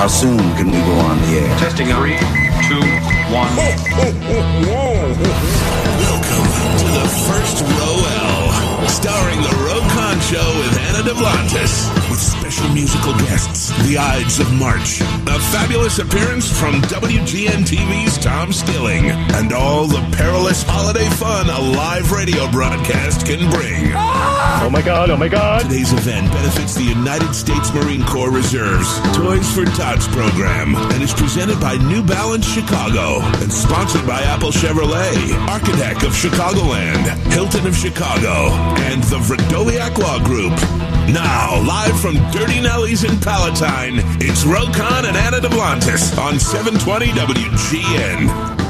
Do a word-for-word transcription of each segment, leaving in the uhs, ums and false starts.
How soon can we go on the air? Testing three, two, one. Welcome to the first Row L, starring The Row Khan Show with Anna Duplantis, with special musical guests, The Ides of March, a fabulous appearance from W G N T V's Tom Stilling, and all the perilous holiday fun a live radio broadcast can bring. Oh my God, oh my God. Today's event benefits the United States Marine Corps Reserve's Toys for Tots program and is presented by New Balance Chicago and sponsored by Apple Chevrolet, Architect of Chicagoland, Hilton of Chicago, and the Vrdoliak Law Group. Now, live from Dirty Nellies in Palatine, it's Row Khan and Anna Duplantis on seven twenty W G N.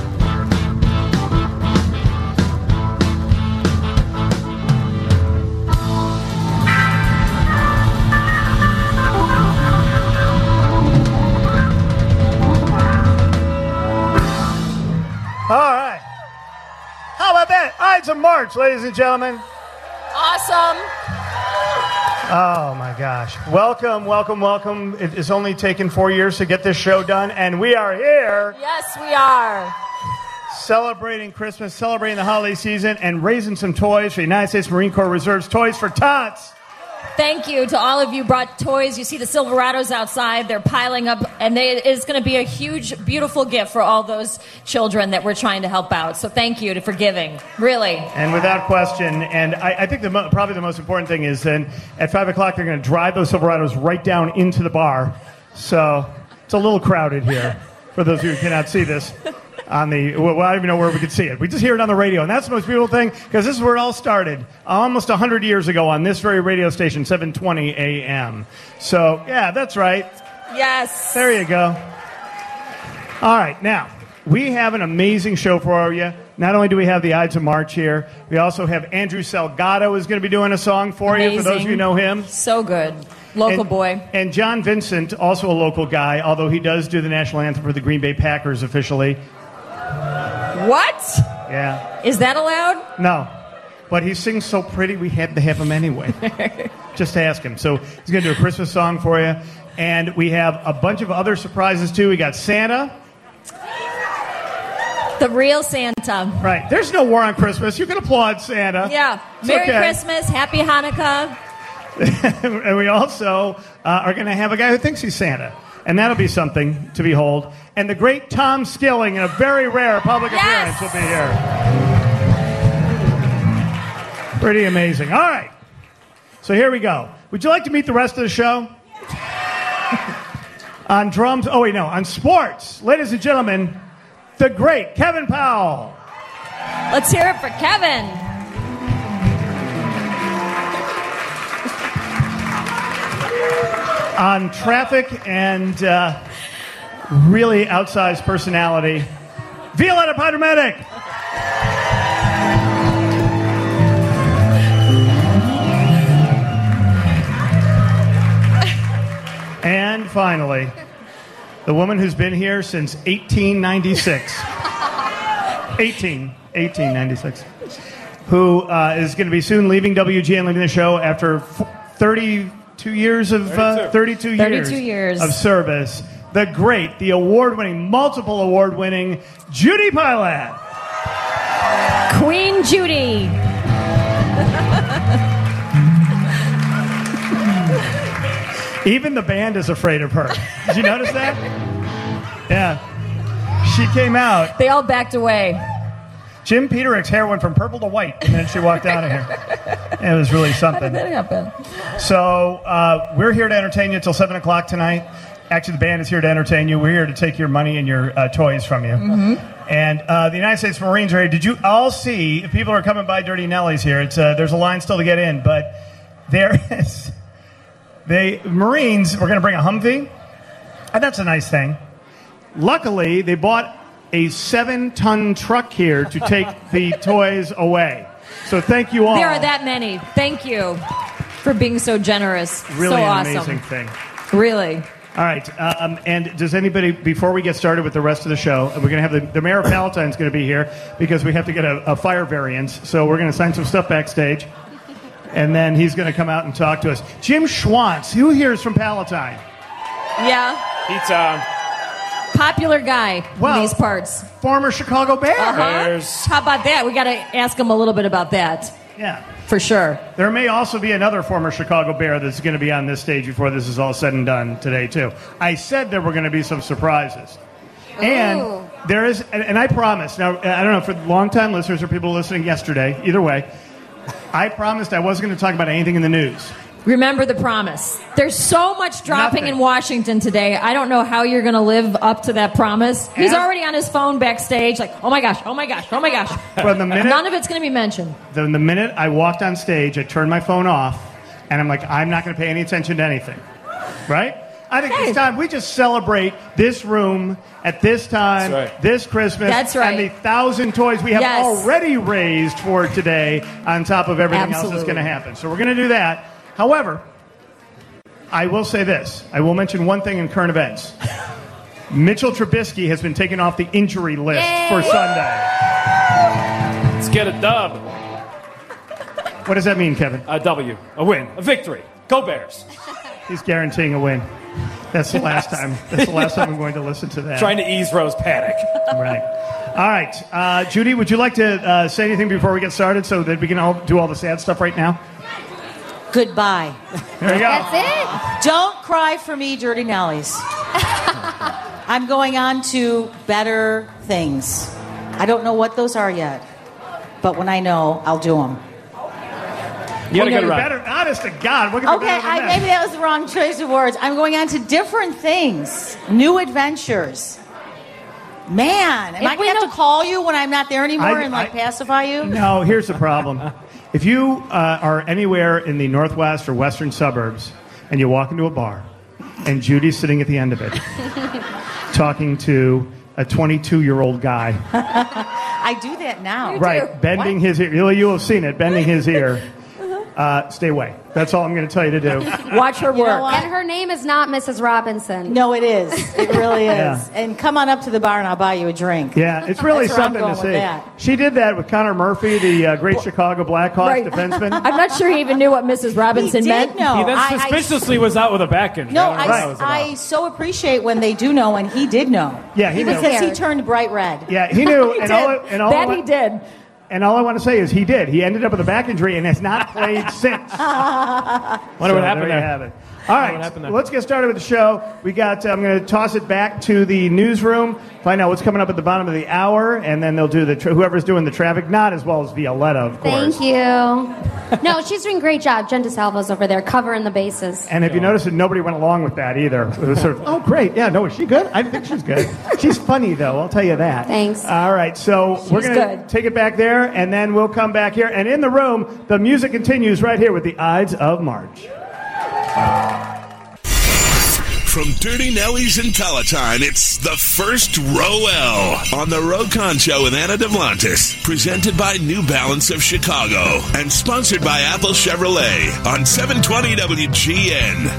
All right. How about that? Ides of March, ladies and gentlemen. Awesome. Oh, my gosh. Welcome, welcome, welcome. It has only taken four years to get this show done, and we are here Yes, we are. celebrating Christmas, celebrating the holiday season, and raising some toys for the United States Marine Corps Reserve's Toys for Tots. Thank you to all of you who brought toys. You see the Silverados outside. They're piling up, and they, it's going to be a huge, beautiful gift for all those children that we're trying to help out. So thank you for giving, really. And without question, and I, I think the mo- probably the most important thing is then at five o'clock they're going to drive those Silverados right down into the bar. So it's a little crowded here for those of you who cannot see this on the, well, I don't even know where we could see it. We just hear it on the radio, and that's the most beautiful thing because this is where it all started almost one hundred years ago on this very radio station, seven twenty A M. So, yeah, that's right. Yes. There you go. All right, now, we have an amazing show for you. Not only do we have the Ides of March here, we also have Andrew Salgado is going to be doing a song for Amazing. you, for those of you who know him. So good. Local and, boy. And John Vincent, also a local guy, although he does do the national anthem for the Green Bay Packers officially. What? Yeah. Is that allowed? No. But he sings so pretty, we had to have him anyway. Just to ask him. So he's going to do a Christmas song for you. And we have a bunch of other surprises, too. We got Santa. The real Santa. Right. There's no war on Christmas. You can applaud Santa. Yeah. It's Merry okay. Christmas. Happy Hanukkah. And we also uh, are going to have a guy who thinks he's Santa. And that'll be something to behold. And the great Tom Skilling, in a very rare public Yes! appearance, will be here. Pretty amazing. All right. So here we go. Would you like to meet the rest of the show? On drums. Oh, wait, no. On sports. Ladies and gentlemen, the great Kevin Powell. Let's hear it for Kevin. On traffic and uh, really outsized personality, Violetta Paramedic. And finally, the woman who's been here since eighteen ninety-six. eighteen, eighteen ninety-six. Who uh, is going to be soon leaving W G N, leaving the show after thirty... Two years of uh, thirty-two, thirty-two years, years of service. The great, the award-winning, multiple award-winning Judy Pilat. Queen Judy. Even the band is afraid of her. Did you notice that? Yeah. She came out. They all backed away. Jim Peterick's hair went from purple to white, and then she walked out of here. It was really something. How did that happen? So uh, we're here to entertain you until seven o'clock tonight. Actually, the band is here to entertain you. We're here to take your money and your uh, toys from you. Mm-hmm. And uh, the United States Marines are here. Did you all see, if people are coming by Dirty Nellies here, it's uh, there's a line still to get in, but there is, they, Marines, we're going to bring a Humvee, and that's a nice thing. Luckily, they bought a seven-ton truck here to take the toys away. So thank you all. There are that many. Thank you for being so generous. Really so an awesome. amazing thing. Really. All right. Um, and does anybody, before we get started with the rest of the show, we're going to have the, the mayor of Palatine's going to be here because we have to get a, a fire variance. So we're going to sign some stuff backstage. And then he's going to come out and talk to us. Jim Schwantz, who here is from Palatine? Yeah. Pizza. Popular guy Well, in these parts. Former Chicago Bear. Uh-huh. Bears. How about that? We got to ask him a little bit about that, Yeah. for sure. There may also be another former Chicago Bear that's going to be on this stage before this is all said and done today, too. I said there were going to be some surprises. And Ooh. there is, and, and I promised, now, I don't know, for long-time listeners or people listening yesterday, either way, I promised I wasn't going to talk about anything in the news. Remember the promise. There's so much dropping Nothing. in Washington today. I don't know how you're going to live up to that promise. He's And- already on his phone backstage, like, oh my gosh, oh my gosh, oh my gosh. From the minute, None of it's going to be mentioned. the, the minute I walked on stage, I turned my phone off, and I'm like, I'm not going to pay any attention to anything. Right? I think Hey. it's time we just celebrate this room at this time, That's right. this Christmas, That's right. and the thousand toys we have Yes. already raised for today on top of everything else Absolutely. that's going to happen. So we're going to do that. However, I will say this. I will mention one thing in current events. Mitchell Trubisky has been taken off the injury list Yay. for Sunday. Let's get a dub. What does that mean, Kevin? A W. A win. A victory. Go Bears. He's guaranteeing a win. That's the last Yes. time. That's the last time I'm going to listen to that. Trying to ease Rose panic. Right. All right. Uh, Judy, would you like to uh, say anything before we get started so that we can all do all the sad stuff right now? Goodbye. There you go. That's it. Don't cry for me, Dirty Nellies. I'm going on to better things. I don't know what those are yet, but when I know, I'll do them. You got a good You run. better, honest to God. What could be Okay, better than I, that? maybe that was the wrong choice of words. I'm going on to different things, new adventures. Man, am If I we going to have know- to call you when I'm not there anymore I- and like I- pacify you? No, here's the problem. If you uh, are anywhere in the northwest or western suburbs and you walk into a bar and Judy's sitting at the end of it talking to a twenty-two-year-old guy, I do that now. right, bending his ear. You you have seen it, bending his ear. Uh, stay away. That's all I'm going to tell you to do. Watch her You know work. what? And her name is not Missus Robinson. No, it is. It really is. Yeah. And come on up to the bar and I'll buy you a drink. Yeah, it's really That's where I'm something to going with see. that. She did that with Connor Murphy, the uh, great Chicago Blackhawks Right. defenseman. I'm not sure he even knew what Missus He Robinson did meant. know. He then I- I- suspiciously was out with a back injury. No, don't know what that I, was about. I so appreciate when they do know, and he did know. Yeah, he knew. Because he Scared. turned bright red. Yeah, he knew. He and did. all, I- and all that I, he did. And all I want to say is he did. He ended up with a back injury and has not played since. Wonder So what happened there. there. You have it. All right, what happened there. let's get started with the show. We got. I'm going to toss it back to the newsroom, find out what's coming up at the bottom of the hour, and then they'll do the tra- whoever's doing the traffic, not as well as Violetta, of course. Thank you. No, she's doing a great job. Jen DeSalvo's over there covering the bases. And if you notice that nobody went along with that either. It was sort of, oh, great. Yeah, no, is she good? I think she's good. She's funny, though. I'll tell you that. Thanks. All right, so we're She's going to good. take it back there, and then we'll come back here. And in the room, the music continues right here with the Ides of March. From Dirty Nellies in Palatine, it's the first Row L on the Rokon Show with Anna Devlantis, presented by New Balance of Chicago and sponsored by Apple Chevrolet on seven twenty W G N.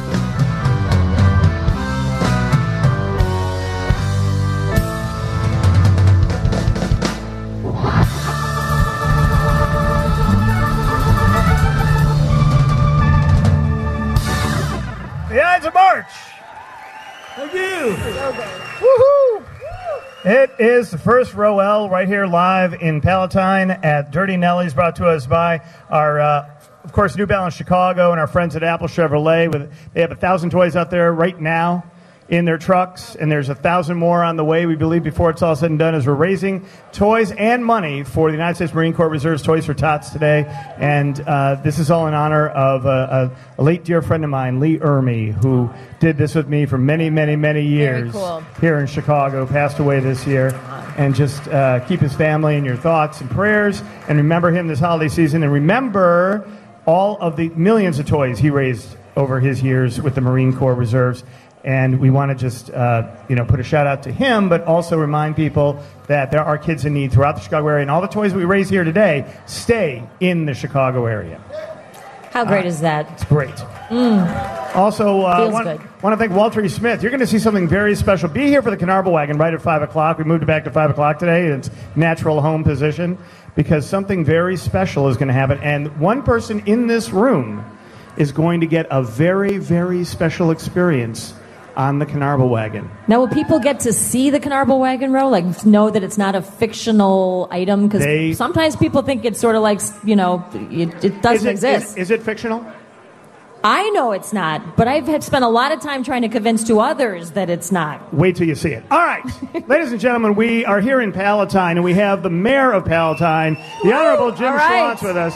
The Ides of March. Thank you. Woohoo! It is the first Row L right here live in Palatine at Dirty Nellies, brought to us by our, uh, of course, New Balance Chicago and our friends at Apple Chevrolet. With they have a thousand toys out there right now in their trucks, and there's a thousand more on the way, we believe, before it's all said and done, as we're raising toys and money for the United States Marine Corps Reserve's Toys for Tots today. And uh, this is all in honor of a, a, a late dear friend of mine, Lee Ermey, who did this with me for many, many, many years cool. here in Chicago, passed away this year. And just uh, keep his family in your thoughts and prayers, and remember him this holiday season, and remember all of the millions of toys he raised over his years with the Marine Corps Reserves. And we want to just, uh, you know, put a shout out to him, but also remind people that there are kids in need throughout the Chicago area, and all the toys we raise here today stay in the Chicago area. How great is that? It's great. Also, uh, Feels want, good. want to thank Walter E. Smith. You're going to see something very special. Be here for the Canarble Wagon right at five o'clock. We moved it back to five o'clock today in its natural home position because something very special is going to happen. And one person in this room is going to get a very, very special experience on the Knaarble wagon. Now, will people get to see the Knaarble wagon row? Like, know that it's not a fictional item? They- Because sometimes people think it's sort of like, you know, it, it doesn't Is it, exist. is, is it fictional? I know it's not, but I've had spent a lot of time trying to convince to others that it's not. Wait till you see it. All right, ladies and gentlemen, we are here in Palatine, and we have the mayor of Palatine, the Honorable Jim All right. Schwantz, with us.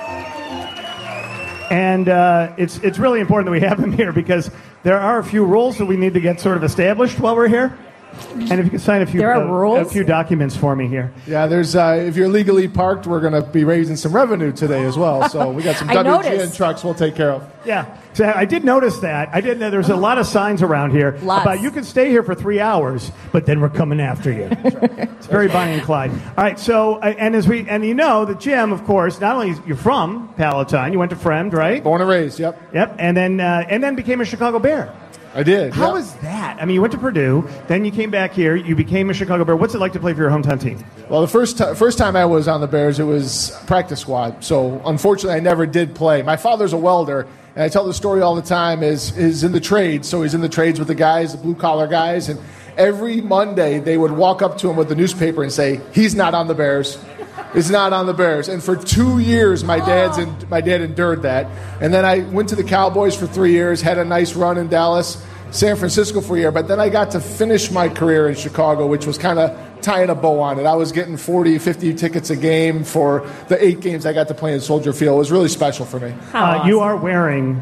And uh, it's it's really important that we have him here because there are a few rules that we need to get sort of established while we're here. And if you can sign a few There are uh, rules? a few documents for me here. Yeah, there's. Uh, if you're legally parked, we're going to be raising some revenue today as well. So we got some I W G N noticed. trucks we'll take care of. Yeah, so I did notice that. I did. There's a lot of signs around here Lots. about you can stay here for three hours, but then we're coming after you. It's very Bonnie and Clyde. All right, so uh, and as we and you know that Jim, of course, not only you're from Palatine, you went to Fremd, right? Born and raised. Yep, Yep, and then uh, and then became a Chicago Bear. I did. How yep. was that? I mean, you went to Purdue, then you came back here, you became a Chicago Bear. What's it like to play for your hometown team? Well, the first t- first time I was on the Bears, it was practice squad. So unfortunately, I never did play. My father's a welder, and I tell the story all the time. Is is in the trades, so he's in the trades with the guys, the blue collar guys, and every Monday they would walk up to him with the newspaper and say, "He's not on the Bears. He's not on the Bears." And for two years, my dad's en- my dad endured that. And then I went to the Cowboys for three years, had a nice run in Dallas, San Francisco for a year, but then I got to finish my career in Chicago, which was kind of tying a bow on it. I was getting forty, fifty tickets a game for the eight games I got to play in Soldier Field. It was really special for me. Uh, you are wearing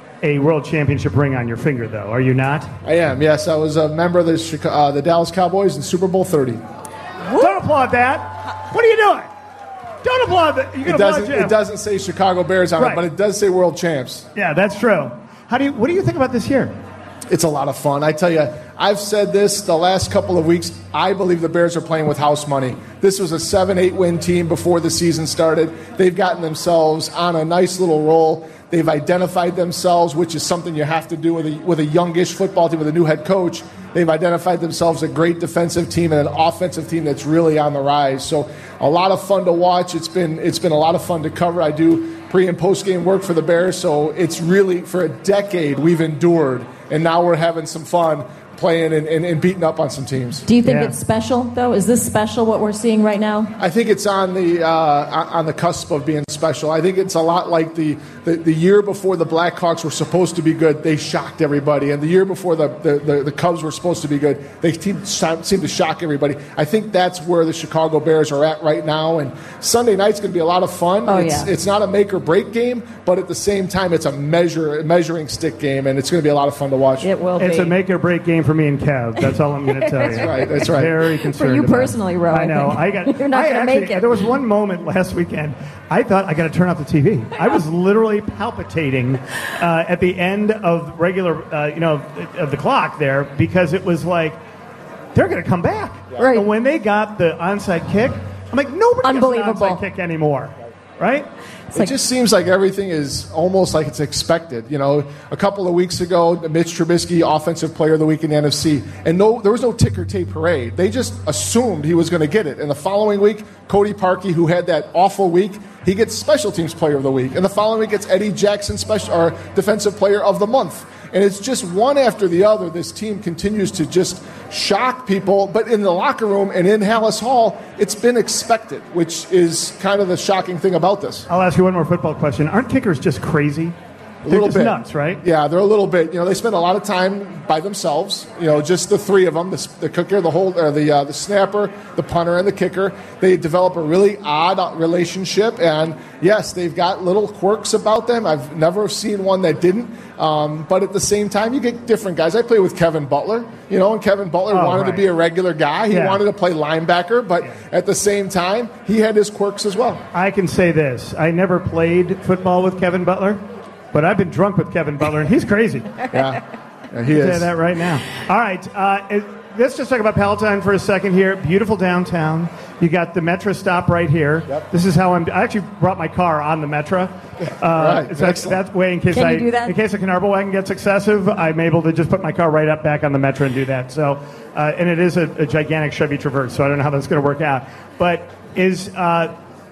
a World Championship ring on your finger, though, are you not? I am, yes. I was a member of the, Chica- uh, the Dallas Cowboys in Super Bowl thirty. Don't applaud that. What are you doing? Don't applaud that. You can It applaud doesn't, Jim. it doesn't say Chicago Bears on Right. it, but it does say World Champs. Yeah, that's true. How do you? What do you think about this year? It's a lot of fun. I tell you, I've said this the last couple of weeks. I believe the Bears are playing with house money. This was a seven eight win team before the season started. They've gotten themselves on a nice little roll. They've identified themselves, which is something you have to do with a, with a youngish football team with a new head coach. They've identified themselves a great defensive team and an offensive team that's really on the rise. So a lot of fun to watch. It's been it's been a lot of fun to cover. I do pre and post game work for the Bears, so it's really for a decade we've endured, and now we're having some fun playing and, and, and beating up on some teams. Do you think Yeah. it's special, though? Is this special, what we're seeing right now? I think it's on the uh, on the cusp of being special. I think it's a lot like the, the, the year before the Blackhawks were supposed to be good, they shocked everybody. And the year before the, the, the, the Cubs were supposed to be good, they seemed to shock everybody. I think that's where the Chicago Bears are at right now. And Sunday night's going to be a lot of fun. Oh, it's, yeah. it's not a make or break game, but at the same time, it's a measure measuring stick game, and it's going to be a lot of fun to watch. It will It's be. a make or break game for me and Kev. That's all I'm going to tell you. That's right, that's right. Very concerned. For you about it. personally, Ro, I I know. think. I got. You're not I gonna actually- make it. There was one moment last weekend. I thought I got to turn off the T V. I was literally palpitating uh, at the end of regular, uh, you know, of the clock there because it was like they're going to come back. Right. And when they got the onside kick, I'm like, nobody gets an Unbelievable. onside kick anymore, right? It just seems like everything is almost like it's expected. You know, a couple of weeks ago, Mitch Trubisky, Offensive Player of the Week in the N F C, and no, there was no ticker tape parade. They just assumed he was going to get it. And the following week, Cody Parkey, who had that awful week, he gets Special Teams Player of the Week. And the following week, it's Eddie Jackson, special or Defensive Player of the Month. And it's just one after the other. This team continues to just shock people. But in the locker room and in Hallis Hall, it's been expected, which is kind of the shocking thing about this. I'll ask you one more football question. Aren't kickers just crazy? A They're little just bit. nuts, right? Yeah, they're a little bit. You know, they spend a lot of time by themselves. You know, just the three of them: the, the kicker, the hold, or the uh, the snapper, the punter, and the kicker. They develop a really odd relationship, and yes, they've got little quirks about them. I've never seen one that didn't. Um, but at the same time, you get different guys. I play with Kevin Butler, you know, and Kevin Butler Oh, wanted right. to be a regular guy. He Yeah. wanted to play linebacker, but at the same time, he had his quirks as well. I can say this. I never played football with Kevin Butler, but I've been drunk with Kevin Butler, and he's crazy. Yeah, yeah he I'll tell is. you that right now. All right. Uh, it, let's just talk about Palatine for a second here. Beautiful downtown. You got the Metro stop right here. Yep. This is how I'm. I actually brought my car on the Metro. Uh, Right. so that's, Excellent. that way, in case Can I, you do that? in case a Knaarble wagon gets excessive, I'm able to just put my car right up back on the Metro and do that. So, uh, and it is a, a gigantic Chevy Traverse. So I don't know how that's going to work out. But is uh,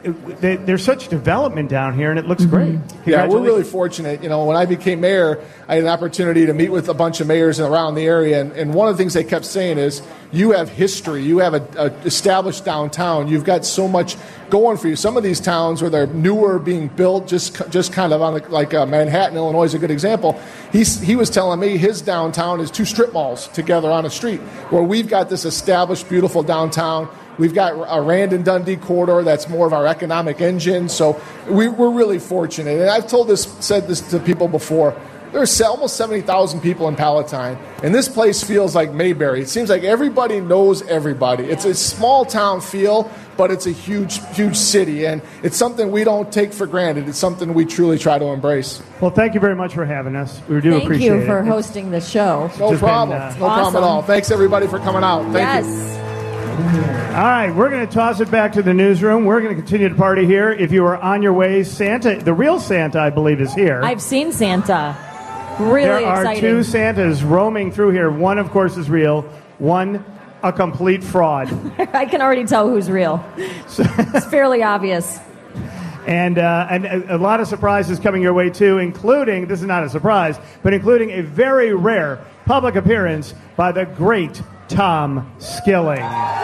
it, they, there's such development down here, and it looks great. Yeah, we're really fortunate. You know, when I became mayor, I had an opportunity to meet with a bunch of mayors around the area, and, and one of the things they kept saying is, you have history, you have a, a established downtown, you've got so much going for you. Some of these towns where they're newer, being built, just just kind of on the, like uh, Manhattan, Illinois is a good example. He's, he was telling me his downtown is two strip malls together on a street, where we've got this established, beautiful downtown. We've got a Rand and Dundee corridor that's more of our economic engine. So we, we're really fortunate. And I've told this, said this to people before. There's almost seventy thousand people in Palatine, and this place feels like Mayberry. It seems like everybody knows everybody. It's a small town feel, but it's a huge, huge city, and it's something we don't take for granted. It's something we truly try to embrace. Well, thank you very much for having us. We do Thank appreciate it. you for hosting the show. No Just problem. been, uh, no problem at all. Thanks, everybody, for coming out. Thank yes. you. All right, we're going to toss it back to the newsroom. We're going to continue to party here. If you are on your way, Santa, the real Santa, I believe, is here. I've seen Santa. Really there are exciting. two Santas roaming through here. One, of course, is real. One, a complete fraud. I can already tell who's real. It's fairly obvious. And, uh, and a, a lot of surprises coming your way, too, including, this is not a surprise, but including a very rare public appearance by the great Tom Skilling.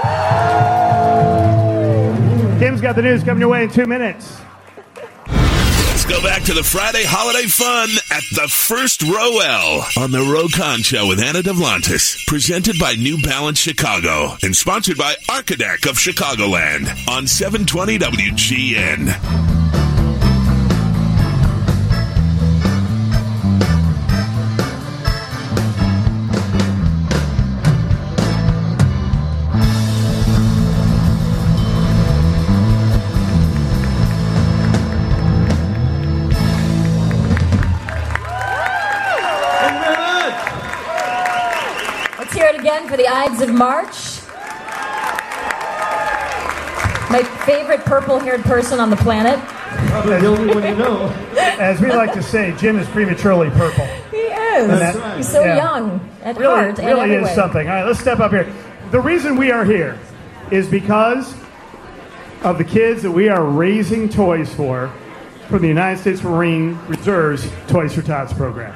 Kim's got the news coming your way in two minutes. Let's go back to the Friday holiday fun at the First Row L on the Row Con Show with Anna Devlantis, presented by New Balance Chicago and sponsored by Architect of Chicagoland on seven twenty W G N. For the Ides of March. My favorite purple-haired person on the planet. Probably the only one you know. As we like to say, Jim is prematurely purple. He is. That, He's so yeah. young at really, heart and really everywhere. is something. All right, let's step up here. The reason we are here is because of the kids that we are raising toys for from the United States Marine Reserve's Toys for Tots program.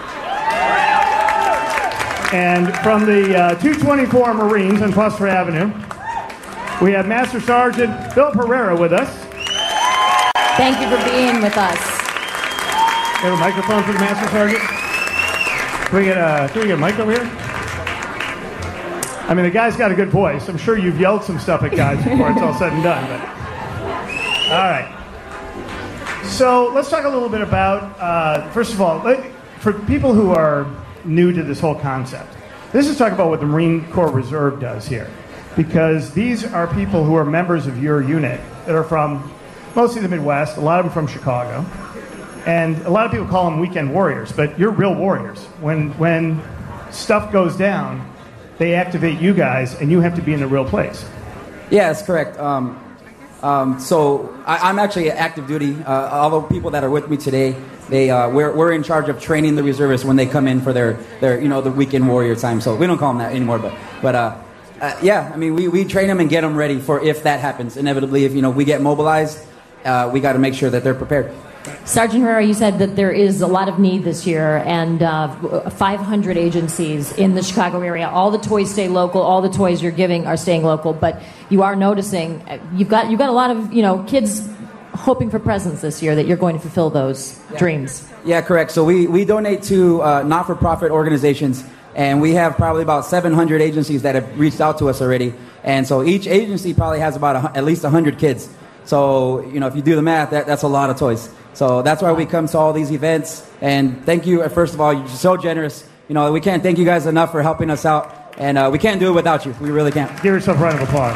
And from the uh, two twenty-four Marines on Foster Avenue, we have Master Sergeant Philip Herrera with us. Thank you for being with us. We have a microphone for the Master Sergeant. Can we get a, can we get a mic over here? I mean, the guy's got a good voice. I'm sure you've yelled some stuff at guys before it's all said and done. But all right. So let's talk a little bit about, uh, first of all, for people who are new to this whole concept. This is talk about what the Marine Corps Reserve does here, because these are people who are members of your unit that are from mostly the Midwest, a lot of them from Chicago, and a lot of people call them weekend warriors, but you're real warriors. When when stuff goes down, they activate you guys, and you have to be in the real place. Yeah, that's correct. Um, um, so I, I'm actually active duty. Uh, all the people that are with me today, They uh, we're we're in charge of training the reservists when they come in for their, their you know the weekend warrior time. So we don't call them that anymore, but but uh, uh, yeah, I mean we, we train them and get them ready for if that happens. Inevitably, if you know we get mobilized, uh, we got to make sure that they're prepared. Sergeant Herrera, you said that there is a lot of need this year, and uh, five hundred agencies in the Chicago area. All the toys stay local. All the toys you're giving are staying local. But you are noticing you've got you've got a lot of you know kids hoping for presents this year that you're going to fulfill those yeah. dreams. Yeah, correct. So we, we donate to uh, not-for-profit organizations, and we have probably about seven hundred agencies that have reached out to us already. And so each agency probably has about a, at least one hundred kids. So, you know, if you do the math, that, that's a lot of toys. So that's why we come to all these events. And thank you, first of all, you're so generous. You know, we can't thank you guys enough for helping us out. And uh, we can't do it without you. We really can't. Give yourself a round of applause.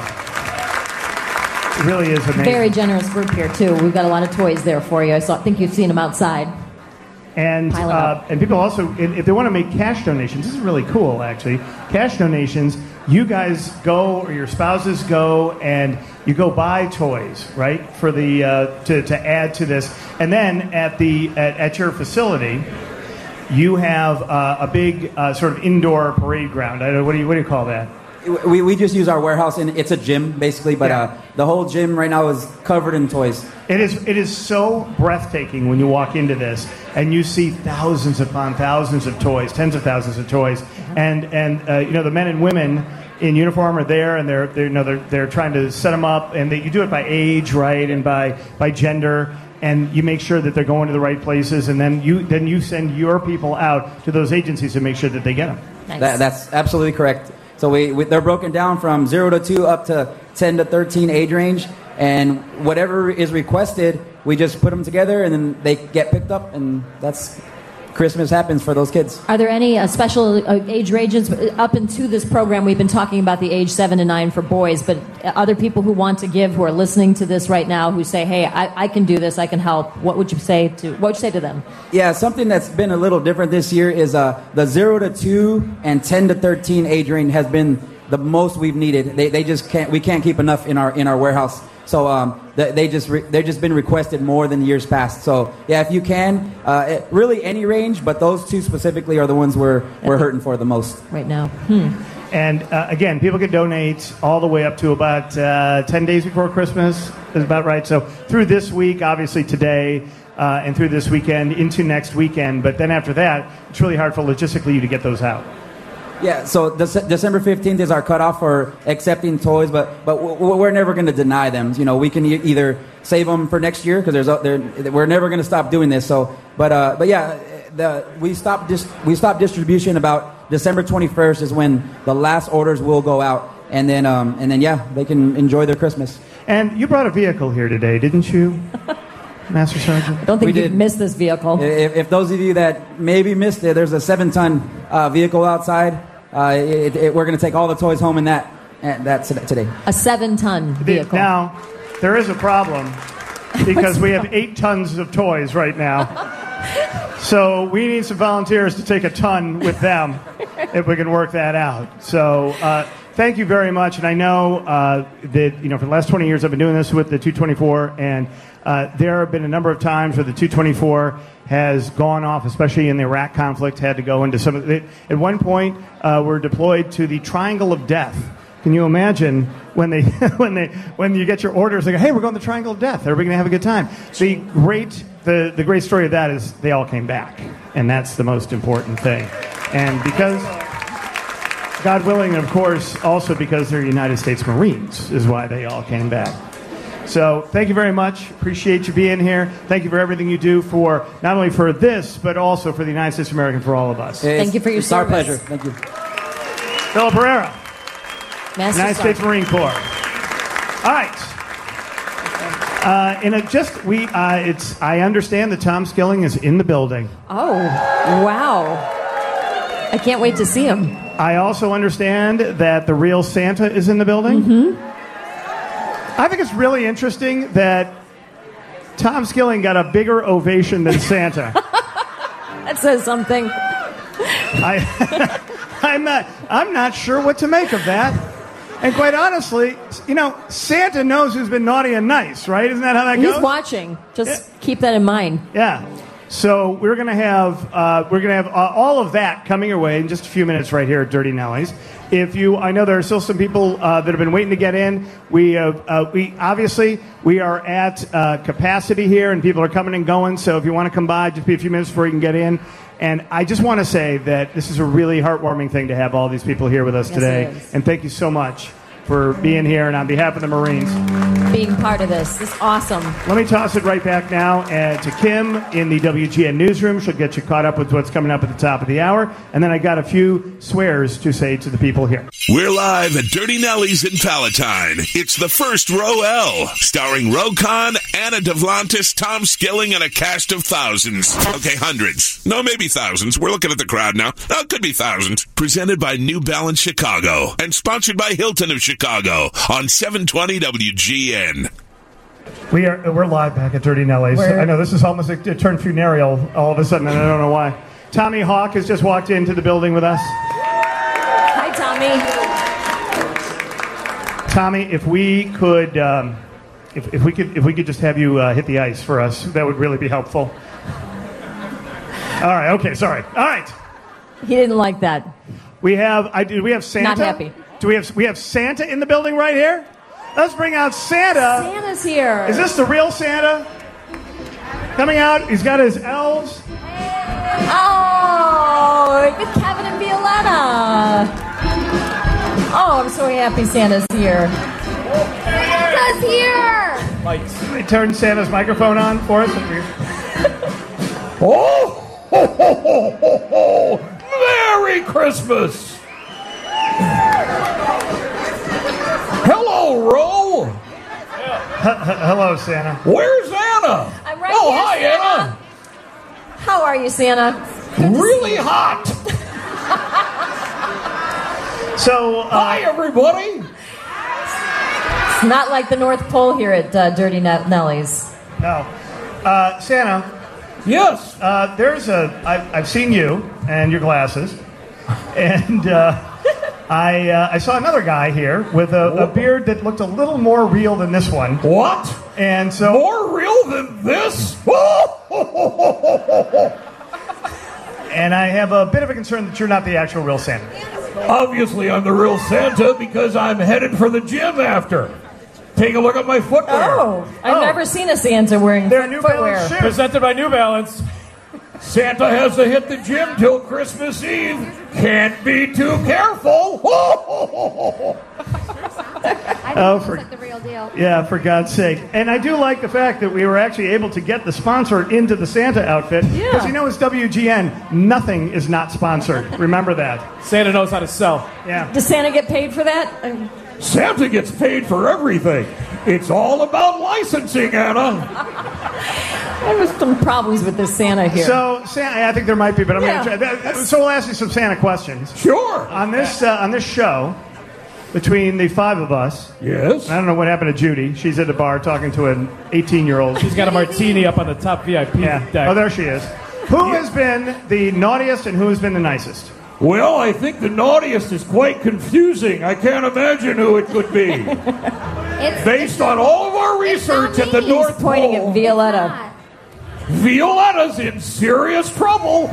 It really is amazing. Very generous group here, too. We've got a lot of toys there for you. So I think you've seen them outside. And uh, and people also, if, if they want to make cash donations, this is really cool, actually. Cash donations, you guys go, or your spouses go, and you go buy toys, right, for the uh, to to add to this. And then at the at, at your facility, you have uh, a big uh, sort of indoor parade ground. I don't know, what do you what do you call that? we, we just use our warehouse, and it's a gym basically. But Yeah. uh, the whole gym right now is covered in toys. It is it is so breathtaking when you walk into this and you see thousands upon thousands of toys, tens of thousands of toys, and and uh, you know the men and women in uniform are there, and they're, they're you know they're they're trying to set them up, and they, you do it by age, right, and by by gender, and you make sure that they're going to the right places, and then you then you send your people out to those agencies to make sure that they get them. Nice. That, that's absolutely correct. So we, we they're broken down from zero to two up to ten to thirteen age range, and whatever is requested, we just put them together, and then they get picked up, and that's Christmas happens for those kids. Are there any uh, special uh, age ranges up into this program? We've been talking about the age seven to nine for boys, but other people who want to give, who are listening to this right now, who say, "Hey, I, I can do this. I can help." What would you say to What would you say to them? Yeah, something that's been a little different this year is uh, the zero to two and ten to thirteen age range has been the most we've needed. They they just can't we can't keep enough in our in our warehouse. So um, they, they just re- they've just been requested more than years past. So yeah, if you can, uh, it, really any range, but those two specifically are the ones we're we're hurting for the most right now. Hmm. And uh, again, people can donate all the way up to about uh, ten days before Christmas. Is about right. So through this week, obviously today, uh, and through this weekend into next weekend. But then after that, it's really hard for logistically you to get those out. Yeah, so Dece- December fifteenth is our cutoff for accepting toys, but but w- we're never going to deny them. You know, we can e- either save them for next year because there's a, there, we're never going to stop doing this. So, but uh, but yeah, the, we stop dis- we stop distribution about December twenty-first is when the last orders will go out, and then um, and then yeah, they can enjoy their Christmas. And you brought a vehicle here today, didn't you, Master Sergeant? I don't think We you've did. missed this vehicle. If, if those of you that maybe missed it, there's a seven-ton uh, vehicle outside. Uh, it, it, we're going to take all the toys home in that and that's today. A seven-ton vehicle. Now, there is a problem because we have eight tons of toys right now. So we need some volunteers to take a ton with them if we can work that out. So uh, thank you very much. And I know uh, that, you know, for the last twenty years I've been doing this with the two twenty-four, and uh, there have been a number of times where the two twenty-four has gone off, especially in the Iraq conflict, had to go into some of it. At one point, uh, we're deployed to the Triangle of Death. Can you imagine when they when they when you get your orders, they go, "Hey, we're going to the Triangle of Death. Are we going to have a good time?" The great the the great story of that is they all came back, and that's the most important thing. And because, God willing, and of course, also because they're United States Marines, is why they all came back. So thank you very much. Appreciate you being here. Thank you for everything you do for not only for this, but also for the United States of America, for all of us. Thank you for your it's our service. pleasure. Thank you. Philip Herrera, Master United States Sergeant. Marine Corps. All right. Uh, in a just we, uh, it's. I understand that Tom Skilling is in the building. Oh, wow. I can't wait to see him. I also understand that the real Santa is in the building. Mm-hmm. I think it's really interesting that Tom Skilling got a bigger ovation than Santa. That says something. I, I'm not. I'm not sure what to make of that. And quite honestly, you know, Santa knows who's been naughty and nice, right? Isn't that how that He's goes? watching. Just keep that in mind. Yeah. So we're gonna have uh, we're gonna have uh, all of that coming your way in just a few minutes right here at Dirty Nellies. If you, I know there are still some people uh, that have been waiting to get in. We uh, uh, we obviously we are at uh, capacity here, and people are coming and going. So if you want to come by, just be a few minutes before you can get in. And I just want to say that this is a really heartwarming thing to have all these people here with us Yes, today. it is. And thank you so much for being here. And on behalf of the Marines, Being part of this. This is awesome. let me toss it right back now uh, to Kim in the W G N newsroom. She'll get you caught up with what's coming up at the top of the hour. And then I got a few swears to say to the people here. We're live at Dirty Nellies in Palatine. It's the first Row L, starring Rokon, Anna Devlantis, Tom Skilling, and a cast of thousands. Okay, hundreds. No, maybe thousands. We're looking at the crowd now. No, it could be thousands. Presented by New Balance Chicago and sponsored by Hilton of Chicago on seven twenty W G N. We are, we're live back at Dirty Nellies. We're- I know this is almost a, it turned funereal all of a sudden, and I don't know why. Tommy Hawk has just walked into the building with us. Hi, Tommy. Tommy, if we could, um, if, if we could, if we could just have you uh, hit the ice for us, that would really be helpful. All right. Okay. Sorry. All right. He didn't like that. We have. I do. We have Santa. Not happy. Do we have we have Santa in the building right here? Let's bring out Santa. Santa's here. Is this the real Santa? Coming out, he's got his elves. Oh, with Kevin and Violetta. Oh, I'm so happy Santa's here. Santa's here! Lights. They turned Santa's microphone on for us. Oh, ho, ho, ho, ho, ho. Merry Christmas! Hello, Ro. Hello, Santa. Where's Anna? I'm right oh, here, hi, Santa. Anna. How are you, Santa? Really hot. So, uh, hi, everybody. It's not like the North Pole here at uh, Dirty Ne- Nellie's. No. Uh, Santa. Yes. Uh, there's a. I've, I've seen you and your glasses, and uh, I uh, I saw another guy here with a, a beard that looked a little more real than this one. What? And so more real than this? And I have a bit of a concern that you're not the actual real Santa. Obviously, I'm the real Santa because I'm headed for the gym after. Take a look at my footwear. Oh, I've Oh. never seen a Santa wearing They're New footwear. Balance shoes. Presented by New Balance. Santa has to hit the gym till Christmas Eve. Can't be too careful. I think Oh, it looks for- like the real deal. Yeah, for God's sake. And I do like the fact that we were actually able to get the sponsor into the Santa outfit. Yeah. Because you know, it's W G N. Nothing is not sponsored. Remember that. Santa knows how to sell. Yeah. Does Santa get paid for that? Um, Santa gets paid for everything. It's all about licensing, Anna. There was some problems with this Santa here. So, Santa, I think there might be, but I'm Yeah. going to try. So we'll ask you some Santa questions. Sure. On this uh, on this show, between the five of us, Yes. I don't know what happened to Judy. She's at the bar talking to an eighteen-year-old. She's got a martini up on the top V I P Yeah. deck. Oh, there she is. Who has been the naughtiest and who has been the nicest? Well, I think the naughtiest is quite confusing. I can't imagine who it could be. It's Based on all of our research at the me. North Pointing Pole, at Violetta. not. Violetta's in serious trouble.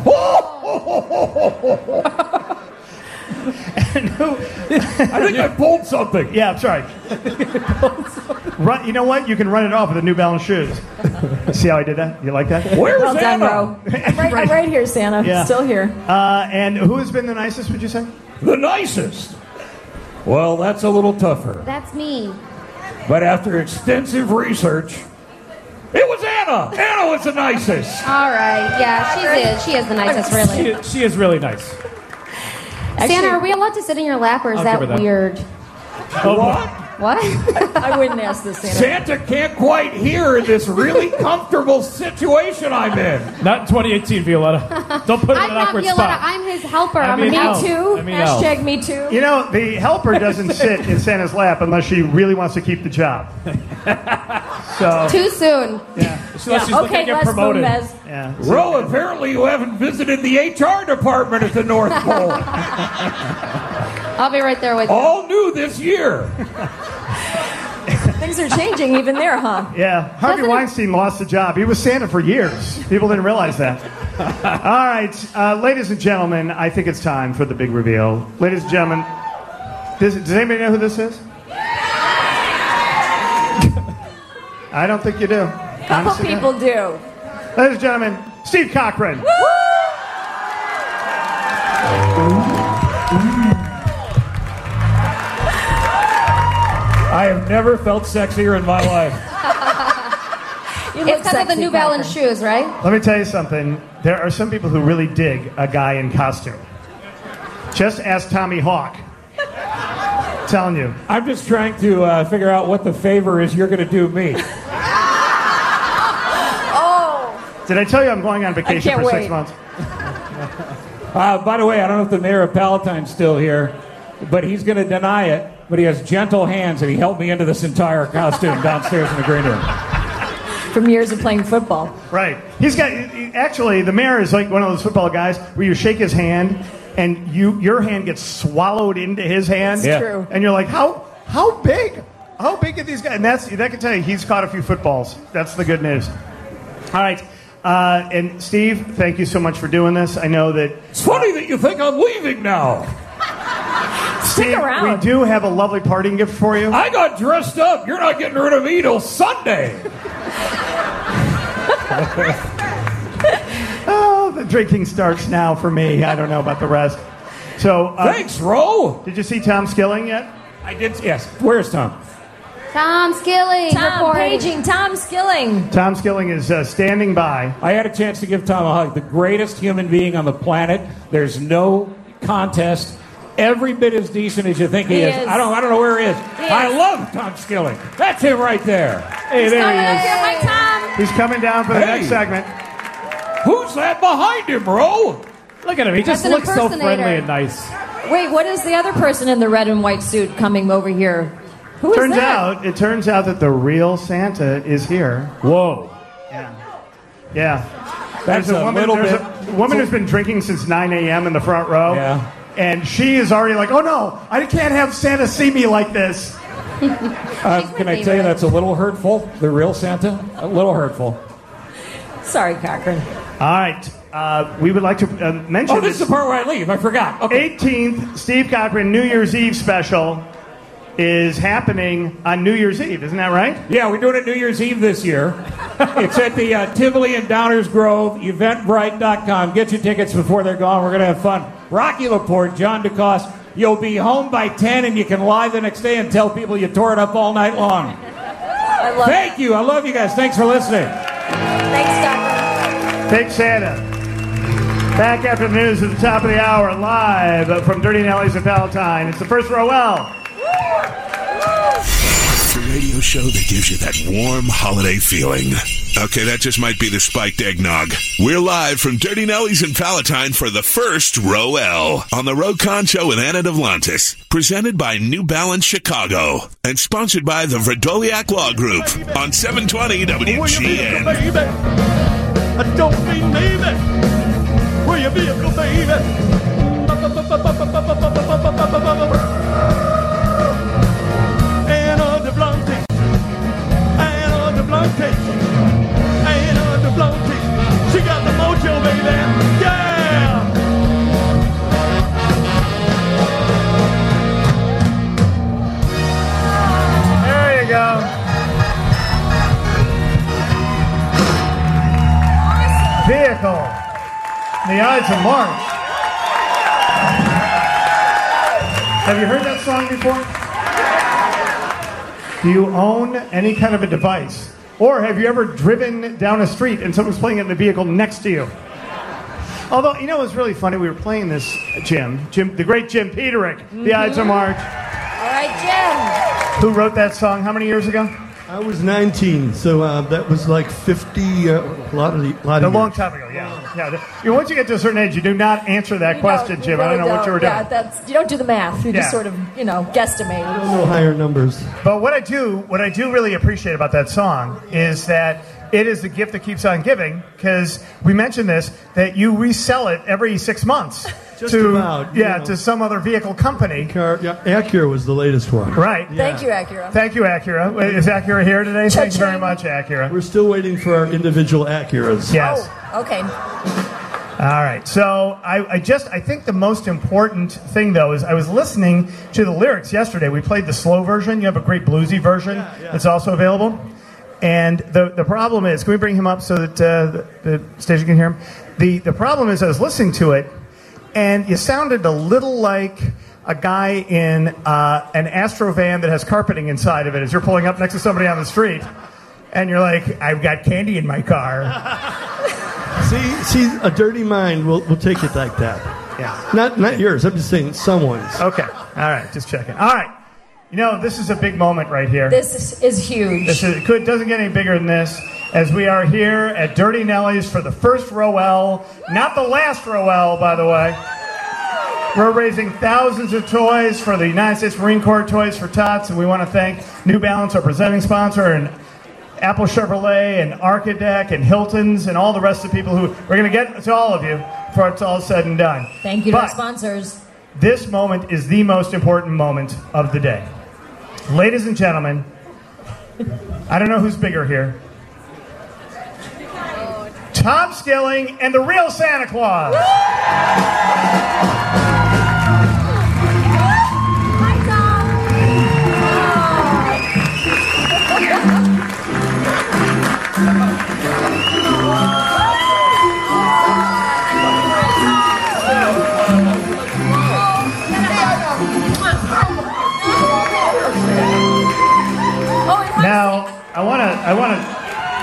And who? I think I pulled something. Yeah, I'm sorry. Run, you know what? You can run it off with the New Balance shoes. See how I did that? You like that? Where's Well done, Anna? Ro. I'm right, I'm right here, Santa. Yeah. Still here. Uh, and who has been the nicest, would you say? The nicest. Well, that's a little tougher. That's me. But after extensive research, it was Anna. Anna was the nicest. All right. Yeah, she is. She is the nicest, She, really. she is really nice. Santa, are we allowed to sit in your lap, or is I'll that give her that. weird? What? What? I wouldn't ask this, Santa. Santa can't quite hear this really comfortable situation I'm in. Not in twenty eighteen, Violetta. Don't put him I'm in an not awkward Violetta. spot. I'm his helper. I I'm mean, an Me Al. elf. too. I mean, Al. Hashtag me too. You know, the helper doesn't sit in Santa's lap unless she really wants to keep the job. So, Too soon. yeah. Unless Yeah, she's looking okay, to get Les promoted. Bombez. yeah. Ro, apparently you haven't visited the H R department at the North Pole. I'll be right there with you. All new this year. Things are changing even there, huh? Yeah, Harvey Doesn't it- Weinstein lost the job. He was Santa for years. People didn't realize that. All right, uh, ladies and gentlemen, I think it's time for the big reveal. Ladies and gentlemen, does, does anybody know who this is? I don't think you do. A couple Honestly, people do. ladies and gentlemen, Steve Cochran. I have never felt sexier in my life. You look It's because of the sexy, New Balance Cochran. shoes, right? Let me tell you something. There are some people who really dig a guy in costume. Just ask Tommy Hawk. Telling you. I'm just trying to uh, figure out what the favor is you're going to do me. Oh, Did I tell you I'm going on vacation can't for six wait. months? Uh, by the way, I don't know if the mayor of Palatine's still here, but he's going to deny it. But he has gentle hands, and he helped me into this entire costume downstairs in the green room. from years of playing football. Right. He's got actually the mayor is like one of those football guys where you shake his hand and you your hand gets swallowed into his hand. It's Yeah. true. And you're like, how how big? How big are these guys? And that's that can tell you he's caught a few footballs. That's the good news. All right. Uh, and Steve, thank you so much for doing this. I know that It's funny that you think I'm leaving now. Stick Steve, around. we do have a lovely parting gift for you. I got dressed up. You're not getting rid of me till Sunday. Oh, the drinking starts now for me. I don't know about the rest. So, uh, Thanks, Ro. Did you see Tom Skilling yet? I did. Yes. Where's Tom? Tom Skilling. Tom reporting. paging Tom Skilling. Tom Skilling is uh, standing by. I had a chance to give Tom a hug. The greatest human being on the planet. There's no contest. Every bit as decent as you think he, He is. is. I don't. I don't know where he is. He I is. love Tom Skilling. That's him right there. Hey, there Coming he up is. here, Mike Tom. He's coming down for the Hey. next segment. Who's that behind him, bro? Look at him. He just That's an looks so impersonator. friendly and nice. Wait, what is the other person in the red and white suit coming over here? Who is Turns that? out, it turns out that the real Santa is here. Whoa. Yeah. That's There's a a woman, little there's bit. a woman who's been drinking since nine a.m. in the front row. Yeah. And she is already like, oh no, I can't have Santa see me like this. Uh, can I tell you that's a little hurtful? The real Santa, a little hurtful. Sorry, Cochran. All right. Uh, we would like to uh, mention Oh, this is the part where I leave. I forgot. Okay. eighteenth Steve Cochran New Year's Eve special is happening on New Year's Eve. Isn't that right? Yeah, we're doing it New Year's Eve this year. It's at the uh, Tivoli in Downers Grove, eventbrite dot com. Get your tickets before they're gone. We're going to have fun. Rocky Laporte, John DeCoste. You'll be home by ten, and you can lie the next day and tell people you tore it up all night long. I love Thank you. I love you guys. Thanks for listening. Thanks, Cochran. Fake Santa. Back after the news at the top of the hour, live from Dirty Nellies of Palatine. It's the First Row L. The radio show that gives you that warm holiday feeling. Okay, that just might be the spiked eggnog. We're live from Dirty Nellies in Palatine for the First Row L on the Row Concho with Anna Devlantis. Presented by New Balance Chicago and sponsored by the Verdoliak Law Group on seven twenty W G N. Baby, I don't mean maybe. Where your vehicle, baby? Anna Devlantis, Anna Devlantis, Anna Devlantis. She got the mojo, baby. Yeah. There you go. Vehicle. The Ides of March. Have you heard that song before? Do you own any kind of a device? Or have you ever driven down a street and someone's playing it in the vehicle next to you? Although, you know, it was really funny. We were playing this, Jim, Jim, the great Jim Peterick, The Ides of March. All right, Jim. Who wrote that song how many years ago? I was nineteen, so uh, that was like fifty, uh, a lot of the, lot A of long years. time ago, yeah. yeah. the- you know, once you get to a certain age, you do not answer that You question, don't- Jim. you I don't know really what you were doing. Yeah, that's, you don't do the math. You Yeah. just sort of, you know, guesstimate. I don't know higher numbers. But what I do, what I do really appreciate about that song is that it is the gift that keeps on giving. Because we mentioned this, that you resell it every six months Just to about, you yeah know. to some other vehicle company. Car, yeah, Acura was the latest one. Right. Thank you, Acura. Thank you, Acura. Wait, is Acura here today? Thank you very much, Acura. We're still waiting for our individual Acuras. Yes. Oh, okay. All right. So I, I just I think the most important thing though is I was listening to the lyrics yesterday. We played the slow version. You have a great bluesy version that's also available. And the the problem is, can we bring him up so that uh, the, the station can hear him? The the problem is I was listening to it, and you sounded a little like a guy in uh, an Astro van that has carpeting inside of it as you're pulling up next to somebody on the street, and you're like, I've got candy in my car. See, see, a dirty mind will will take it like that. Yeah. Not not yours. I'm just saying someone's. Okay. All right. Just checking. All right. You know, this is a big moment right here. This is, is huge. This is, it could, doesn't get any bigger than this, as we are here at Dirty Nellies for the First Row L, not the last Row L, by the way. We're raising thousands of toys for the United States Marine Corps Toys for Tots, and we want to thank New Balance, our presenting sponsor, and Apple Chevrolet, and Architect, and Hilton's, and all the rest of the people who... We're going to get to all of you before it's all said and done. Thank you to But our sponsors. this moment is the most important moment of the day. Ladies and gentlemen, I don't know who's bigger here. Tom Skilling and the real Santa Claus. I want to.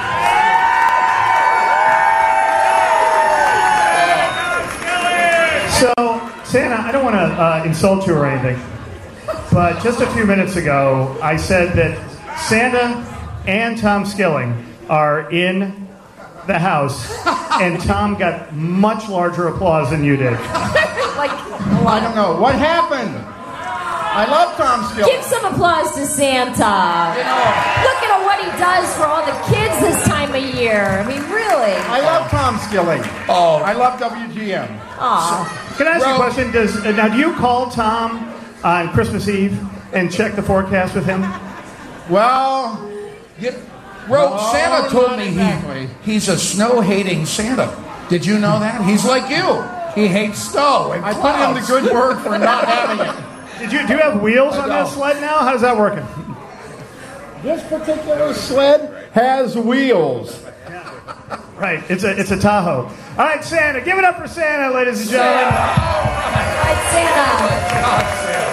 So, Santa, I don't want to uh, insult you or anything, but just a few minutes ago, I said that Santa and Tom Skilling are in the house, and Tom got much larger applause than you did. Like, Oh, I don't know. What happened? I love Tom Skilling. give some applause to Santa. You know, Look at what he does for all the kids this time of year. I mean, really. I love Tom Skilling. Oh. I love W G M. Aw. Can I ask you a Ro- question? Does uh, now do you call Tom on Christmas Eve and check the forecast with him? Well, You, Ro, No, Santa told not me exactly. he, he's a snow-hating Santa. Did you know that? He's like you. He hates snow and I put in the clouds. good word for not having it. Did you do you have wheels I on don't. this sled now? How's that working? This particular sled has wheels. Right, it's a it's a Tahoe. All right, Santa, give it up for Santa, ladies and gentlemen. Right, Santa.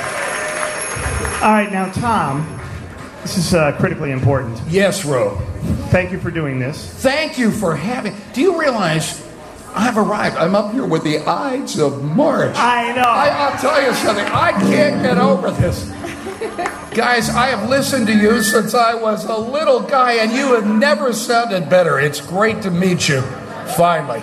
All right, now Tom, this is uh, critically important. Yes, Ro. Thank you for doing this. Thank you for having... Do you realize I've arrived? I'm up here with the Ides of March. I know. I, I'll tell you something. I can't get over this. Guys, I have listened to you since I was a little guy, and you have never sounded better. It's great to meet you, finally.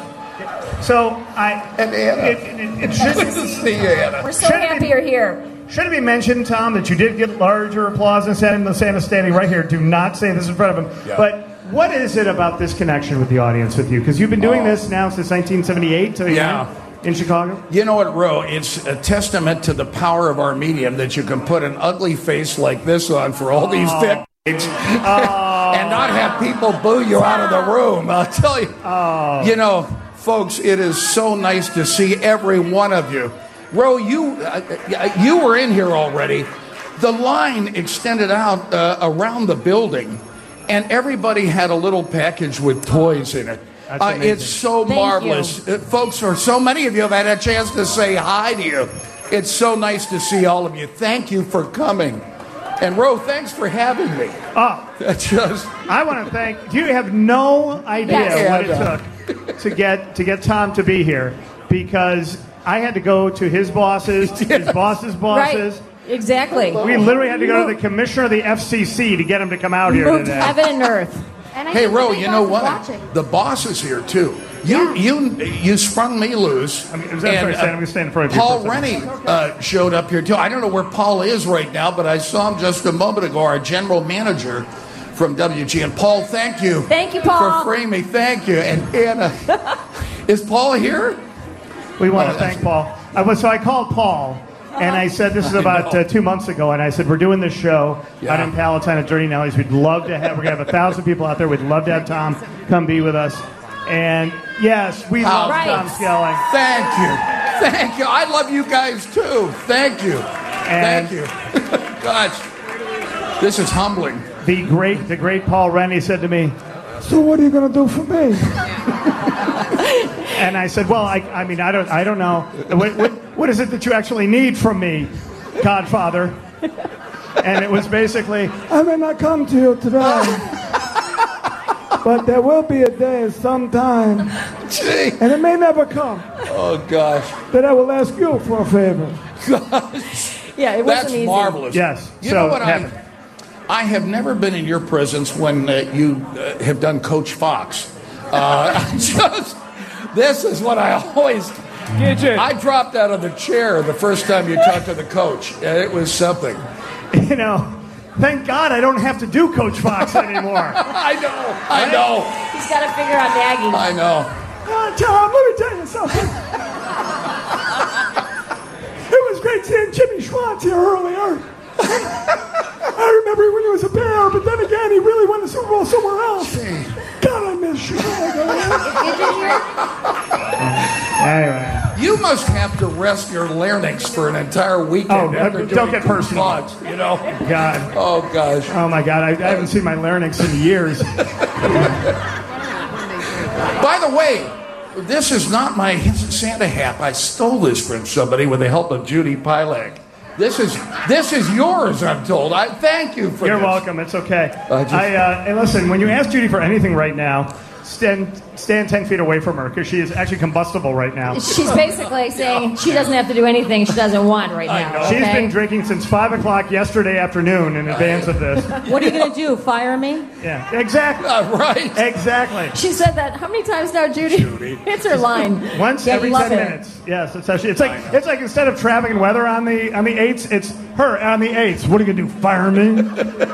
So I And Anna. It, it, it, it Good should, to see you, Anna. We're so Should it happy be- you're here. should it be mentioned, Tom, that you did get larger applause than Santa? Santa standing right here. Do not say this in front of him. Yeah. But what is it about this connection with the audience with you? Because you've been doing Oh. this now since nineteen seventy-eight. So Yeah. in Chicago. You know what, Ro? It's a testament to the power of our medium that you can put an ugly face like this on for all these decades and not have people boo you out of the room. I'll tell you. You know, folks, it is so nice to see every one of you. Ro, you uh, you were in here already. The line extended out uh, around the building, and everybody had a little package with toys in it. That's Uh, amazing. it's so Thank marvelous. Uh, folks, or so many of you have had a chance to say hi to you. It's so nice to see all of you. Thank you for coming. And Ro, thanks for having me. Oh, That's just I want to thank. You have no idea Yes. what Yeah, it took to get to get Tom to be here, because I had to go to his bosses, his boss's bosses. Right. Exactly. We literally had to go to the commissioner of the F C C to get him to come out here Moved today. heaven and earth. And I hey, think the Ro. big You know boss is what? watching. The boss is here too. You you you sprung me loose. I mean, I'm sorry, And, Stan, uh, I'm gonna stand in front of you Paul for a Rennie uh, showed up here too. I don't know where Paul is right now, but I saw him just a moment ago. Our general manager from W G. And Paul, thank you. Thank you, Paul. for freeing me. Thank you. And Anna, is Paul here? We want Oh, to that's- thank Paul. I was, so I called Paul, and I said, this is about uh, two months ago, and I said, we're doing this show Yeah. out in Palatine at Dirty Nellies. We'd love to have, we're going to have a thousand people out there. We'd love to have Tom come be with us. And yes, we love Right. Tom Skilling. Thank you. Thank you. I love you guys too. Thank you. And- Thank you. Gosh, this is humbling. The great, the great Paul Rennie said to me, so what are you going to do for me? And I said, well, I, I mean, I don't, I don't know. What, what, what is it that you actually need from me, Godfather? And it was basically, I may not come to you today, but there will be a day sometime, Gee. and it may never come, Oh gosh. that I will ask you for a favor. Gosh. Yeah, it wasn't That's easy. marvelous. Yes. You So know what happened. I I have never been in your presence when uh, you uh, have done Coach Fox. Uh, I just this is what I always Get you. I dropped out of the chair the first time you talked to the coach. And it was something. You know, thank God I don't have to do Coach Fox anymore. I know. I know. He's got to figure out Nagy. I know. Uh, Tom, let me tell you something. It was great seeing Jimmy Schwartz here earlier. I remember when he was a Bear, but then again, he really won the Super Bowl somewhere else. God, I miss Chicago. Anyway. You must have to rest your larynx for an entire weekend. Oh, after don't doing get Coach personal. Fox, you know. God. Oh gosh. Oh my God, I, I haven't seen my larynx in years. By the way, this is not my Santa hat. I stole this from somebody with the help of Judy Pilak. This is this is yours, I'm told. I thank you for You're this. welcome. It's okay. Uh, just- I uh, and listen, when you ask Judy for anything right now, stand stand ten feet away from her because she is actually combustible right now. She's basically saying she doesn't have to do anything she doesn't want right now. She's okay? been drinking since five o'clock yesterday afternoon in advance of this. What are you going to do? Fire me? Yeah, exactly. Uh, right. Exactly. She said that how many times now, Judy? Judy. It's her line. Once Yeah, every love ten it. minutes. Yes, it's actually it's like it's like instead of traffic and weather on the on the eights, it's her on the eights. What are you gonna do, fireman?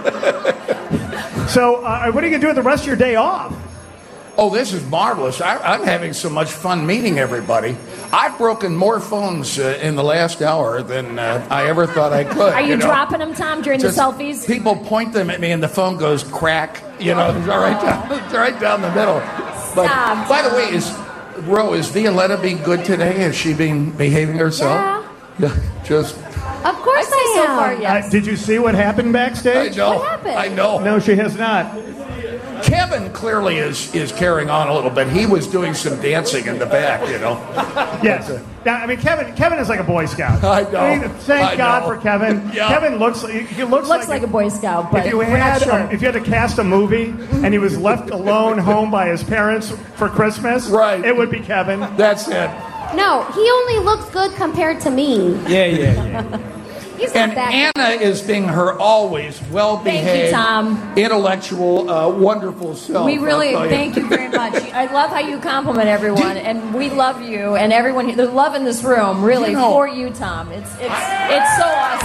So, uh, what are you gonna do with the rest of your day off? Oh, this is marvelous. I, I'm having so much fun meeting everybody. I've broken more phones uh, in the last hour than uh, I ever thought I could. Are you, know? dropping them, Tom, during Just the selfies? People point them at me and the phone goes crack. You know, it's right down, it's right down the middle. But Stop, by the Tom. way, is Ro, is Violetta being good today? Has she been behaving herself? Yeah. Just. Of course I I, say so am. far, yes. Uh, did you see what happened backstage? I know. What happened? I know. No, she has not. Kevin clearly is is carrying on a little bit. He was doing some dancing in the back, you know. Yes. Yeah, I mean, Kevin. Kevin is like a Boy Scout. I know. I mean, thank I God know. for Kevin. Yeah. Kevin looks. He he looks, Looks like a Boy Scout, but if you we're not had sure. um, if you had to cast a movie and he was left alone home by his parents for Christmas, Right. it would be Kevin. That's it. No, he only looks good compared to me. Yeah, yeah, yeah. He's not And that Anna is being her always well-behaved, Tom. intellectual, uh, wonderful self. We really I'll tell thank you very much. I love how you compliment everyone, and we love you and everyone. There's love in this room, really, You know- for you, Tom. It's it's it's so awesome.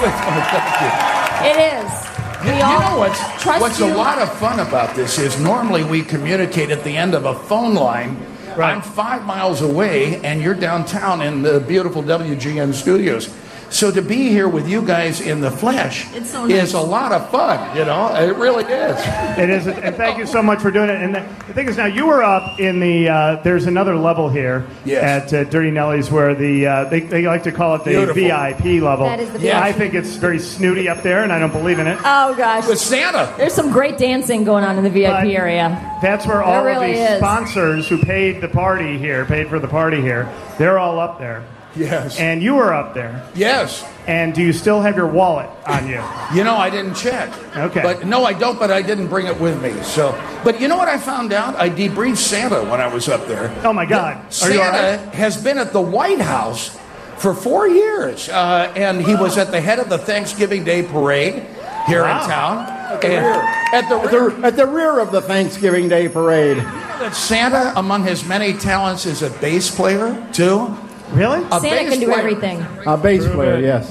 Thank you. It is. You, We you all know what's, trust what's you. a lot of fun about this is normally we communicate at the end of a phone line. Right. I'm five miles away, and you're downtown in the beautiful W G N studios. So to be here with you guys in the flesh It's so nice. is a lot of fun, you know? It really is. It is, and thank you so much for doing it. And the, the thing is, now you were up in the. Uh, there's another level here Yes. at uh, Dirty Nelly's where the uh, they, they like to call it the Beautiful. V I P level. That is the Yeah. I think it's very snooty up there, and I don't believe in it. Oh gosh, With Santa. there's some great dancing going on in the V I P But area. That's where all really of these is. sponsors who paid the party here, paid for the party here, they're all up there. Yes. And you were up there. Yes. And do you still have your wallet on you? You know, I didn't check. Okay. But no, I don't, but I didn't bring it with me. So, but you know what I found out? I debriefed Santa when I was up there. Oh my God! Are you Santa all right? has been at the White House for four years, uh, and he was at the head of the Thanksgiving Day parade here Wow. in town. At the, And rear. at the At the- at the rear of the Thanksgiving Day parade. that Santa, among his many talents, is a bass player too. Really? A Santa bass can do player. everything. A bass player, yes.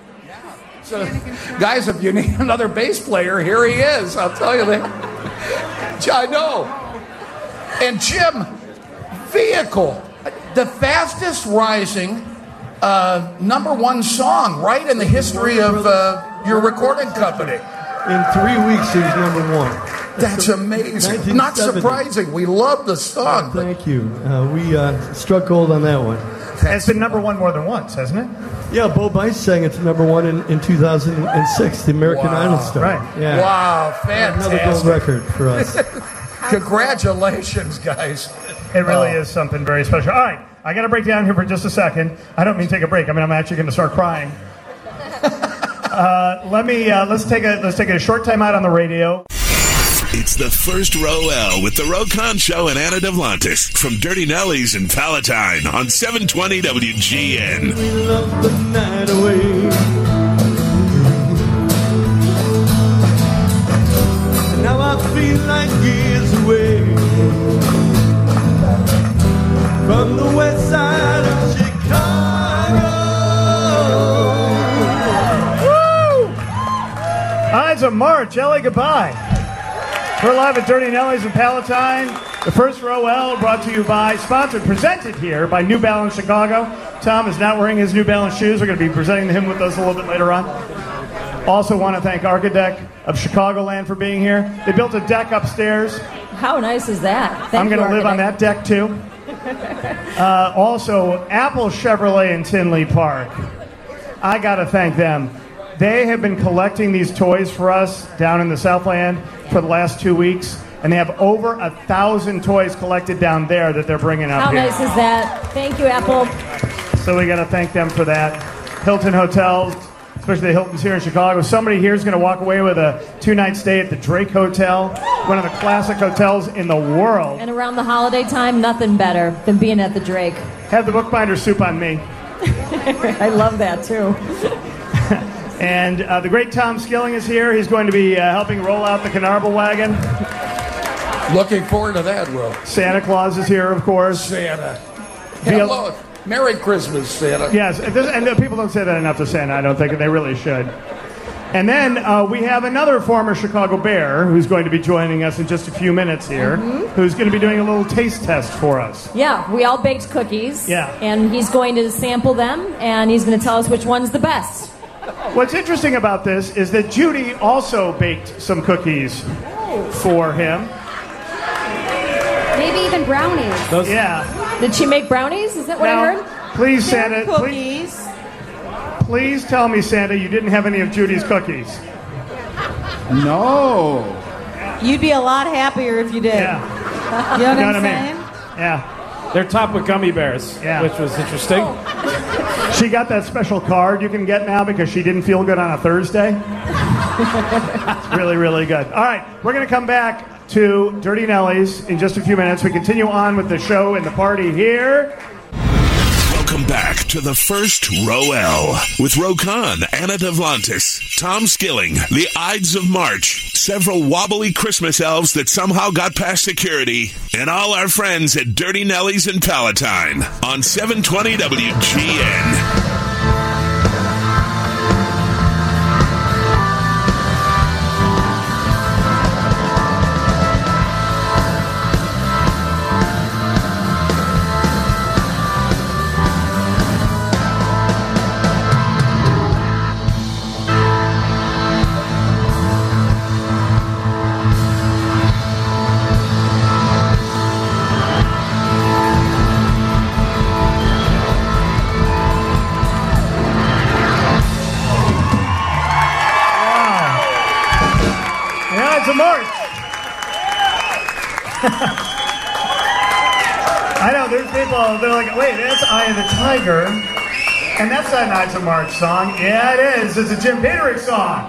So, guys, if you need another bass player, here he is. I'll tell you that. I know. And Jim, Vehicle, the fastest rising uh, number one song, right, in the history of uh, your recording company. In three weeks, he was number one. That's amazing. Not nineteen seventy. surprising. We love the song. but- Thank you. Uh, we uh, struck gold on that one. It's been number one more than once, hasn't it? Yeah, Bo Bice sang it to number one in, in two thousand six, the American Wow. Idol star. Right. Yeah. Wow, Another gold fantastic. record for us. Congratulations, guys. It really Oh. is something very special. All right, I got to break down here for just a second. I don't mean take a break. I mean I'm actually going to start crying. uh, let me uh, let's take a let's take a short time out on the radio. It's the first row L with the Rokon Show and Anna Devlantis from Dirty Nelly's in Palatine on seven twenty W G N. We love the night away. Now I feel like years away from the west side of Chicago. Ides of March, L A goodbye. We're live at Dirty Nelly's in Palatine. The first row L brought to you by, sponsored, presented here by New Balance Chicago. Tom is not wearing his New Balance shoes. We're going to be presenting him with those a little bit later on. Also want to thank Architect of Chicagoland for being here. They built a deck upstairs. How nice is that? Thank I'm going you, to live on that deck too. Uh, also, Apple Chevrolet in Tinley Park. I got to thank them. They have been collecting these toys for us down in the Southland for the last two weeks, and they have over a thousand toys collected down there that they're bringing up How here. nice is that? Thank you, Apple. So we got to thank them for that. Hilton Hotels, especially the Hiltons here in Chicago. Somebody here is going to walk away with a two-night stay at the Drake Hotel, one of the classic hotels in the world. And around the holiday time, nothing better than being at the Drake. Have the bookbinder soup on me. I love that, too. And uh, the great Tom Skilling is here. He's going to be uh, helping roll out the Carnarvon wagon. Looking forward to that, Will. Santa Claus is here, of course. Santa. Hello. Merry Christmas, Santa. Yes, and this- and people don't say that enough to Santa, I don't think, and they really should. And then uh, we have another former Chicago Bear who's going to be joining us in just a few minutes here, Mhm. who's going to be doing a little taste test for us. Yeah, we all baked cookies. Yeah. And he's going to sample them, and he's going to tell us which one's the best. What's interesting about this is that Judy also baked some cookies for him. Maybe even brownies. Yeah. Did she make brownies? Is that what Now, I heard? Please, They're Santa, please, cookies. please tell me, Santa, you didn't have any of Judy's cookies. No. You'd be a lot happier if you did. Yeah. You know what You know I'm what I saying? mean? Yeah. They're topped with gummy bears, Yeah. which was interesting. She got that special card you can get now because she didn't feel good on a Thursday. It's really, really good. All right, we're going to come back to Dirty Nellies in just a few minutes. We continue on with the show and the party here. Welcome back to the first Row L with Ro Khan, Anna Devlantis, Tom Skilling, the Ides of March, several wobbly Christmas elves that somehow got past security, and all our friends at Dirty Nellies and Palatine on seven twenty W G N. Yeah, it's a March. I know, there's people, they're like, wait, that's Eye of the Tiger. And that's not an Ides of March song. Yeah, it is. It's a Jim Peterick song.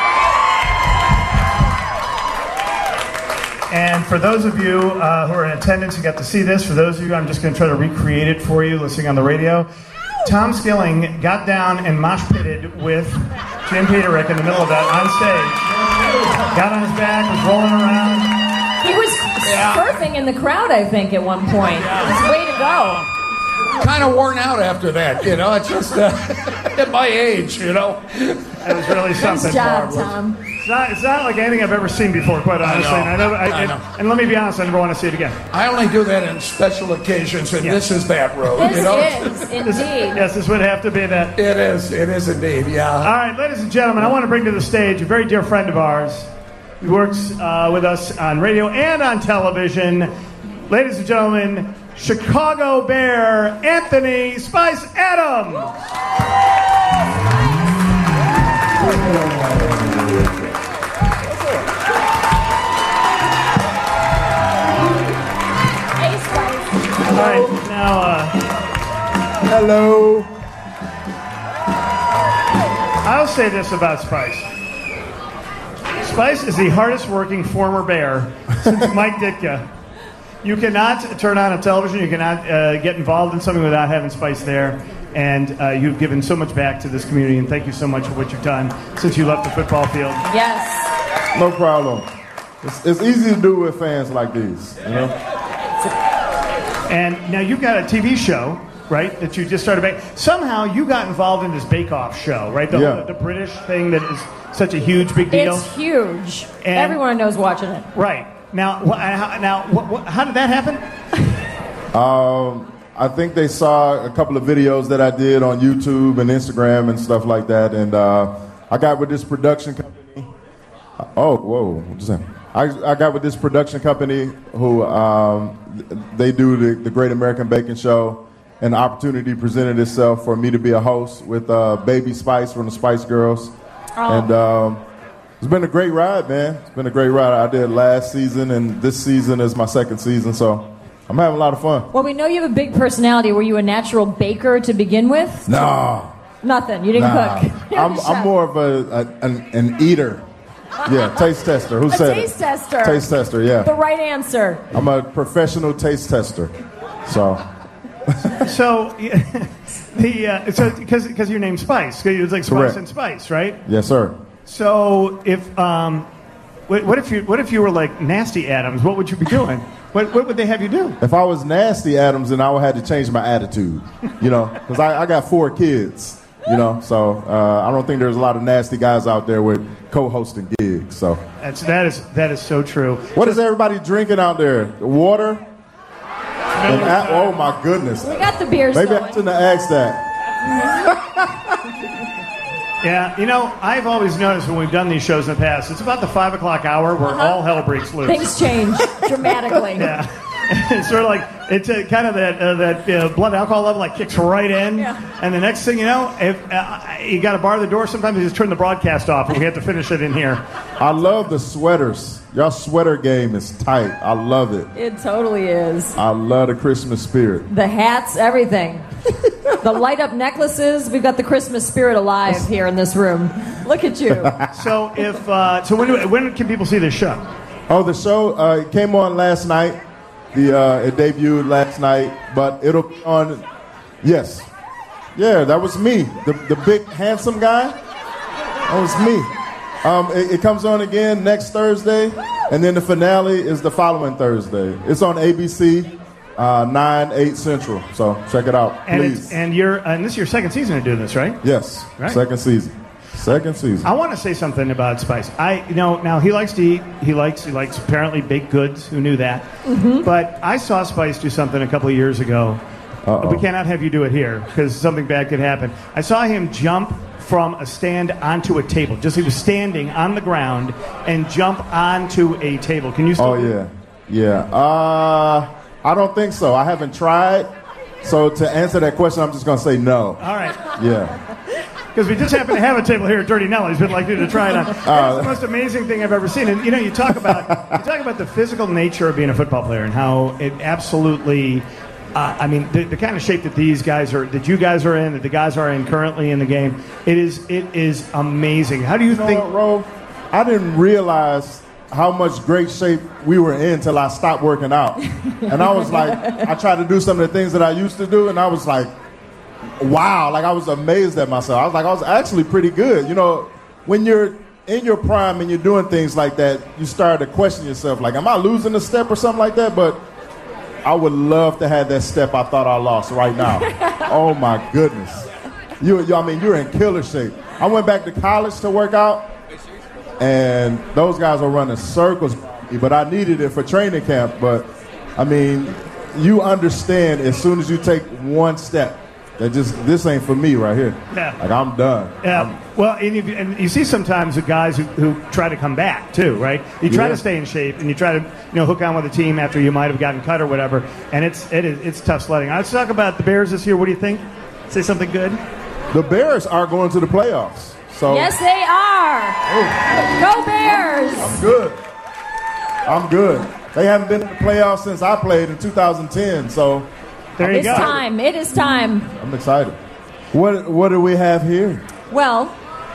And for those of you uh, who are in attendance who got to see this, for those of you, I'm just going to try to recreate it for you listening on the radio. Tom Skilling got down and mosh pitted with Jim Peterick in the middle of that on stage. Got on his back, was rolling around. He was surfing in the crowd, I think, at one point. It was way to go. Kind of worn out after that, you know. It's just uh, at my age, you know. That was really something. Nice job, Barbara. Tom. It's not, it's not like anything I've ever seen before, quite honestly. know. And, I never, I, I and, know. and let me be honest, I never want to see it again. I only do that in special occasions, and Yeah. this is that road. This you know? is, indeed. Yes, this would have to be that. It is. It is indeed. Yeah. All right, ladies and gentlemen, I want to bring to the stage a very dear friend of ours. He works uh, with us on radio and on television. Ladies and gentlemen, Chicago Bear Anthony Spice Adams. Hey, Spice. All right, now, uh, Hello. I'll say this about Spice. Spice is the hardest working former Bear since Mike Ditka. You cannot turn on a television, you cannot uh, get involved in something without having Spice there. And uh, you've given so much back to this community, and thank you so much for what you've done since you left the football field. Yes. No problem. It's, it's easy to do with fans like these, you know? And now you've got a T V show, right, that you just started back. Somehow you got involved in this Bake Off show, right? The, Yeah. the British thing that is such a huge, big deal. It's huge. And- Everyone I know is watching it. Right. Now, wh- how, now wh- wh- how did that happen? Um, I think they saw a couple of videos that I did on YouTube and Instagram and stuff like that, and uh, I got with this production company. Oh, whoa! What is that? I, I got with this production company who um, they do the, the Great American Baking Show, and the opportunity presented itself for me to be a host with uh, Baby Spice from the Spice Girls, Oh. and um, it's been a great ride, man. It's been a great ride. I did last season, and this season is my second season, so I'm having a lot of fun. Well, we know you have a big personality. Were you a natural baker to begin with? No. Nothing. You didn't Nah, cook. You're I'm, the I'm chef. more of a, a an, an eater. Yeah, taste tester. Who A said taste it? tester. Taste tester. Yeah. The right answer. I'm a professional taste tester. So. So, yeah, the uh, so because because your name's Spice, it's like Spice Correct. and Spice, right? Yes, sir. So if um, what, what if you what if you were like Nasty Adams? What would you be doing? What what would they have you do? If I was Nasty Adams, then I would have to change my attitude. You know, because I, I got four kids. You know, so uh, I don't think there's a lot of nasty guys out there with co-hosting gigs. So That's that is that is so true. what is everybody drinking out there? Water? And a- oh my goodness! We got the beers Maybe going. I shouldn't have asked that. Yeah, you know, I've always noticed when we've done these shows in the past, it's about the five o'clock hour where Uh-huh. all hell breaks loose. Things change dramatically. Yeah. It's sort of like it's a, kind of that uh, that uh, blood alcohol level like kicks right in, Yeah. and the next thing you know, if uh, you got to bar the door, sometimes you just turn the broadcast off, and we have to finish it in here. I love the sweaters. Y'all sweater game is tight. I love it. It totally is. I love the Christmas spirit. The hats, everything. The light up necklaces. We've got the Christmas spirit alive here in this room. Look at you. So if uh, so, when do, when can people see this show? Oh, the show uh, it came on last night. The uh, it debuted last night, but it'll be on. Yes, yeah, that was me, the the big handsome guy. That was me. Um, it, it comes on again next Thursday, and then the finale is the following Thursday. It's on A B C, uh, nine eight Central. So check it out, And please. it's, and you're and this is your second season of doing this, right? Yes, Right. second season. Second season. I want to say something about Spice. I, you know, now he likes to eat. He likes, he likes apparently baked goods. Who knew that? Mm-hmm. But I saw Spice do something a couple of years ago. Uh-oh. We cannot have you do it here because something bad could happen. I saw him jump from a stand onto a table. Just he was standing on the ground and jump onto a table. Can you still? Oh yeah, yeah. Uh, I don't think so. I haven't tried. So to answer that question, I'm just gonna say no. All right. Yeah. Because we just happen to have a table here at Dirty Nelly's. We'd like you to try it on. It's the most amazing thing I've ever seen. And you know, you talk about you talk about the physical nature of being a football player and how it absolutely. Uh, I mean, the, the kind of shape that these guys are, that you guys are in, that the guys are in currently in the game, it is it is amazing. How do you, You know think? what, Ro? I didn't realize how much great shape we were in till I stopped working out. And I was like, I tried to do some of the things that I used to do, and I was like, wow, like I was amazed at myself. I was like, I was actually pretty good. You know, when you're in your prime and you're doing things like that, you start to question yourself, like, am I losing a step or something like that? But I would love to have that step I thought I lost right now. Oh my goodness. You, you, I mean, you're in killer shape. I went back to college to work out, and those guys were running circles, but I needed it for training camp. But I mean, you understand as soon as you take one step that just this ain't for me right here. Yeah. Like I'm done. Yeah. Well, and you, and you see sometimes the guys who, who try to come back too, right? You try Yeah. to stay in shape and you try to you know hook on with a team after you might have gotten cut or whatever, and it's it is it's tough sledding. Let's talk about the Bears this year. What do you think? Say something good. The Bears are going to the playoffs. So Yes, they are. Go Bears! I'm good. I'm good. They haven't been in the playoffs since I played in two thousand ten, so there you It's go. time. It is time. I'm excited. What what do we have here? Well,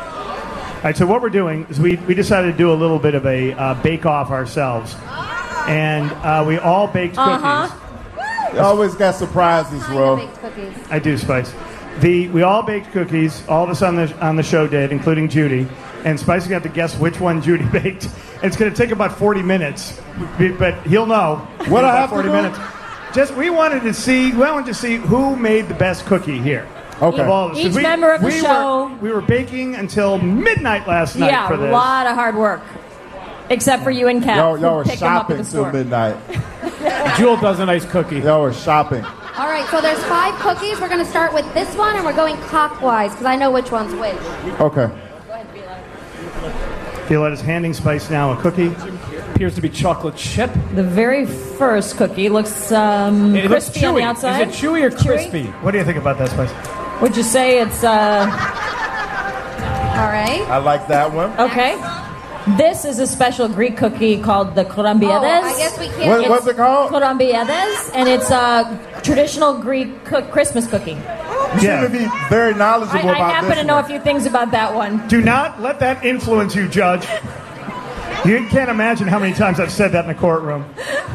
All right, so what we're doing is we, we decided to do a little bit of a uh, bake-off ourselves. And uh, we all baked cookies. uh-huh. You always got surprises, bro. Baked cookies. I do, Spice. The We all baked cookies. All of us on the, on the show did, including Judy. And Spice is going to have to guess which one Judy baked. It's going to take about forty minutes, but he'll know. What in I about have to forty do? minutes. Just we wanted to see. We wanted to see who made the best cookie here. Okay. Of all of us. 'Cause Each we, member of the we show- Were, we were baking until midnight last night yeah, for a this. lot of hard work. Except for you and Kat. Y'all, y'all who were picked them up at shopping the till store. midnight. Jewel does a nice cookie. Y'all were shopping. All right, so there's five cookies. We're going to start with this one, and we're going clockwise because I know which one's which. Okay. Violette is handing Spice now a cookie. Appears to be chocolate chip. The very first cookie looks um, It looks crispy on the chewy. outside. Is it chewy or crispy? What do you think about that, Spice? Would you say it's uh, All right. I like that one. okay? This is a special Greek cookie called the korambiedes. Oh, I guess we can't. What, what's it called? Korambiedes, and it's a traditional Greek cook Christmas cookie. You Yeah. seem to be very knowledgeable I, I about happen this to know one. a few things about that one. Do not let that influence you, Judge. You can't imagine how many times I've said that in the courtroom.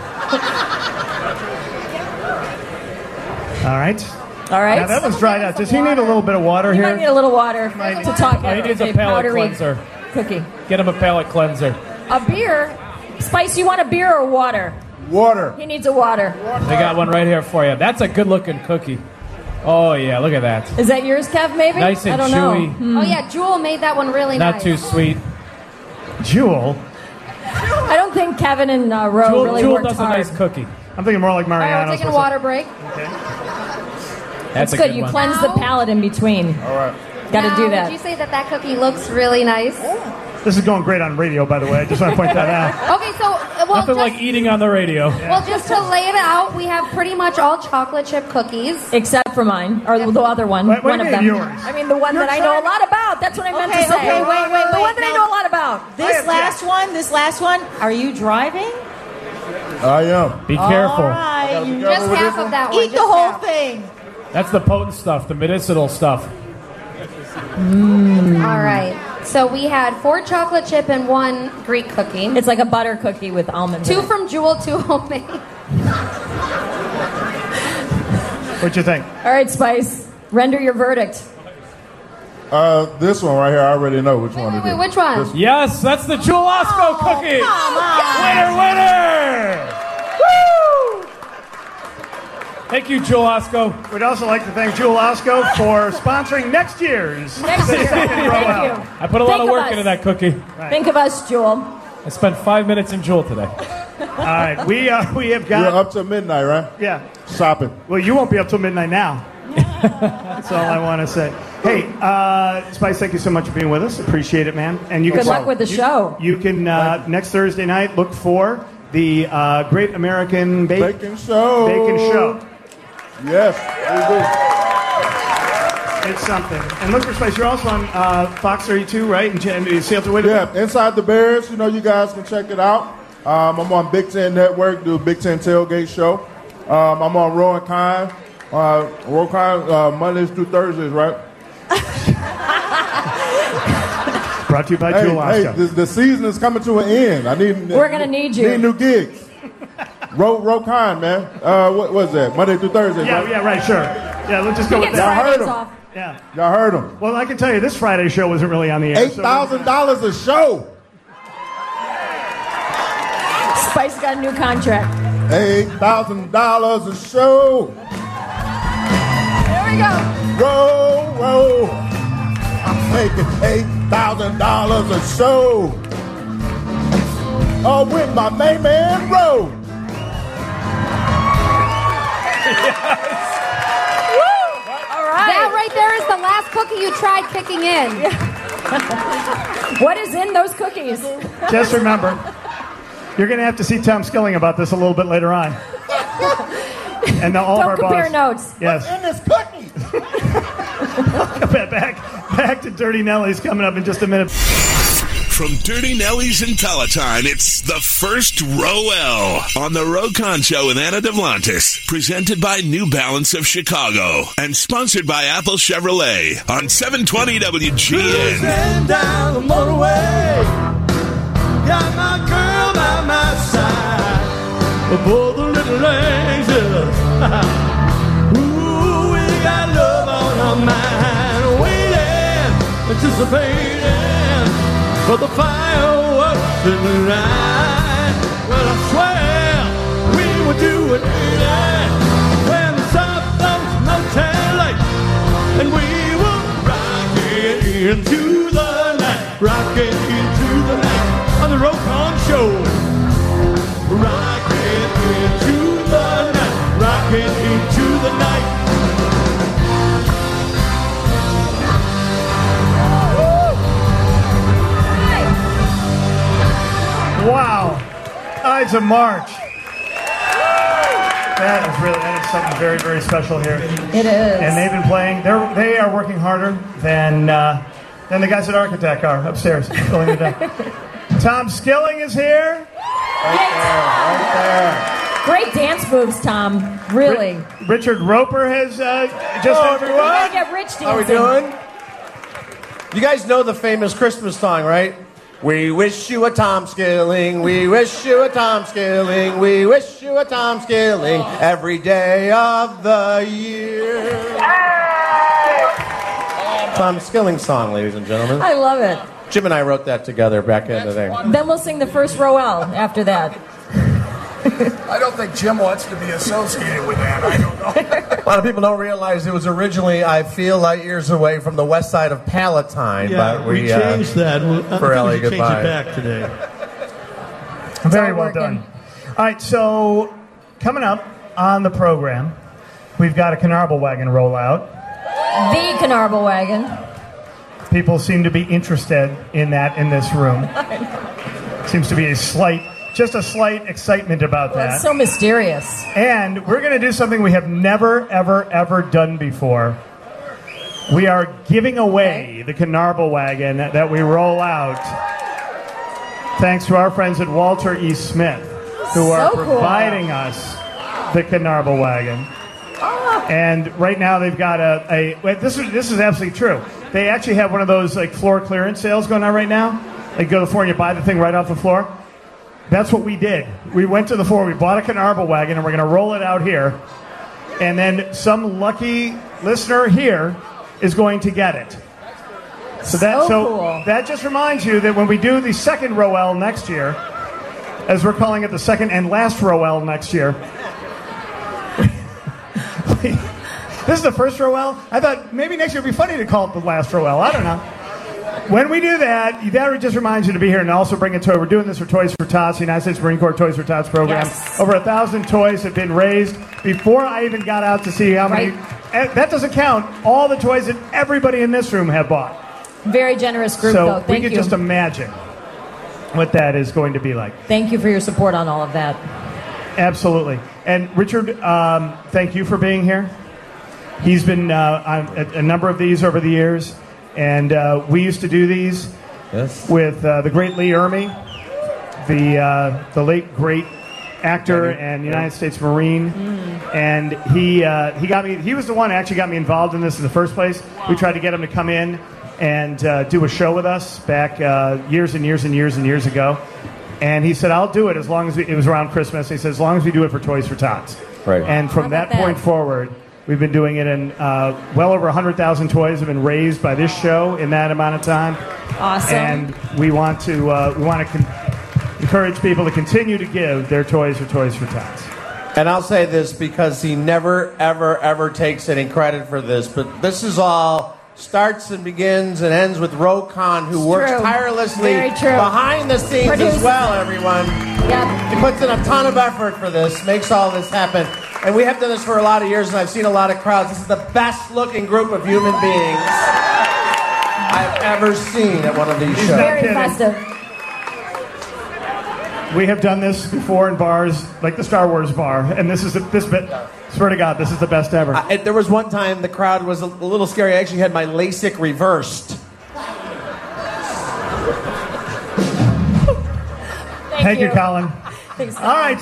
All right. All right. Now that one's dried out. Does he need a little bit of water You here? might need a little water to talk Oh, he about needs a a palate powdery cleanser. cookie. Get him a palate cleanser. A beer? Spice, you want a beer or water? Water. He needs a water. They got one right here for you. That's a good-looking cookie. Oh, yeah, look at that. Is that yours, Kev, maybe? Nice and I don't chewy. know. Hmm. Oh yeah, Jewel made that one really Not nice. too sweet. Jewel? I don't think Kevin and uh, Ro Jewel, really Jewel worked does hard. a nice cookie. I'm thinking more like All right, Mariano's. we're taking a or water break. something. That's, That's a good. good You one. cleanse the palate in between. All right. Got to Now, do that. Would you say that that cookie looks really nice? This is going great on radio, by the way. I just want to point that out. Okay, so uh, well, Nothing just, like eating on the radio. well, just to lay it out, we have pretty much all chocolate chip cookies. Except for mine, or the other one, Wait, what one do of you them. mean yours? I mean, the one that I know a lot about. That's what I meant Okay, to say. okay, wait, wait, The wait, one that I no. know a lot about. This last one, this last one, are you driving? I am. Be careful. All right, you Just with half this of that one. eat the just whole half. thing. That's the potent stuff, the medicinal stuff. All right. So we had four chocolate chip and one Greek cookie. It's like a butter cookie with almonds. Two in it. from Jewel, two homemade. What you think? All right, Spice. Render your verdict. Uh, this one right here, I already know which one Wait, it wait, is. which one? This- Yes, that's the Jewel Osco Oh, cookie. come on. Winner, winner! Woo! Thank you, Jewel Osco. We'd also like to thank Jewel Osco for sponsoring next year's. Next year. Thank you. I put a lot Think of of work us. into that cookie. Think of us, Jewel. I spent five minutes in Jewel today. All right, we uh, we have You're got. up to midnight, right? Yeah. Shopping. Well, you won't be up till midnight now. That's all I want to say. Hey, uh, Spice, thank you so much for being with us. Appreciate it, man. And you Good can luck with the you- show. You can uh, next Thursday night look for the uh, Great American Bake Bacon show. Bacon Show. Yes, It's something. And look for Spice. You're also on uh, Fox thirty-two, right? And and you see out the way we to do. Yeah, Inside the Bears. You know, you guys can check it out. Um, I'm on Big Ten Network. Do a Big Ten tailgate show. Um, I'm on Rowan Kine. Uh, Rowan Kine uh, Mondays through Thursdays, right? Brought to you by Hey, Jewel hey, Osco. the, the season is coming to an end. I need. We're gonna need you. Need new gigs. Ro, Ro Kine, man. Uh, what was that? Monday through Thursday. Yeah, right? yeah, right, sure. Yeah, let's just go He with gets that. Y'all heard Fridays him. off. Yeah. Y'all heard him. Well, I can tell you, this Friday show wasn't really on the air. Eight thousand dollars a show. Spice got a new contract. Eight thousand dollars a show. There we go. Roll, roll. I'm making eight thousand dollars a show. Oh, with my main man, Roll. All right. That right there is the last cookie you tried kicking in. What is in those cookies? Just remember, you're going to have to see Tom Skilling about this a little bit later on. And the, all Don't of our compare bars. notes. Yes. In this cookie. back, back to Dirty Nelly's coming up in just a minute. From Dirty Nelly's in Palatine, it's the first Row L on the Row Concho with Anna Devlantis, presented by New Balance of Chicago and sponsored by Apple Chevrolet on seven twenty W G N. Cruising down the motorway, got my girl by my side. Pull the little angels. Ooh, we got love on our mind, waiting, anticipating for the fireworks in the night. Well, I swear we were doing it when the sun comes no tail light, and we were rocking into the night, rocking into the night on the Rokon Show. Rocking into the night, rocking into the night. Wow. Ides of March. That is really, that is something very, very special here. It is. And they've been playing, they're, they are working harder than, uh, than the guys at Architect are upstairs. filling it down. Tom Skilling is here. Right there, right there. Great dance moves, Tom. Really. Ri- Richard Roper has uh, just Hello, entered. everyone. We gotta get Rich dancing. How we doing? You guys know the famous Christmas song, right? We wish you a Tom Skilling, we wish you a Tom Skilling, we wish you a Tom Skilling every day of the year. Tom Skilling song, ladies and gentlemen. I love it. Jim and I wrote that together back in the day. Then we'll sing the first Roel after that. I don't think Jim wants to be associated with that. I don't know. A lot of people don't realize it was originally I Feel Light Years Away from the west side of Palatine. Yeah, but we, we changed uh, that. Well, I for think Ellie, we should change goodbye. it back today. Very well done. All right, so coming up on the program, we've got a Canarble wagon rollout. The Canarble wagon. People seem to be interested in that in this room. Seems to be a slight, just a slight excitement about Well, that. it's so mysterious. And we're going to do something we have never, ever, ever done before. We are giving away the Canarble wagon that we roll out thanks to our friends at Walter E. Smith, who are So cool. providing us the Canarble wagon. And right now they've got a, a wait, this is this is absolutely true. They actually have one of those like floor clearance sales going on right now. Like go to the floor and you buy the thing right off the floor. That's what we did. We went to the floor, we bought a Canarble wagon, and we're going to roll it out here. And then some lucky listener here is going to get it. So that So so cool. that just reminds you that when we do the second Roel next year, as we're calling it the second and last Roel next year. This is the first Roel. I thought maybe next year would be funny to call it the last Roel. I don't know. When we do that, that just reminds you to be here and also bring a toy. We're doing this for Toys for Tots, the United States Marine Corps Toys for Tots program. Yes. Over a thousand toys have been raised before I even got out to see how many. Right. That doesn't count all the toys that everybody in this room have bought. Very generous group, so though. we Thank can you. just imagine what that is going to be like. Thank you for your support on all of that. Absolutely. And Richard, um, thank you for being here. He's been uh, on a, a number of these over the years, and uh, we used to do these Yes. with uh, the great Lee Ermey, the uh, the late great actor and United States Marine, and he uh, he got me. He was the one who actually got me involved in this in the first place. We tried to get him to come in and uh, do a show with us back uh, years and years and years and years ago. And he said, "I'll do it as long as we," it was around Christmas. He said, "As long as we do it for Toys for Tots." Right. And from How about that point that? forward, we've been doing it, and uh, well over one hundred thousand toys have been raised by this show in that amount of time. Awesome. And we want to uh, we want to con- encourage people to continue to give their toys for Toys for Tots. And I'll say this because he never, ever, ever takes any credit for this, but this is all starts and begins and ends with Ro Khan, who works True. tirelessly Very true. behind the scenes Produces as well, everyone. Yep. He puts in a ton of effort for this, makes all this happen. And we have done this for a lot of years, and I've seen a lot of crowds. This is the best-looking group of human beings I've ever seen at one of these shows. Very kidding. festive. We have done this before in bars, like the Star Wars bar, and this is the, this bit. Swear to God, this is the best ever. I, there was one time the crowd was a, a little scary. I actually had my LASIK reversed. Thank, Thank you, you, Colin. Thanks, All right,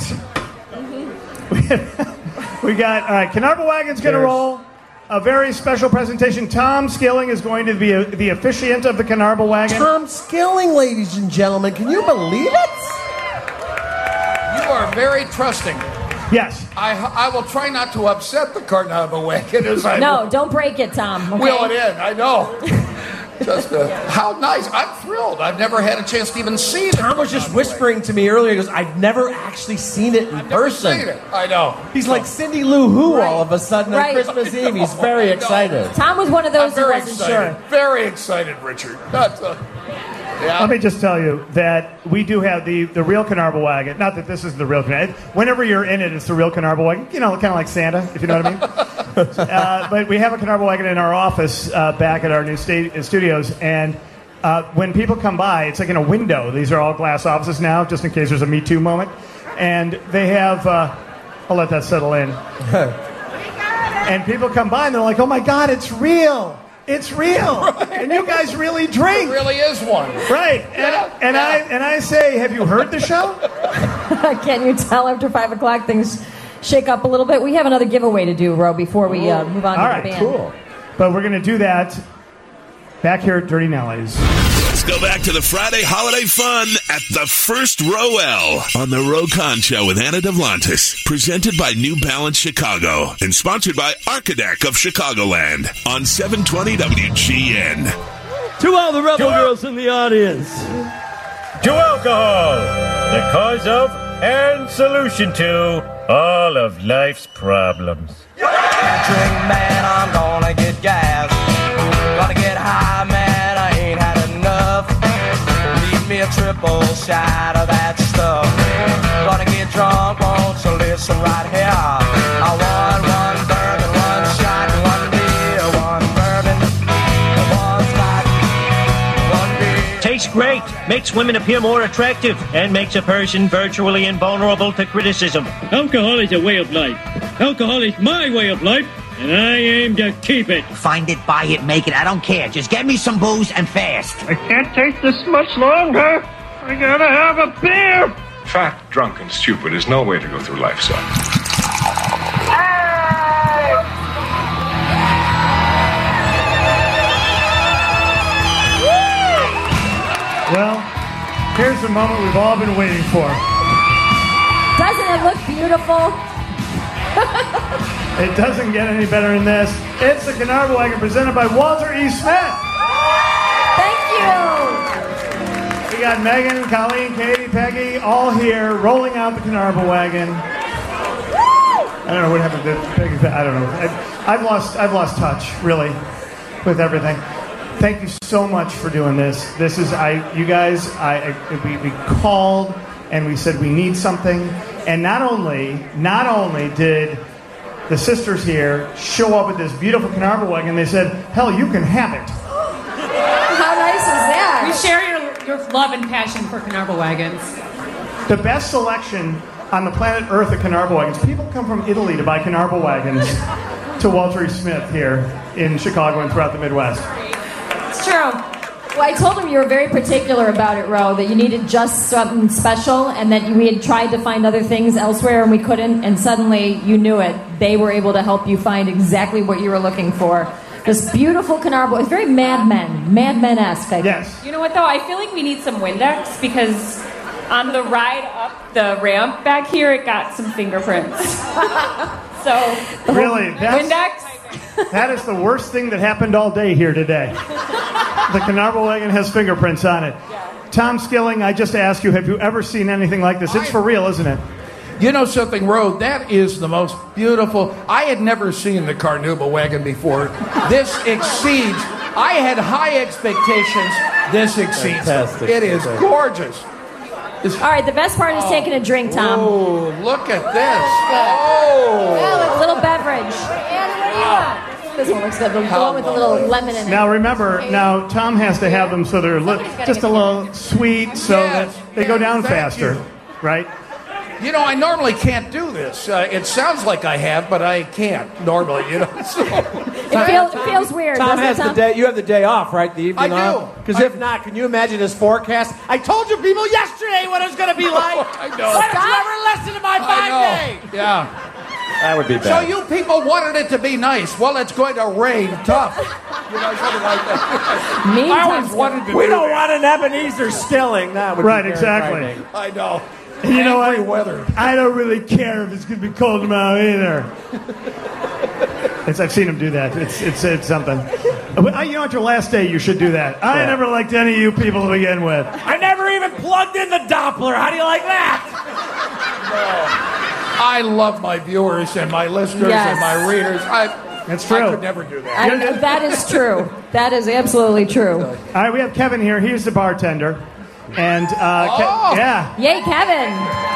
we got all right. Canarble Wagon's going to Cheers. roll. A very special presentation. Tom Skilling is going to be a, the officiant of the Canarble Wagon. Tom Skilling, ladies and gentlemen, can you believe it? You are very trusting. Yes. I, I will try not to upset the Carnarvon wagon as I No, don't break it, Tom. Okay? wheel it in. I know. Just uh, how nice. I'm thrilled. I've never had a chance to even see it. Tom was just whispering to me earlier. He goes, "I've never actually seen it in I've person." never seen it. I know. He's like Cindy Lou Who Right. all of a sudden on Right. Christmas Eve. He's very excited. Tom was one of those I'm who very wasn't excited. sure. Very excited, Richard. That's uh, yeah. Let me just tell you that we do have the, the real Canarble Wagon. Not that this is the real Canarble. Whenever you're in it, it's the real Canarble Wagon. You know, kind of like Santa, if you know what I mean. uh, but we have a Canarble Wagon in our office uh, back at our new sta- studios, and uh, when people come by, it's like in a window. These are all glass offices now, just in case there's a Me Too moment. And they have, uh, I'll let that settle in. And people come by and they're like, "Oh my God, it's real! It's real! Right. And you guys really drink!" There really is one. Right, and, Yeah, and yeah. I and I say, "Have you heard the show?" Can you tell after five o'clock things shake up a little bit? We have another giveaway to do, Ro, before we uh, move on All to right, the band. cool. But we're going to do that back here at Dirty Nellies. Let's go back to the Friday holiday fun at the First Row on the Ro Khan Show with Anna Devlantis. Presented by New Balance Chicago and sponsored by Architect of Chicagoland on seven twenty W G N. To all the rebel girls in the audience. To alcohol, the cause of and solution to all of life's problems. Drink, man, I'm gonna get gas. Gonna get high, man, I ain't had enough. Leave me a triple shot of that stuff. Gonna get drunk, won't you listen right here? I want one bourbon, one shot, one beer, one bourbon, one scotch, one beer. Tastes great, makes women appear more attractive, and makes a person virtually invulnerable to criticism. Alcohol is a way of life. Alcohol is my way of life, and I aim to keep it. Find it, buy it, make it. I don't care. Just get me some booze and fast. I can't take this much longer. I gotta have a beer. Fat, drunk, and stupid is no way to go through life, son. Well, here's the moment we've all been waiting for. Doesn't it look beautiful? It doesn't get any better than this. It's the Carnarvon Wagon presented by Walter E. Smith. Thank you. We got Megan, Colleen, Katie, Peggy, all here rolling out the Carnarvon Wagon. I don't know what happened to Peggy. I don't know. I, I've lost. I've lost touch, really, with everything. Thank you so much for doing this. This is I. You guys. I. I we, we called and we said we need something. And not only, not only did the sisters here show up with this beautiful Carnarvon Wagon, they said, hell, you can have it. How nice is that? We share your, your love and passion for Carnarvon Wagons. The best selection on the planet Earth of Carnarvon Wagons. People come from Italy to buy Carnarvon Wagons to Walter E. Smith here in Chicago and throughout the Midwest. It's true. Well, I told him you were very particular about it, Ro, that you needed just something special and that we had tried to find other things elsewhere and we couldn't, and suddenly you knew it. They were able to help you find exactly what you were looking for. This beautiful Carnarvon, it's very Mad Men, Mad Men-esque, I think. Yes. You know what, though? I feel like we need some Windex because on the ride up the ramp back here, it got some fingerprints. So, Really? That's, Windex? That is the worst thing that happened all day here today. The Carnarvon Wagon has fingerprints on it. Tom Skilling, I just asked you, have you ever seen anything like this? It's for real, isn't it? You know something, Ro? That is the most beautiful. I had never seen the Carnarvon Wagon before. This exceeds. I had high expectations. This exceeds. Fantastic. It is gorgeous. All right, the best part is Oh. taking a drink, Tom. Oh, look at this. Oh. A little beverage. Anna, what do you want? This one looks good. The How one with a little lovely. lemon in it. Now remember, now Tom has to have them so they're li- just a little sweet so Yes, that they go down thank faster, you. right? You know, I normally can't do this. Uh, it sounds like I have, but I can't normally, you know. So. It, feel, it feels weird, Tom doesn't has it, the Tom? day. You have the day off, right? The evening I do. off. Because if not, can you imagine his forecast? I told you people yesterday what it was going to be like. I know. Why don't you ever listen to my I five know. day? Yeah. That would be So you people wanted it to be nice. Well, it's going to rain tough. You know, something like that. Mean I always Tom wanted to We do don't that. want an Ebenezer Stilling. That would Right, be very exactly. frightening. I know. You know Angry what? weather. I don't really care if it's going to be cold tomorrow either. It's, I've seen him do that. It's it's, it's something. Uh, You know, at your last day, you should do that. I Yeah. never liked any of you people to begin with. I never even plugged in the Doppler. How do you like that? I love my viewers and my listeners Yes. and my readers. I, That's I true. could never do that. I, that is true. That is absolutely true. All right, we have Kevin here. He's the bartender. And, uh, Ke- Oh. yeah. Yay, Kevin.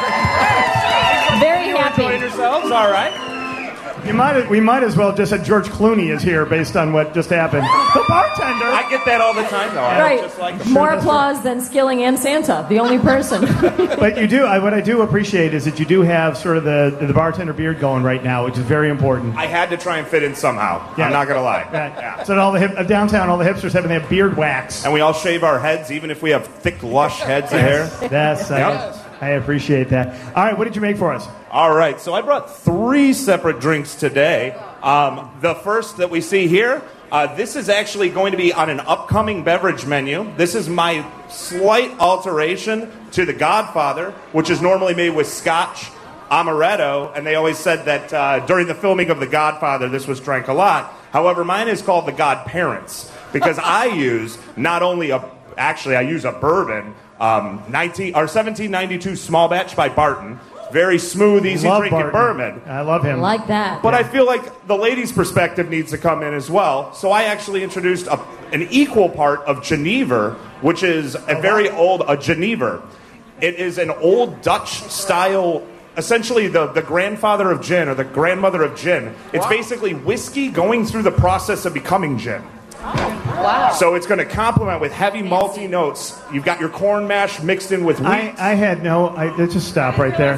Very happy. yourselves, all right. You might, we might as well just have George Clooney is here based on what just happened. The bartender. I get that all the time, though. I Right. just like More applause than Skilling and Santa, the only person. But you do, I, what I do appreciate is that you do have sort of the, the bartender beard going right now, which is very important. I had to try and fit in somehow. Yeah. I'm not going to lie. Right. Yeah. So that all the hip, uh, downtown, all the hipsters have, they have beard wax. And we all shave our heads, even if we have thick, lush heads of hair. That's, uh, Yep. I appreciate that. All right, what did you make for us? All right, so I brought three separate drinks today. Um, the first that we see here, uh, this is actually going to be on an upcoming beverage menu. This is my slight alteration to the Godfather, which is normally made with Scotch amaretto, and they always said that uh, during the filming of The Godfather, this was drank a lot. However, mine is called the Godparents, because I use not only a, actually I use a bourbon, um, nineteen or seventeen ninety-two small batch by Barton. Very smooth, easy Love drinking Barton. bourbon. I love him. Like that. But I feel like the ladies' perspective needs to come in as well. So I actually introduced a, an equal part of Genever, which is a very old, a Genever. It is an old Dutch style, essentially the, the grandfather of gin or the grandmother of gin. It's basically whiskey going through the process of becoming gin. Wow. So it's going to complement with heavy malty notes. You've got your corn mash mixed in with wheat. I, I had no, I, let's just stop right there.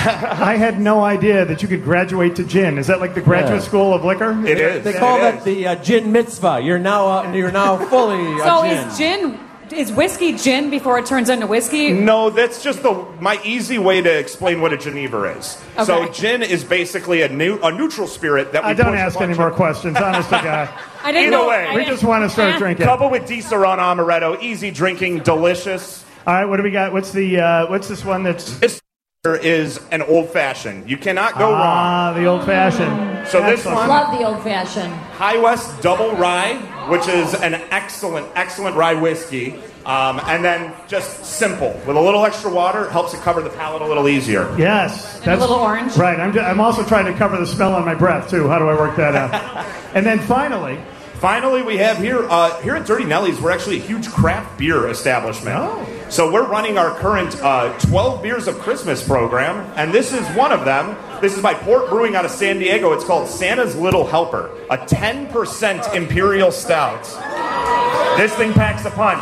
I had no idea that you could graduate to gin. Is that like the graduate Yeah. school of liquor? It is. They call that the uh, gin mitzvah. You're now uh, you're now fully So a gin. is gin, is whiskey gin before it turns into whiskey? No, that's just the my easy way to explain what a Genever is. So Okay. gin is basically a new a neutral spirit that we I don't push a ask any bunch more of- questions, honest to God. I didn't Either know. way, I We didn't- just want to start Eh. drinking. Coupled with Disaronno amaretto, easy drinking, delicious. All right, what do we got? What's the uh, what's this one that's This is an old fashioned. You cannot go wrong. ah the old fashioned? So this one, Love the old fashioned. High West Double Rye, which is an excellent, excellent rye whiskey. Um, and then just simple. With a little extra water, helps it cover the palate a little easier. Yes, And a little orange. Right. I'm, ju- I'm also trying to cover the smell on my breath too. How do I work that out? And then finally, Finally, we have here, uh, here at Dirty Nelly's, we're actually a huge craft beer establishment. Oh. So we're running our current uh, twelve Beers of Christmas program, and this is one of them. This is by Port Brewing out of San Diego. It's called Santa's Little Helper, a ten percent Imperial Stout. This thing packs a punch.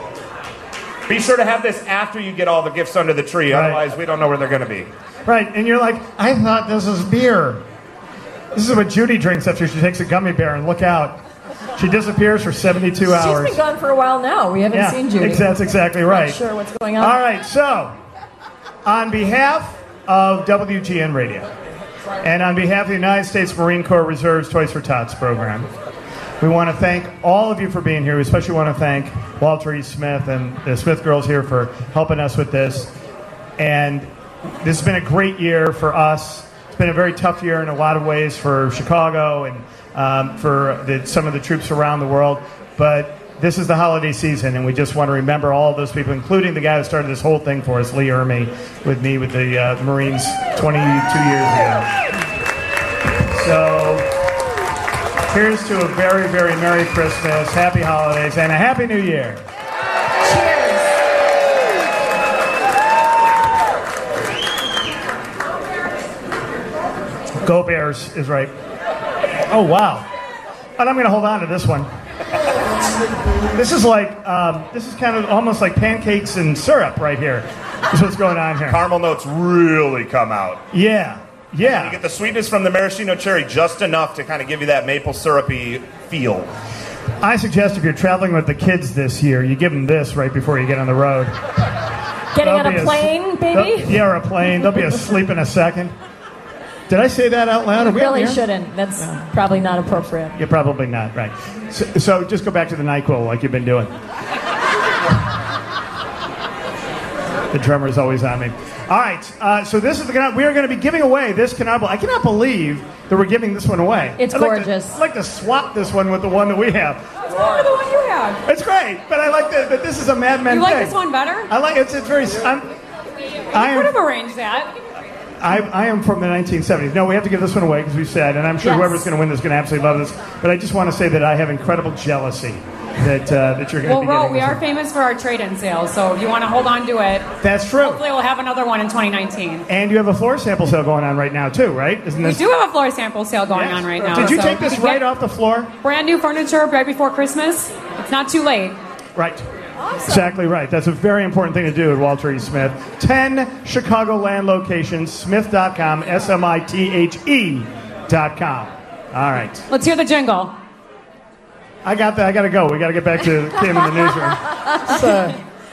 Be sure to have this after you get all the gifts under the tree, Right. otherwise we don't know where they're going to be. right, and you're like, I thought this was beer. This is what Judy drinks after she takes a gummy bear, and look out. She disappears for seventy-two hours. She's been gone for a while now. We haven't yeah, seen Judy. ex- that's exactly right. Not sure what's going on. All right, so on behalf of W G N Radio and on behalf of the United States Marine Corps Reserve's Toys for Tots program, we want to thank all of you for being here. We especially want to thank Walter E. Smith and the Smith girls here for helping us with this. And this has been a great year for us. It's been a very tough year in a lot of ways for Chicago and um, for the, some of the troops around the world. But this is the holiday season, and we just want to remember all of those people, including the guy who started this whole thing for us, Lee Ermey, with me with the uh, Marines twenty-two years ago. So here's to a very, very Merry Christmas, Happy Holidays, and a Happy New Year. Go Bears is right. Oh, wow. And I'm going to hold on to this one. This is like, um, this is kind of almost like pancakes and syrup right here. This is what's going on here. Caramel notes really come out. Yeah, yeah. You get the sweetness from the maraschino cherry just enough to kind of give you that maple syrupy feel. I suggest if you're traveling with the kids this year, you give them this right before you get on the road. Getting They'll on be a plane, baby? they'll- Yeah, or a plane. They'll be asleep in a second. Did I say that out loud? Are You we on really the air? shouldn't. That's probably not appropriate. You're probably not, right. So, so just go back to the NyQuil like you've been doing. The drummer is always on me. All right, uh, so this is the we are going to be giving away this Canable. I cannot believe that we're giving this one away. It's I'd like to- gorgeous. I'd like to swap this one with the one that we have. What's wrong with the one you have? It's great, but I like that. But this is a Mad Men You like thing. this one better? I like it's. It's very. I'm, I You could am. have arranged that. I, I am from the nineteen seventies. No, we have to give this one away because we said, and I'm sure Yes. whoever's going to win this is going to absolutely love this. But I just want to say that I have incredible jealousy that uh, that you're going to Well, be Ro, getting. we this are one. famous for our trade-in sales, so if you want to hold on to it, That's true. hopefully we'll have another one in twenty nineteen. And you have a floor sample sale going on right now too, right? Isn't We this? do have a floor sample sale going Yes. on right now. Did you so take this can right get off the floor? Brand new furniture right before Christmas. It's not too late. Right. Exactly right. That's a very important thing to do at Walter E. Smith. Ten Chicagoland locations, smith dot com, S M I T H E dot com. All right. Let's hear the jingle. I got that. I got to go. We got to get back to Kim in the newsroom. So,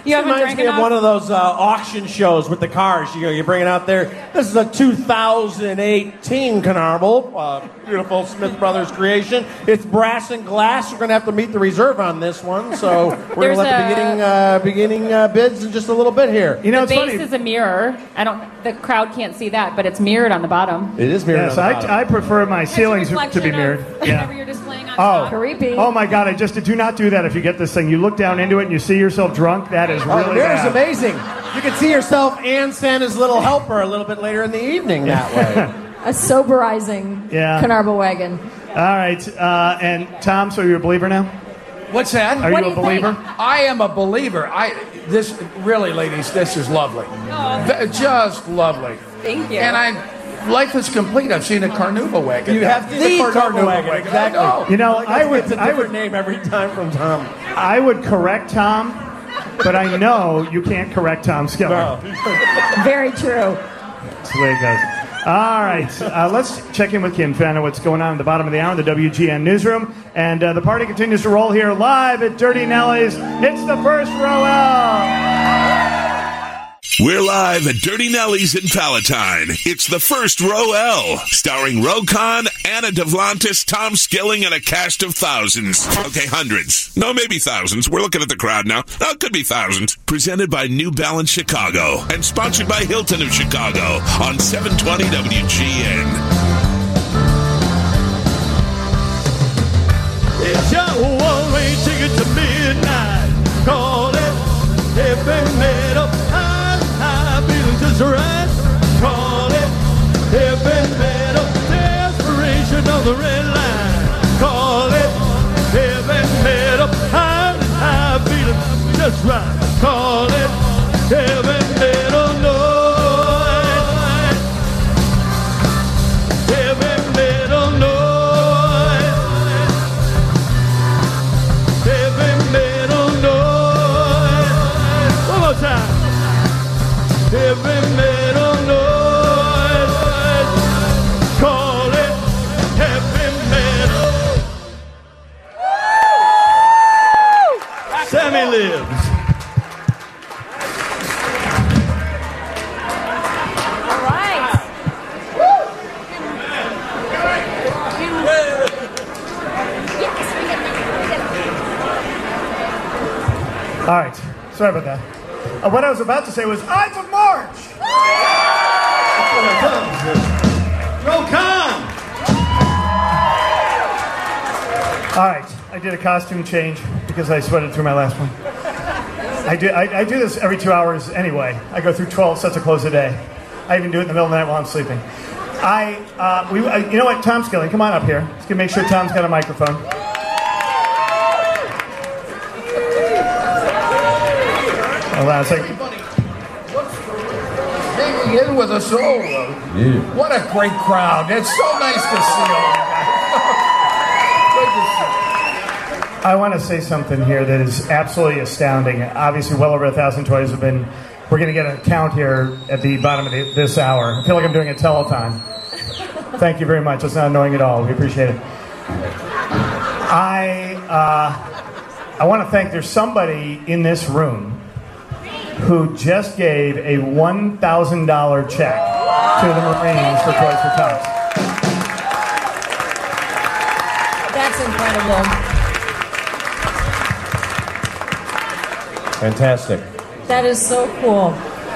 You haven't reminds drank me of enough? one of those uh, auction shows with the cars. You know, you bring it out there. This is a two thousand eighteen Carnival, uh, beautiful Smith Brothers creation. It's brass and glass. We're going to have to meet the reserve on this one, so we're going to There's let the a- beginning uh, beginning uh, bids in just a little bit here. You know, the it's base funny. is a mirror. I don't. The crowd can't see that, but it's mirrored on the bottom. It is mirrored Yes, on the bottom. I, I prefer my ceilings to be reflection of mirrored. Whatever you're displaying on Oh, top. Creepy. oh my God! I just do not do that. If you get this thing, you look down into it and you see yourself drunk. That is Oh, really the mirror's bad. amazing. You can see yourself and Santa's little helper a little bit later in the evening that way. A soberizing Yeah. Carnarvon wagon. All right, uh, and Tom, so you're a believer now? What's that? Are you a believer? I am a believer. I this really, ladies, this is lovely. Th- Just lovely. Thank you. And I, life is complete. I've seen a Carnauba wagon. You have the the Carnauba Carnauba wagon. wagon, exactly. I know. You know, Like, I would, it's a I different would, name every time from Tom. I would correct Tom, but I know you can't correct Tom Skiller. Very true. That's the way it goes. All right, uh, let's check in with Kim, find out what's going on at the bottom of the hour in the W G N newsroom. And uh, the party continues to roll here live at Dirty Nelly's. It's the first row out. We're live at Dirty Nelly's in Palatine. It's the first Row L, starring Rokon, Anna Devlantis, Tom Skilling, and a cast of thousands. Okay, hundreds. No, maybe thousands. We're looking at the crowd now. No, it could be thousands. Presented by New Balance Chicago and sponsored by Hilton of Chicago on seven twenty W G N. It's your one-way ticket to midnight. Call it heavy metal. High, high feeling just right. Call it heavy metal. Desperation on the red line. Call it heavy metal. High, high feeling just right. Call it heavy metal noise. Heavy metal noise. Heavy metal noise. One more time. Heavy metal noise. Call it heavy metal. Sammy lives. All right. All right, sorry about that. Uh, what I was about to say was Ides of March. Rokon! All right, I did a costume change because I sweated through my last one. I do, I, I do this every two hours anyway. I go through twelve sets of clothes a day. I even do it in the middle of the night while I'm sleeping. I, uh, we, uh, you know what, Tom Skilling, come on up here. Let's make sure Tom's got a microphone. Hold on a second. Hanging in with us all. Yeah. What a great crowd. It's so nice to see all you guys. Good to see. I want to say something here that is absolutely astounding. Obviously, well over a thousand toys have been. We're going to get a count here at the bottom of the, this hour. I feel like I'm doing a telethon. Thank you very much. That's not annoying at all. We appreciate it. I uh, I want to thank. There's somebody in this room who just gave a one thousand dollars check to the Marines for Toys for Tots. That's incredible. Fantastic. That is so cool.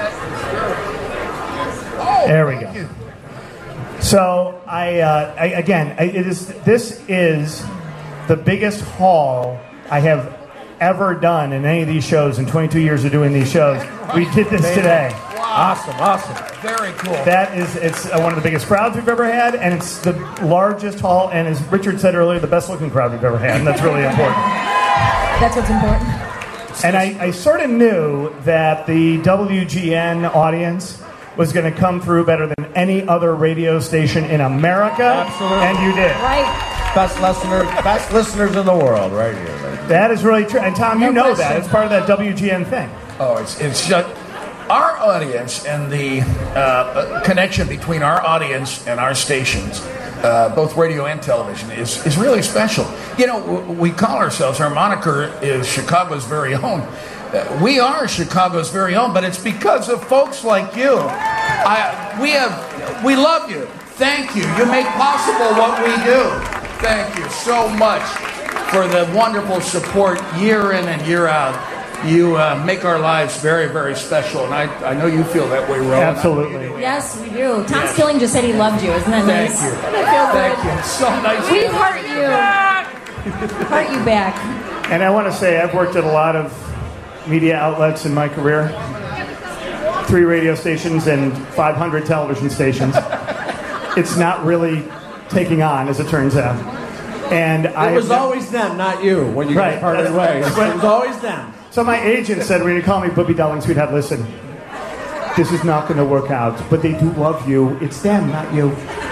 There we go. So I, uh, I again, I, it is. This is the biggest haul I have ever done in any of these shows in twenty-two years of doing these shows. We did this today. Awesome, awesome. Very cool. That is, it's uh, one of the biggest crowds we've ever had, and it's the largest haul, and as Richard said earlier, the best looking crowd we've ever had, and that's really important. That's what's important. And I, I sort of knew that the W G N audience was going to come through better than any other radio station in America. Absolutely. And you did. Right. Best listeners, best listeners in the world, right here. Right? That is really true. And Tom, you No know question. that. It's part of that W G N thing. Oh, it's it's just our audience and the uh, connection between our audience and our stations, uh, both radio and television, is, is really special. You know, w- we call ourselves, our moniker is Chicago's very own. uh, we are Chicago's very own, but it's because of folks like you. I, we have, we love you. Thank you. You make possible what we do. Thank you so much for the wonderful support year in and year out. You uh, make our lives very, very special, and I, I know you feel that way, Rowan. Absolutely. Yes, we do. Tom yes. Skilling just said he loved you. Isn't that Thank nice? you. Doesn't that feel Thank good? you. It's so nice. We heart you. Heart you back. And I want to say I've worked at a lot of media outlets in my career. Three radio stations and five hundred television stations. It's not really taking on, as it turns out. And it I was have, always them, not you, when you right, got parted ways. It was always them. So my agent said, when you call me Booby Darling, sweetheart, listen, this is not going to work out, but they do love you. It's them, not you.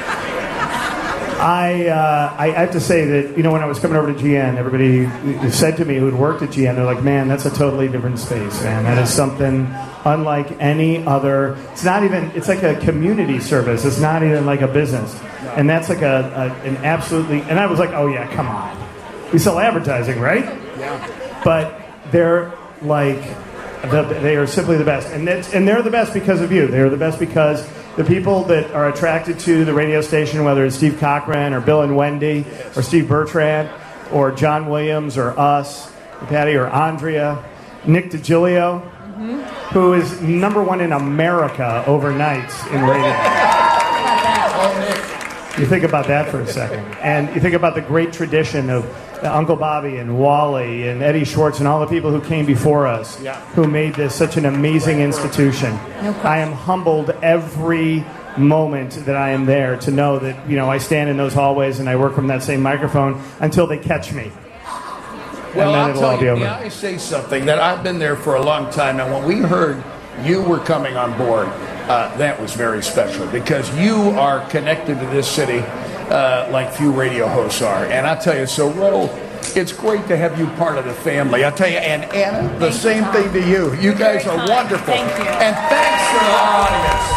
I, uh, I have to say that, you know, when I was coming over to G N, everybody said to me who had worked at G N, they're like, man, that's a totally different space, man. That is something unlike any other. It's not even, it's like a community service. It's not even like a business. And that's like a, a an absolutely, and I was like, oh yeah, come on. We sell advertising, right? Yeah. But they're like, the, they are simply the best. And, that's, and they're the best because of you. They're the best because the people that are attracted to the radio station, whether it's Steve Cochran or Bill and Wendy or Steve Bertrand or John Williams or us, or Patty or Andrea, Nick DiGilio, mm-hmm. who is number one in America overnight in radio. You think about that for a second. And you think about the great tradition of Uncle Bobby and Wally and Eddie Schwartz and all the people who came before us, yeah. who made this such an amazing institution. No I am humbled every moment that I am there to know that, you know, I stand in those hallways and I work from that same microphone until they catch me. Well, and then I'll it'll tell all be you, over. may I say something, that I've been there for a long time, and when we heard you were coming on board, uh, that was very special, because you are connected to this city uh, like few radio hosts are. And I tell you, so Ro, it's great to have you part of the family. I tell you, and Anna, the Thank same you, thing to you. You You're guys are kind. wonderful. Thank you. And thanks to our audience.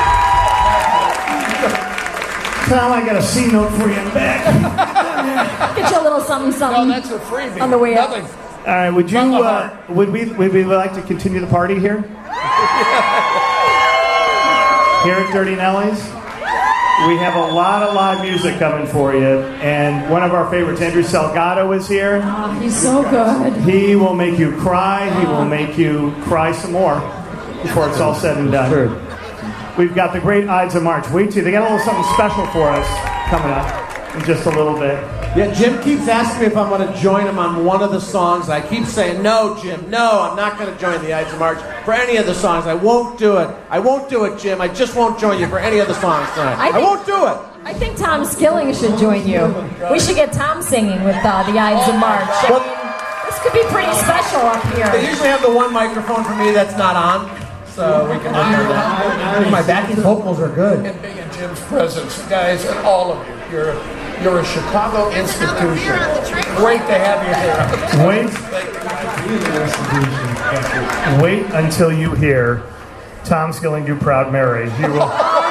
Thank you. Tom, I got a C note for you in the back. Get you a little something, something. No, that's a freebie. On the way up. Nothing. All right, would you, uh, would we, would we like to continue the party here? Here at Dirty Nellies? We have a lot of live music coming for you, and one of our favorites, Andrew Salgado, is here. Oh, he's so good. He will make you cry. He will make you cry some more before it's all said and done. We've got the great Ides of March. Wait till they got a little something special for us coming up in just a little bit. Yeah, Jim keeps asking me if I'm going to join him on one of the songs. I keep saying, no, Jim, no, I'm not going to join the Ides of March for any of the songs. I won't do it. I won't do it, Jim. I just won't join you for any of the songs tonight. I, I think, won't do it. I think Tom Skilling should join you. We should get Tom singing with uh, the Ides of March. I mean, this could be pretty special up here. They usually have the one microphone for me that's not on, so we can just do that. My backing vocals are good. And being in Jim's presence, guys, and all of you, you're You're a Chicago institution. Great to have you here. Wait, wait until you hear Tom Skilling do Proud Mary. He will.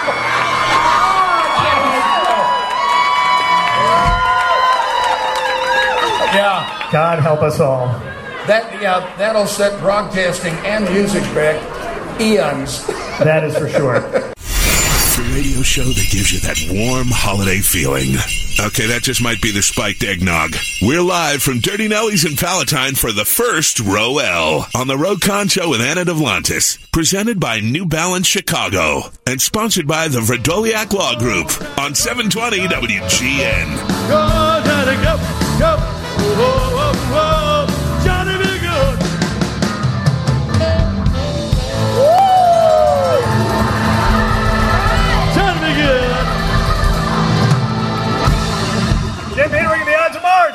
Yeah. God help us all. That yeah, that'll set broadcasting and music back eons. That is for sure. The radio show that gives you that warm holiday feeling. Okay, that just might be the spiked eggnog. We're live from Dirty Nellies in Palatine for the first Row L on the Road Concho with Anna Devlantis. Presented by New Balance Chicago and sponsored by the Verdoliak Law Group on seven twenty W G N. Go, Johnny, go, go. Whoa, whoa, whoa. Johnny, be good. Woo! Johnny, be good. Jim Petering, the Ides of March.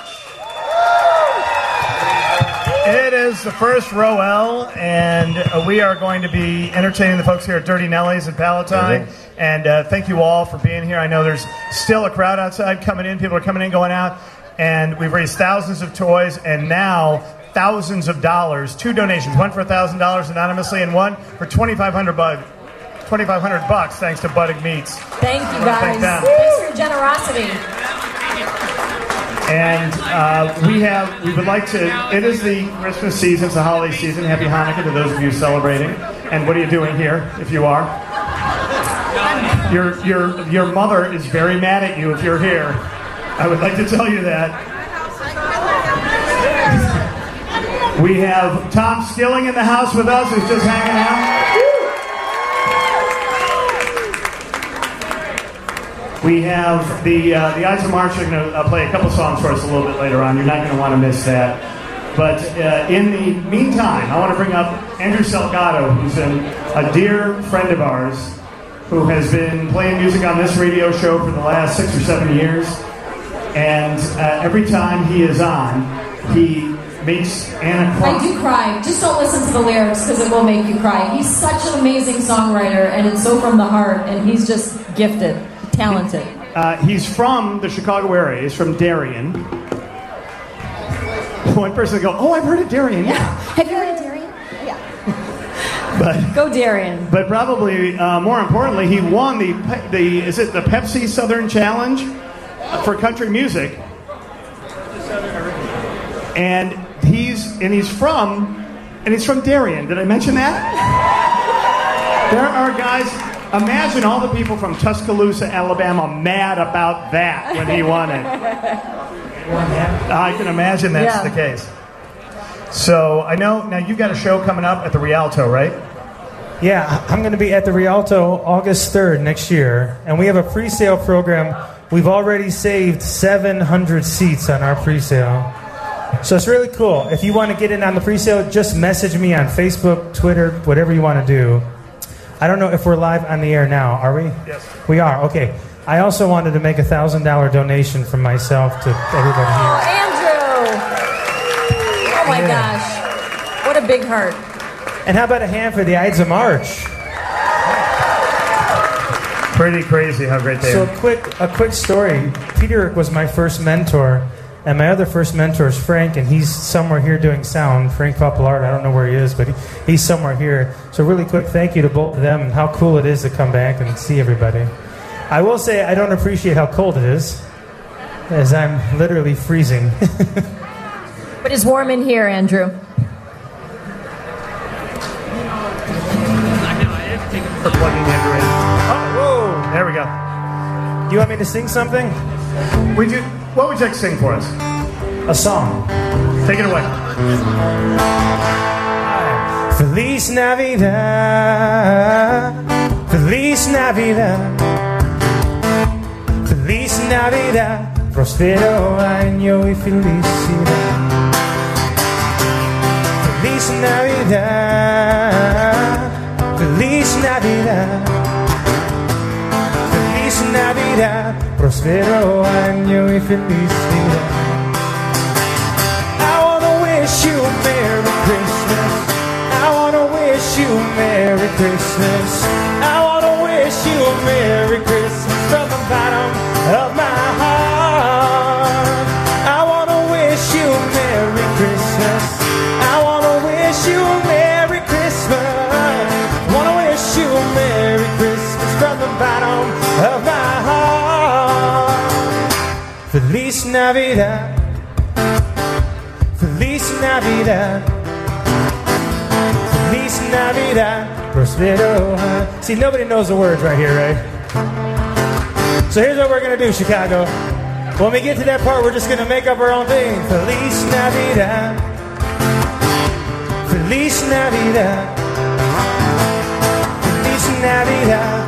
It is the first Row L, and uh, we are going to be entertaining the folks here at Dirty Nellies in Palatine. Mm-hmm. And uh, thank you all for being here. I know there's still a crowd outside coming in. People are coming in, going out. And we've raised thousands of toys, and now thousands of dollars. Two donations, one for one thousand dollars anonymously, and one for twenty-five hundred bucks. twenty-five hundred bucks, thanks to Budig Meats. Thank you, Thank guys. Thanks for your generosity. And uh, we have, we would like to, it is the Christmas season, it's the holiday season. Happy Hanukkah to those of you celebrating. And what are you doing here, if you are? Your, your, your mother is very mad at you if you're here. I would like to tell you that. We have Tom Skilling in the house with us, who's just hanging out. We have the uh, the Ides of March are going to uh, play a couple songs for us a little bit later on. You're not going to want to miss that. But uh, in the meantime, I want to bring up Andrew Salgado, who's an, a dear friend of ours, who has been playing music on this radio show for the last six or seven years. And uh, every time he is on, he makes Anna cry. I do cry. Just don't listen to the lyrics because it will make you cry. He's such an amazing songwriter, and it's so from the heart, and he's just gifted. Talented. Uh, he's from the Chicago area. He's from Darien. One person will go, oh, I've heard of Darien. Yeah. Have you heard of Darien? Yeah. But, Go Darien. but probably uh, more importantly, he won the the is it the Pepsi Southern Challenge for country music. And he's and he's from and he's from Darien. Did I mention that? There are guys. Imagine all the people from Tuscaloosa, Alabama, mad about that when he won it. I can imagine that's Yeah. the case. So I know now you've got a show coming up at the Rialto, right? Yeah, I'm going to be at the Rialto August third next year, and we have a pre-sale program. We've already saved seven hundred seats on our pre-sale. So it's really cool. If you want to get in on the pre-sale, just message me on Facebook, Twitter, whatever you want to do. I don't know if we're live on the air now. Are we? Yes. We are. Okay. I also wanted to make a one thousand dollars donation from myself to everybody Oh, here. Andrew! Oh my Yeah. gosh. What a big heart. And how about a hand for the Ides of March? Pretty crazy how great they So are. a quick, a quick story. Peter was my first mentor, and my other first mentor is Frank, and he's somewhere here doing sound. Frank Papillard, I don't know where he is, but he, he's somewhere here. So really quick thank you to both of them, and how cool it is to come back and see everybody. I will say I don't appreciate how cold it is, as I'm literally freezing. But it's warm in here, Andrew. For plugging Andrew in. Oh, whoa! There we go. You want me to sing something? We do. What would you like to sing for us? A song. Take it away. Feliz Navidad, Feliz Navidad, Feliz Navidad, prospero año y felicidad. Feliz Navidad, Feliz Navidad, Feliz Navidad, prospero año y felicidad. I wanna wish you a Merry Christmas. I wanna wish you a Merry Christmas. I wanna wish you a Merry Christmas from the bottom of my heart. I wanna wish you a Merry Christmas. I wanna wish you a Merry Christmas. Wanna wish you a Merry Christmas from the bottom of my heart. Feliz Navidad. Feliz Navidad. Feliz Navidad, prospero. See, nobody knows the words right here, right? So here's what we're going to do, Chicago. When we get to that part, we're just going to make up our own thing. Feliz Navidad. Feliz Navidad. Feliz Navidad.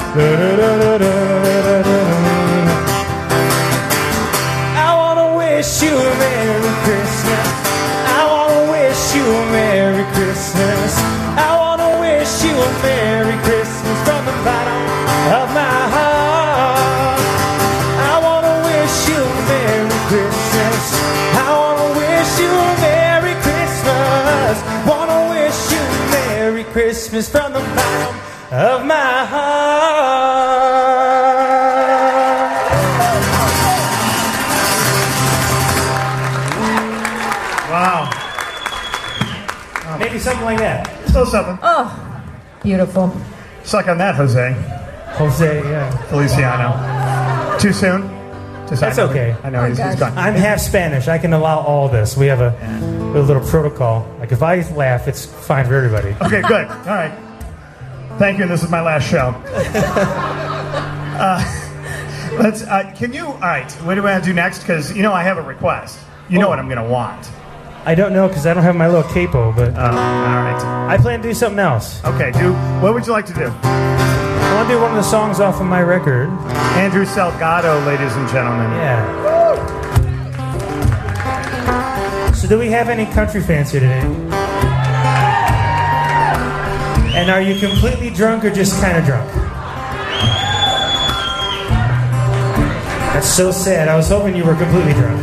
I want to wish you a Merry Christmas. I want to wish you a Merry Christmas. I want to wish you a Merry Christmas from the bottom of my heart. I want to wish you a Merry Christmas. I want to wish you a Merry Christmas. Want to wish you a Merry Christmas from the bottom of my heart. Wow. Maybe something like that. Still something. Oh, beautiful. Suck on that, Jose. Jose, yeah. Feliciano. Too soon? Just That's I know- okay. I know he's, he's gone. I'm half Spanish. I can allow all this. We have a, a little protocol. Like if I laugh, it's fine for everybody. Okay, good. All right. Thank you. And this is my last show. uh, let's. Uh, can you? All right. What do I have to do next? Because you know I have a request. You know what I'm going to want. I don't know because I don't have my little capo, but Oh, all right. I plan to do something else. Okay. Do what would you like to do? I want to do one of the songs off of my record. Andrew Salgado, ladies and gentlemen. Yeah. So do we have any country fans here today? And are you completely drunk or just kind of drunk? That's so sad. I was hoping you were completely drunk.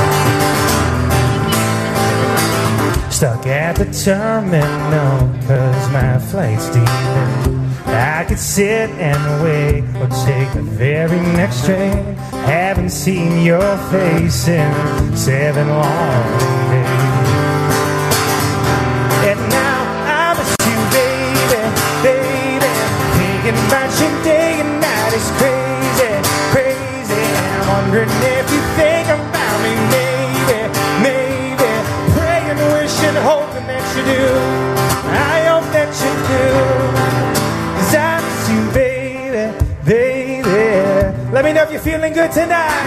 Stuck at the terminal cause my flight's delayed. I could sit and wait or take the very next train. Haven't seen your face in seven long days. And now I miss you, baby, baby. Thinking about you day and night is crazy, crazy. I'm wondering if you think about me, maybe, maybe. Praying, wishing, hoping that you do. I hope that you do. I miss you, baby, baby. Let me know if you're feeling good tonight.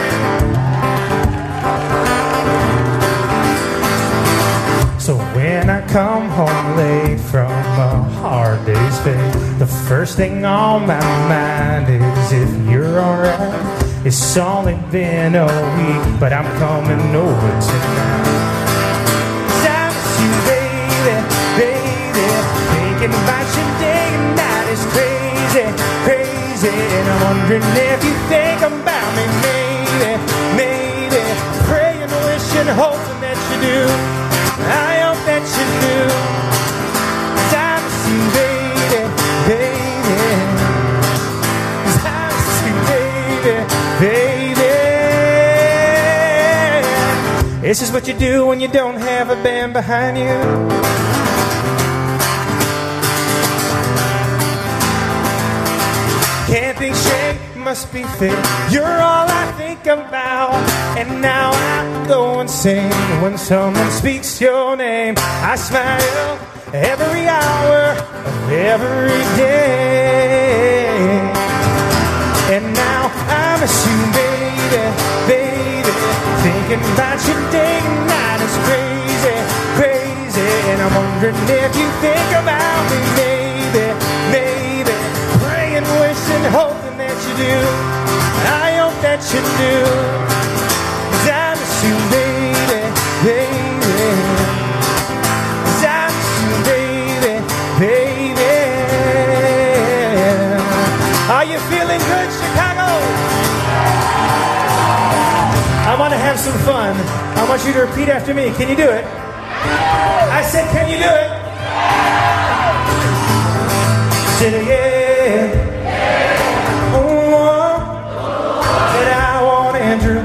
So when I come home late from a hard day's fate, the first thing on my mind is if you're alright. It's only been a week, but I'm coming over tonight. I miss you, baby, baby. Thinking about you day and night is crazy, crazy. And I'm wondering if you think about me, maybe, maybe. Praying, wishing, hoping that you do. I hope that you do. 'Cause I miss you, baby, baby. 'Cause I miss you, baby, baby. This is what you do when you don't have a band behind you. Can't think straight, must be fake. You're all I think about. And now I go insane when someone speaks your name. I smile every hour of every day. And now I miss you, baby, baby. Thinking about you day and night is crazy, crazy. And I'm wondering if you think about me, maybe, maybe. Praying, wishing, hoping that you do. I hope that you do. 'Cause I miss you, baby, baby. 'Cause I miss you, baby, baby. Are you feeling good, Chicago? I want to have some fun. I want you to repeat after me. Can you do it? I said, can you do it? Say it again. Oh, that I want Andrew.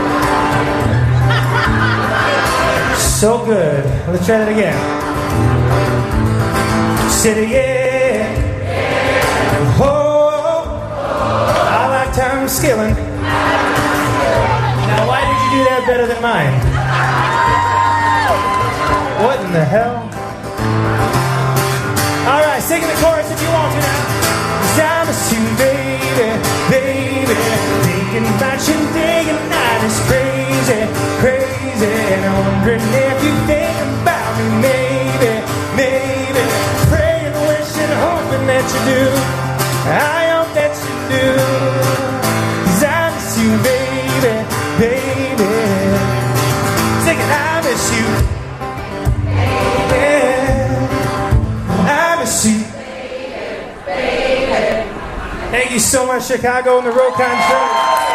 So good. Let's try that again. Say it again. Oh, I like Tom Skilling. Now, why did you do that better than mine? What in the hell? All right, sing the chorus if you want to now. 'Cause I miss you, baby, baby. Thinking about you day and night is crazy, crazy. And I'm wondering if you think about me, maybe, maybe. Praying, wishing, hoping that you do. I hope that you do. 'Cause I miss you, baby, baby. Sing it, I miss you. I miss you. Thank you so much, Chicago and the Rokon Show.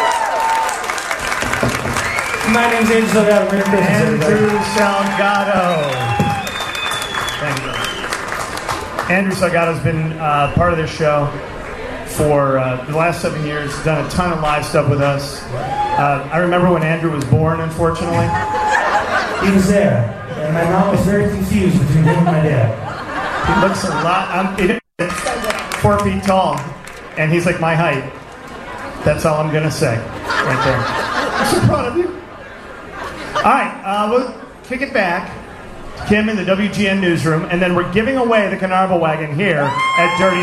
My name's Andrew Salgado. Merry Christmas, Andrew everybody. Salgado. Thank you. Andrew Salgado's been uh, part of this show for uh, the last seven years. He's done a ton of live stuff with us. Uh, I remember when Andrew was born, unfortunately. He was there, and my mom was very confused between him and my dad. He looks a lot, I'm it, four feet tall, and he's like my height. That's all I'm gonna say, right there. I'm so proud of you. All right, uh, we'll kick it back to Kim in the W G N newsroom, and then we're giving away the Carnarvon wagon here at Dirty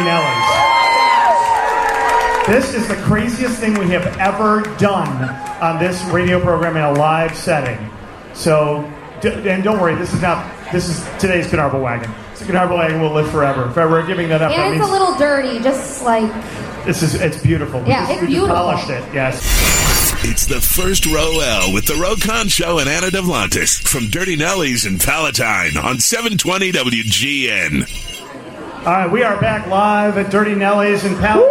Nellie's. This is the craziest thing we have ever done on this radio program in a live setting. So, d- and don't worry, this is not, this is today's Carnarvon wagon. The Carnarvon wagon will live forever. If ever we're giving that up, that And it's means a little dirty, just like... this is, it's beautiful. We Yeah, just, it's we beautiful. just polished it, yes. It's the first row L with the Rokon Show and Anna Devlantis from Dirty Nellie's in Palatine on seven twenty W G N. All right, we are back live at Dirty Nellie's in Palatine.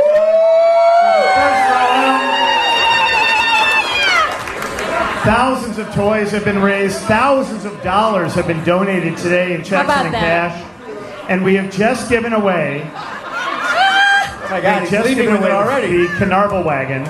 Thousands of toys have been raised. Thousands of dollars have been donated today in checks about and in that? cash. And we have just given away... Oh my God, we've he's just leaving given with it away already. the Carnarvon wagon.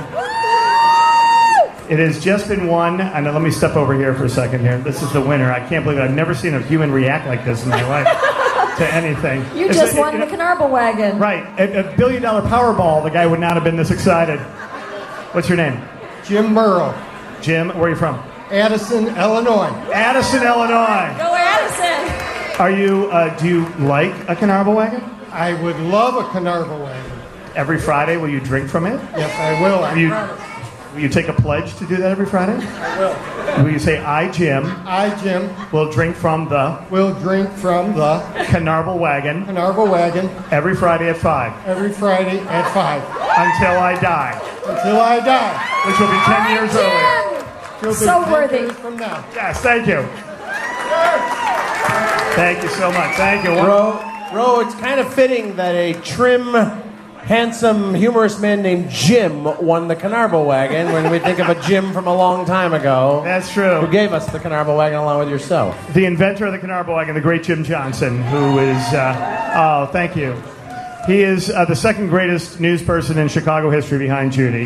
It has just been won. I know, let me step over here for a second here. This is the winner. I can't believe it. I've never seen a human react like this in my life to anything. You It's just a- won it- the Carnarvon wagon. Right. A, a billion dollar Powerball, the guy would not have been this excited. What's your name? Jim Burrow, Jim, where are you from? Addison, Illinois. Addison, Illinois. Go Addison. Are you, uh, do you like a Carnarvon wagon? I would love a Carnarvon wagon. Every Friday, will you drink from it? Yes, I will. Will you, will you take a pledge to do that every Friday? I will. Will you say, I, Jim, I, Jim, will drink from the will drink from the Carnarvon wagon Carnarvon wagon every Friday at five every Friday at five until I die, until I die. which will be ten years earlier. She'll be So ten worthy. years from now. Yes, thank you. Thank you so much. Thank you. Ro, Ro, it's kind of fitting that a trim, handsome, humorous man named Jim won the Carnarvon wagon when we think of a Jim from a long time ago. That's true. Who gave us the Carnarvon wagon along with yourself. The inventor of the Carnarvon wagon, the great Jim Johnson, who is, uh, oh, thank you. He is uh, the second greatest news person in Chicago history behind Judy.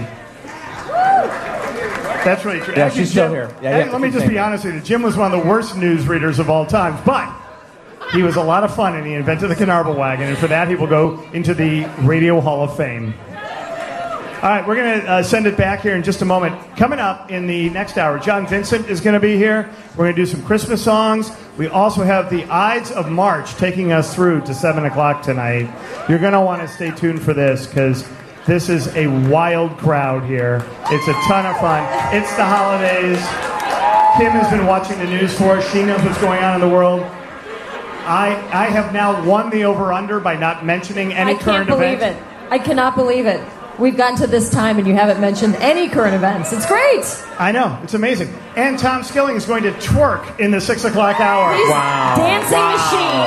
That's really true. Yeah, Actually, she's still Jim- here. Yeah, hey, yeah, let me keep just saying be that. honest with you. Jim was one of the worst news readers of all time, but he was a lot of fun, and he invented the Carnarvon wagon, and for that he will go into the Radio Hall of Fame. All right, we're going to uh, send it back here in just a moment. Coming up in the next hour, John Vincent is going to be here. We're going to do some Christmas songs. We also have the Ides of March taking us through to seven o'clock tonight. You're going to want to stay tuned for this because this is a wild crowd here. It's a ton of fun. It's the holidays. Kim has been watching the news for us. She knows what's going on in the world. I I have now won the over-under by not mentioning any I can't current believe events. it. I cannot believe it. We've gotten to this time and you haven't mentioned any current events. It's great. I know. It's amazing. And Tom Skilling is going to twerk in the six o'clock hour. He's Wow. dancing Wow.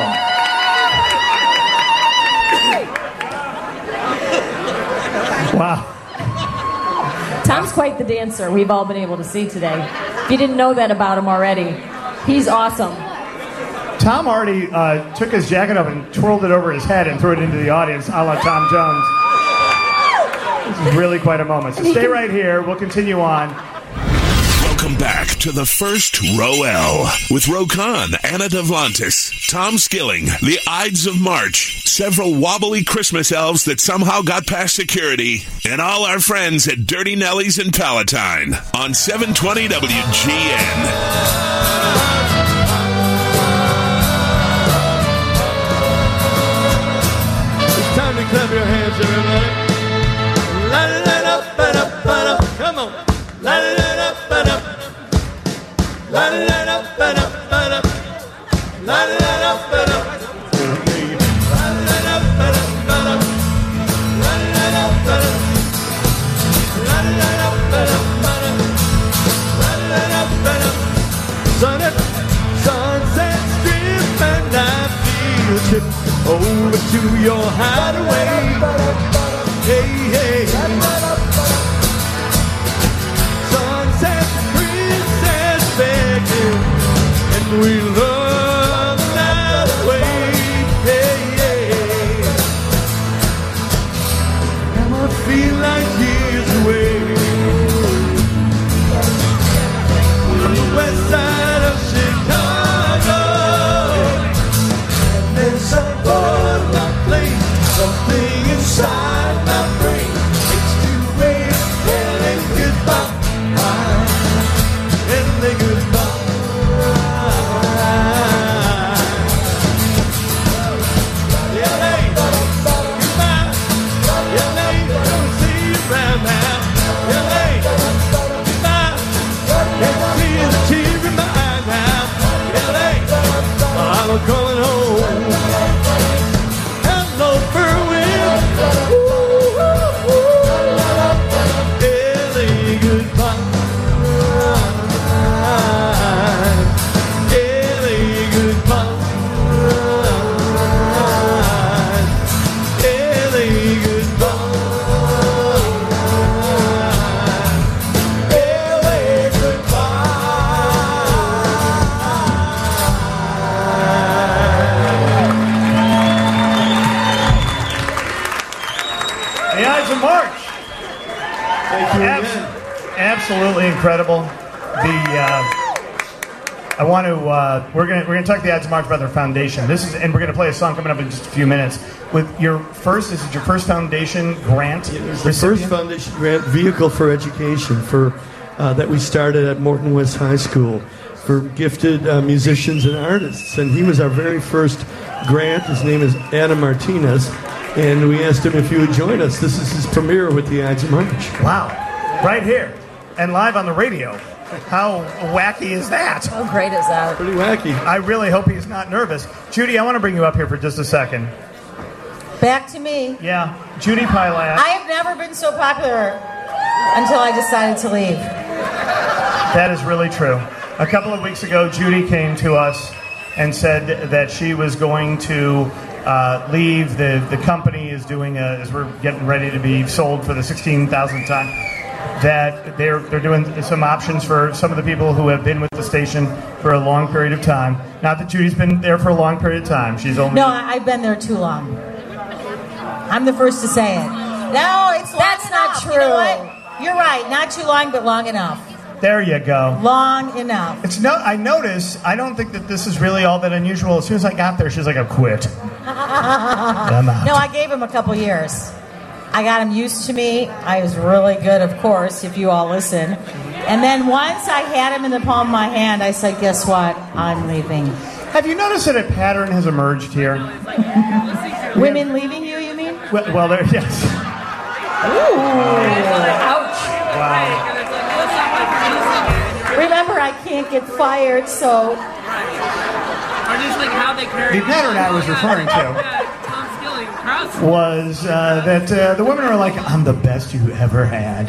machine. Wow. Tom's quite the dancer. We've all been able to see today. If you didn't know that about him already, he's awesome. Tom already uh, took his jacket up and twirled it over his head and threw it into the audience, a la Tom Jones. This is really quite a moment. So stay right here. We'll continue on. Welcome back to the first Row L with Rokon, Anna Devlantis, Tom Skilling, the Ides of March, several wobbly Christmas elves that somehow got past security, and all our friends at Dirty Nellie's in Palatine on seven twenty W G N. It's time to clap your hands, everybody. La la la la ba da ba da. Come on. La la la la ba da. La la la la ba da ba da. La la la la ba da. La la la ba da ba da. La la la ba da. La la la ba da ba da. La la la ba da. Sun- Sunset Strip and I feel a trip over to your hideaway. Hey, hey. Sunset Princess begging, and we love the night away. Hey, hey. Now I feel like years away. On the west side of Chicago, and there's a board I play. Something inside my brain makes to absolutely incredible. The uh, I want to uh, we're gonna we're gonna talk to the Ads March Brother Foundation. This is and we're gonna play a song coming up in just a few minutes. With your first, this is your first foundation grant. Yeah, it was the first foundation grant vehicle for education for uh, that we started at Morton West High School for gifted uh, musicians and artists. And he was our very first grant. His name is Adam Martinez, and we asked him if he would join us. This is his premiere with the Ads March. Wow, right here and live on the radio. How wacky is that? How great is that? Pretty wacky. I really hope he's not nervous. Judy, I want to bring you up here for just a second. Back to me. Yeah, Judy Pilat. I have never been so popular until I decided to leave. That is really true. A couple of weeks ago, Judy came to us and said that she was going to uh, leave. The, the company is doing, a, as we're getting ready to be sold for the sixteen thousandth time, that they're they're doing some options for some of the people who have been with the station for a long period of time. Not that Judy's been there for a long period of time. She's only... No, I- I've been there too long. I'm the first to say it. No, it's long That's enough. not true. You know what? You're right. Not too long, but long enough. There you go. Long enough. It's no. I notice. I don't think that this is really all that unusual. As soon as I got there, she's like, "I quit." I'm out. No, I gave him a couple years. I got him used to me. I was really good, of course, if you all listen. And then once I had him in the palm of my hand, I said, guess what? I'm leaving. Have you noticed that a pattern has emerged here? Women leaving you, you mean? Well, well there, yes. Ooh. Ouch. Wow. Remember, I can't get fired, so... Or just like how they carry The pattern I was referring to Tom Skilling crowds. was uh, that uh, the women are like, "I'm the best you ever had,"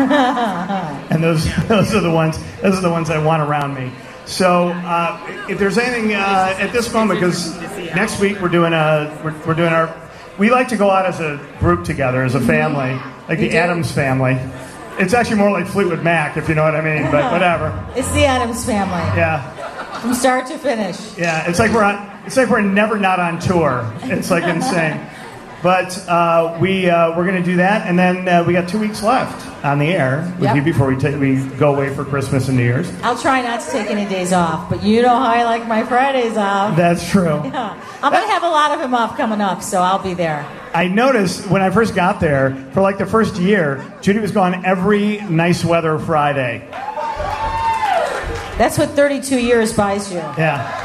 and those those are the ones. Those are the ones I want around me. So, uh, if there's anything uh, at this moment, because next week we're doing a we're, we're doing our we like to go out as a group together as a family, like We the do. Addams family. It's actually more like Fleetwood Mac, if you know what I mean, but whatever. It's the Addams family. Yeah. From start to finish. Yeah, it's like we're on. It's like we're never not on tour. It's like insane. But uh, we uh, we're going to do that, and then uh, we got two weeks left on the air with Yep. you before we take we go away for Christmas and New Year's. I'll try not to take any days off, but you know how I like my Fridays off. That's true. Yeah. I'm going to have a lot of them off coming up, so I'll be there. I noticed when I first got there, for like the first year, Judy was gone every nice weather Friday. That's what thirty-two years buys you. Yeah.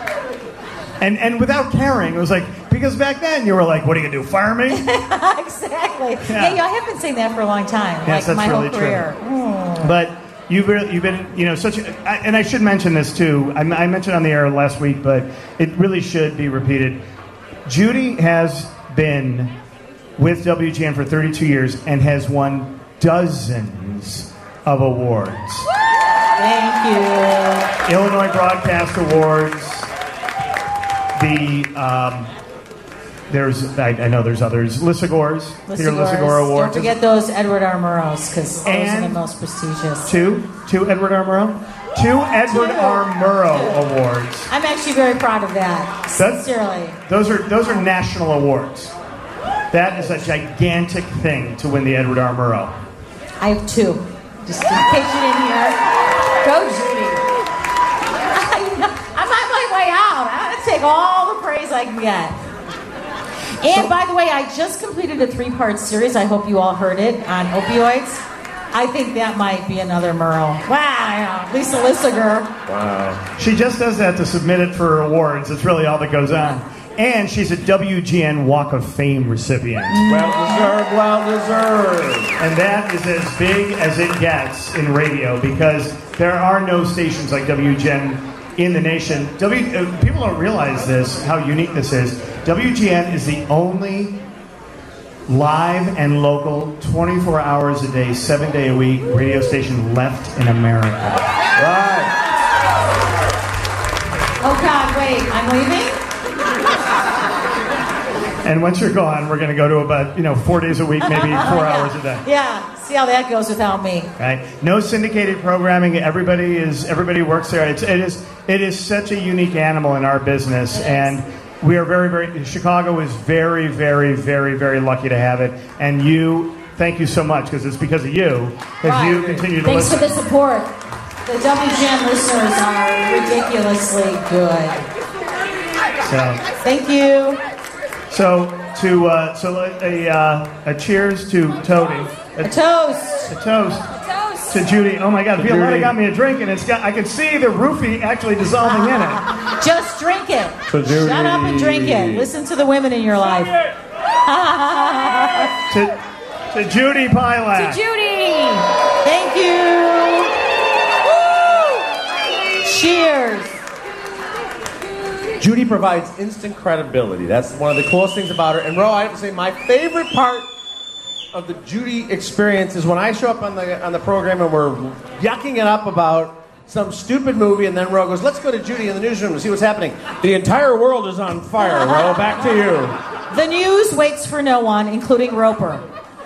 And and without caring, it was like, because back then you were like, what are you going to do, fire me? Exactly. Yeah. yeah, I have been saying that for a long time, Yes, like that's my really whole career. Mm. But you've really, you've been, you know, such a, I- and I should mention this too. I, I mentioned on the air last week, but it really should be repeated. Judy has been with W G N for thirty-two years and has won dozens of awards. Thank you. Illinois Broadcast Awards. The um, there's I, I know there's others. Lissagores. Peter Lissagore Award. Don't forget those Edward R. Murrows, because those And are the most prestigious. Two, two Edward R. Murrow, two Edward Two. R. Murrow Awards. I'm actually very proud of that. That's- Sincerely. Those are those are national awards. That is a gigantic thing to win the Edward R. Murrow. I have two. Just in case you didn't hear. Go, Judy. I'm on my way out. I'm going to take all the praise I can get. And by the way, I just completed a three-part series. I hope you all heard it on opioids. I think that might be another Murrow. Wow, Lisa Lissager. Wow. She just does that to submit it for awards. It's really all that goes on. And she's a W G N Walk of Fame recipient. Well deserved, well deserved. And that is as big as it gets in radio, because there are no stations like W G N in the nation. W, uh, people don't realize this, how unique this is. W G N is the only live and local, twenty-four hours a day, seven day a week radio station left in America. Right. Oh, God, wait. I'm leaving? And once you're gone, we're going to go to about, you know, four days a week, maybe four Yeah. hours a day. Yeah, see how that goes without me. Right? No syndicated programming. Everybody is everybody works there. It's, it is it is such a unique animal in our business, and we are very very. Chicago is very very very very lucky to have it. And you, thank you so much, because it's because of you as Right. you continue to Thanks listen. for the support. The W G N listeners are ridiculously good. So, Thank you. so to uh, so a uh, a cheers to Toady. A toast. A toast. To Judy. Oh my God, Violetta Judy. got me a drink, and it's got. I can see the roofie actually dissolving in it. Just drink it. To Judy. Shut up and drink it. Listen to the women in your life. to, to Judy Pilak. To Judy. Thank you. Woo! Cheers. Judy provides instant credibility. That's one of the coolest things about her. And Ro, I have to say, my favorite part of the Judy experience is when I show up on the on the program and we're yucking it up about some stupid movie, and then Ro goes, "Let's go to Judy in the newsroom and see what's happening." The entire world is on fire. Ro, back to you. The news waits for no one, including Roper.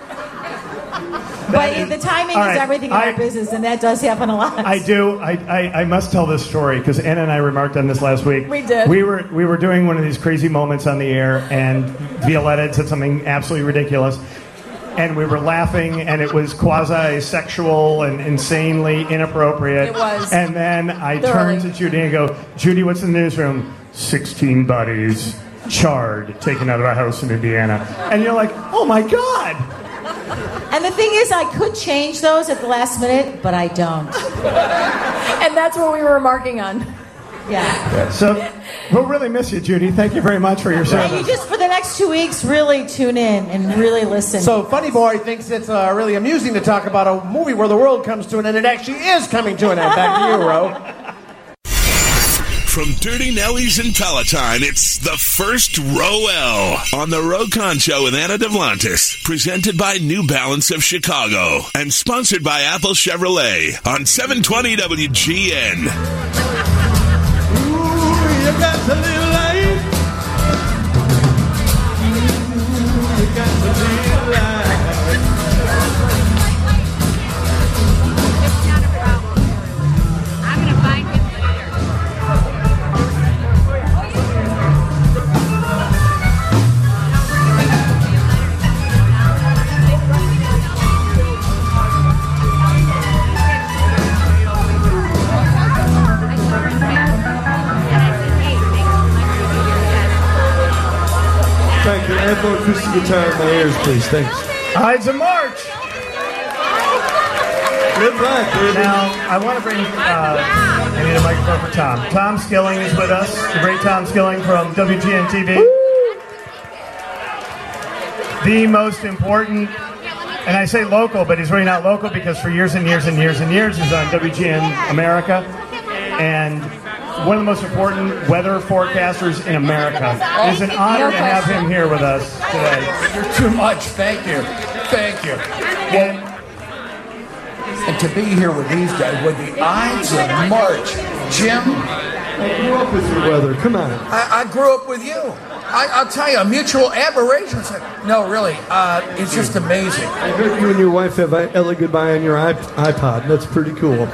But the timing all is right, everything in I- our business, and that does happen a lot. I do. I, I, I must tell this story because Anna and I remarked on this last week. We did. We were we were doing one of these crazy moments on the air, and Violetta had said something absolutely ridiculous, and we were laughing, and it was quasi-sexual and insanely inappropriate. It was. And then I Thoroughly. turned to Judy and go, "Judy, what's in the newsroom? Sixteen bodies charred, taken out of a house in Indiana." And you're like, "Oh my God!" And the thing is, I could change those at the last minute, but I don't. And that's what we were remarking on. Yeah. So we'll really miss you, Judy. Thank you very much for your And service. you just, for the next two weeks, really tune in and really listen. So Funny Boy thinks it's uh, really amusing to talk about a movie where the world comes to an end. It actually is coming to an end. Back to you, Ro. From Dirty Nellies and Peloton, it's the first Row L on the Rokon Show with Anna Devlantis, presented by New Balance of Chicago and sponsored by Apple Chevrolet on seven twenty W G N. You got to live life. You got to live life. I'm gonna find him later. Thank you. Ample acoustic guitar in my ears, please. Thanks. Ides of March. Live life, baby. Now, I want to bring, uh, I need a microphone for Tom. Tom Skilling is with us, the great Tom Skilling from W G N T V. The most important, and I say local, but he's really not local because for years and years and years and years he's on W G N America. And one of the most important weather forecasters in America. It is an honor to have him here with us today. You're too much. Thank you. Thank you. Well, and to be here with these guys, with the Ides of March, Jim. I grew up with your weather. Come on. I, I grew up with you. I, I'll tell you, a mutual admiration. No, really, uh, it's just amazing. I heard you and your wife have Ella Goodbye on your iP- iPod. That's pretty cool.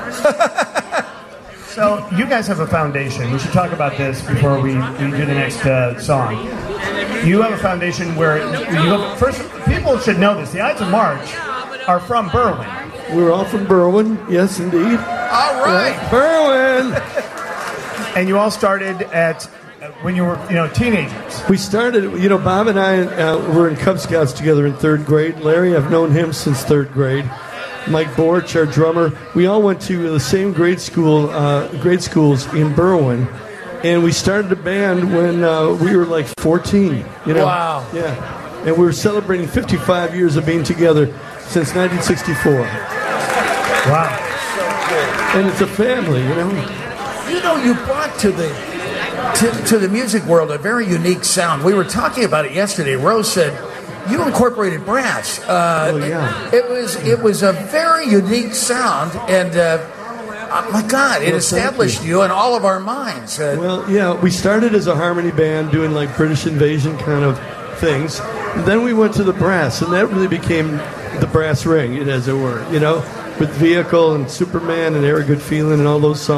So you guys have a foundation. We should talk about this before we, we do the next uh, song. You have a foundation where you have, first people should know this. The Ides of March are from Berwyn. We're all from Berwyn. Yes, indeed. All right, yeah. Berwyn. And you all started at when you were, you know, teenagers. We started, you know, Bob and I uh, were in Cub Scouts together in third grade. Larry, I've known him since third grade. Mike Borch, our drummer, we all went to the same grade school, uh, grade schools in Berwyn, and we started a band when uh, we were like fourteen. You know? Wow. Yeah, and we were celebrating fifty-five years of being together since nineteen sixty-four. Wow. And it's a family, you know. You know, you brought to the to, to the music world a very unique sound. We were talking about it yesterday. Rose said you incorporated brass. Uh, oh yeah. It, it was it was a very unique sound, and uh, uh, my God, it Well, established thank you. in all of our minds. Uh, Well, yeah, we started as a harmony band doing like British Invasion kind of things. And then we went to the brass, and that really became the brass ring, as it were, you know, with Vehicle and Superman and Era Good Feeling and all those songs.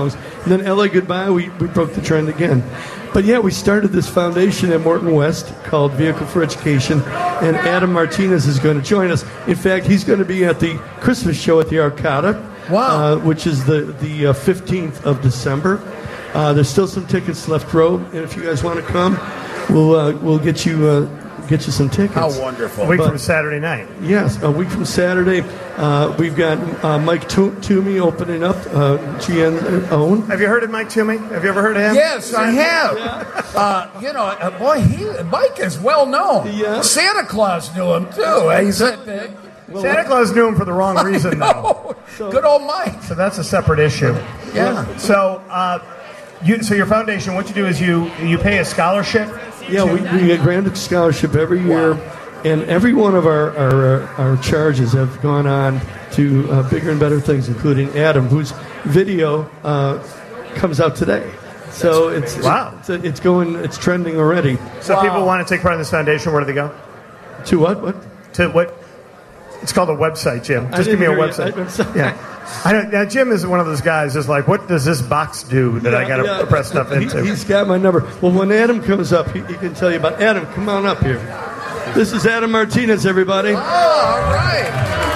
And then L A Goodbye, we, we broke the trend again. But yeah, we started this foundation at Morton West called Vehicle for Education, and Adam Martinez is going to join us. In fact, he's going to be at the Christmas show at the Arcada, wow. uh, which is the, the uh, fifteenth of December. Uh, there's still some tickets left, Roe, and if you guys want to come, we'll uh, we'll get you uh, get you some tickets. How wonderful! A week But- from Saturday night. Yes, a week from Saturday. Uh, we've got uh, Mike To- Toomey opening up, uh, G N's own. Have you heard of Mike Toomey? Have you ever heard of him? Yes, I have. Uh, you know, uh, boy, he, Mike is well known. Yeah. Santa Claus knew him too. He's a, Santa Claus knew him for the wrong reason, though. Good old Mike. So that's a separate issue. Yeah. So, uh, you, so your foundation, what you do is you you pay a scholarship. Yeah, we, we get granted scholarship every year, and every one of our, our, our charges have gone on to uh, bigger and better things, including Adam, whose video uh, comes out today. So it's Wow. it's, it's going, it's trending already. So if people want to take part in this foundation, where do they go? To what? What? To what? It's called a website, Jim. I Just give me a didn't hear you. website. I'm sorry. Yeah. I know, now, Jim is one of those guys who's like, what does this box do that I got to Yeah, yeah. press stuff He- into? He's got my number. Well, when Adam comes up, he, he can tell you about Adam. Come on up here. This is Adam Martinez, everybody. Oh, all right.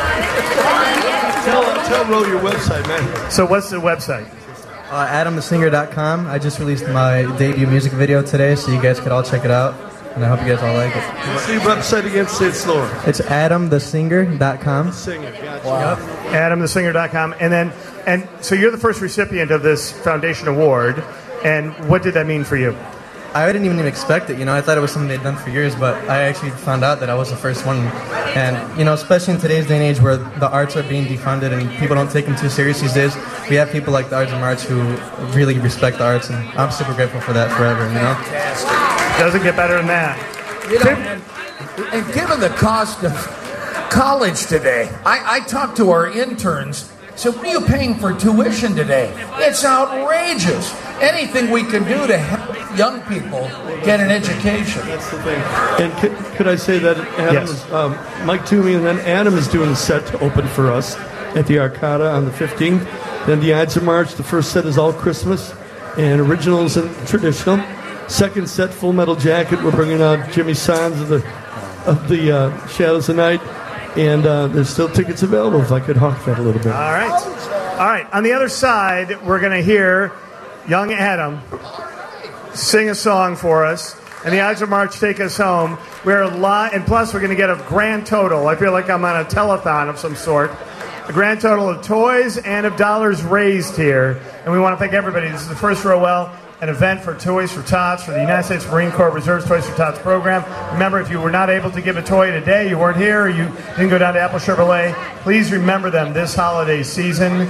Tell, tell Ro your website, man. So what's the website? Uh, adam the singer dot com. I just released my debut music video today, so you guys could all check it out. And I hope you guys all like it. What's the website again? Say it slower. It's adam the singer dot com. Singer, gotcha. Yep. adam the singer dot com. And then, and so you're the first recipient of this foundation award. And what did that mean for you? I didn't even expect it, you know. I thought it was something they'd done for years, but I actually found out that I was the first one. And, you know, especially in today's day and age where the arts are being defunded and people don't take them too serious these days, we have people like the Arts and March who really respect the arts, and I'm super grateful for that forever, you know. Doesn't get better than that. You know, and, and given the cost of college today, I, I talked to our interns. So what are you paying for tuition today? It's outrageous. Anything we can do to help young people get an education. That's the thing. And could, could I say that Adam Yes. is, um, Mike Toomey, and then Adam is doing a set to open for us at the Arcada on the fifteenth. Then the Ides of March, the first set is all Christmas and originals and traditional. Second set, Full Metal Jacket. We're bringing out Jimmy Sands of the of the uh, Shadows of Night, and uh, there's still tickets available. If I could hawk that a little bit. All right. All right. On the other side, we're going to hear young Adam sing a song for us. And the Ides of March take us home. We're live, and plus we're going to get a grand total. I feel like I'm on a telethon of some sort. A grand total of toys and of dollars raised here. And we want to thank everybody. This is the First Row Well, an event for Toys for Tots for the United States Marine Corps Reserve's Toys for Tots program. Remember, if you were not able to give a toy today, you weren't here, or you didn't go down to Apple Chevrolet, please remember them this holiday season.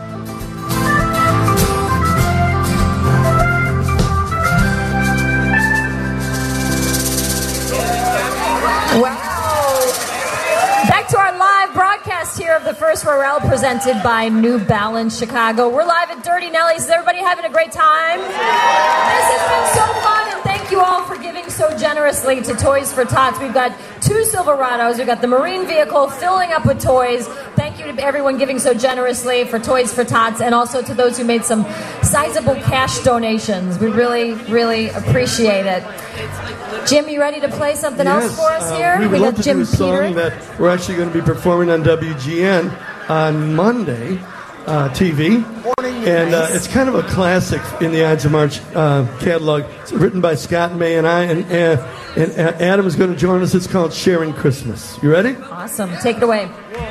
Back to our live broadcast here of the First Row presented by New Balance Chicago. We're live at Dirty Nelly's. Is everybody having a great time? This has been so fun, and thank you all for giving so generously to Toys for Tots. We've got two Silverados. We've got the Marine vehicle filling up with toys. Thank you to everyone giving so generously for Toys for Tots, and also to those who made some sizable cash donations. We really, really appreciate it. Jim, you ready to play something else for us uh, here? we would got love to Jim do a song Petering. that we're actually going to be performing on W G N on Monday uh, T V. And uh, it's kind of a classic in the Ides of March uh, catalog. It's written by Scott May and I, and, uh, and uh, Adam is going to join us. It's called Sharing Christmas. You ready? Awesome. Take it away.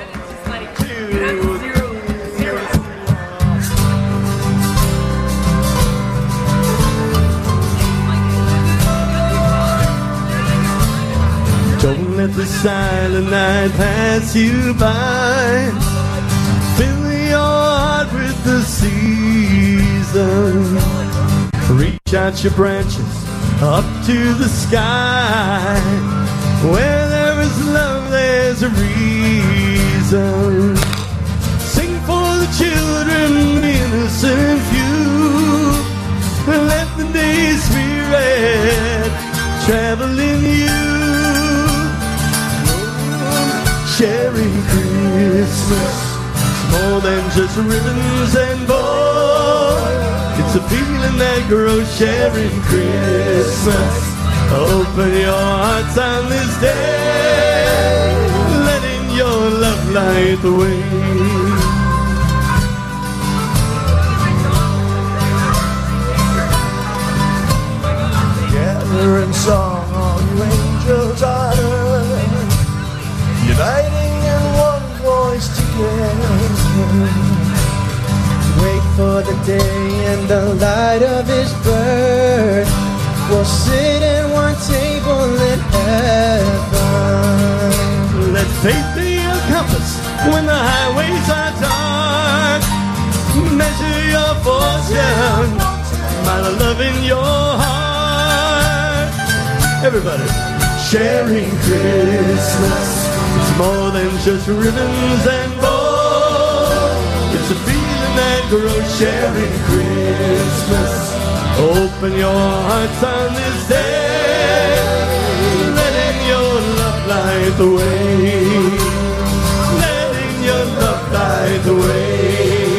Don't let the silent night pass you by. Fill your heart with the season. Reach out your branches up to the sky. Where there is love, there's a reason. Sing for the children, innocent few. Let the day spirit travel in you. Sharing Christmas, it's more than just ribbons and bows. It's It's a feeling that grows sharing Christmas. Open your hearts on this day, letting your love light the way. Gather in song, all you angels on earth, uniting in one voice together. Wait for the day and the light of his birth. We'll sit at one table in heaven. Let faith be your compass when the highways are dark. Measure your fortune by the love in your heart. Everybody, sharing Christmas. It's more than just ribbons and bows. It's a feeling that grows sharing Christmas. Open your hearts on this day, letting your love light the way, letting your love light the way.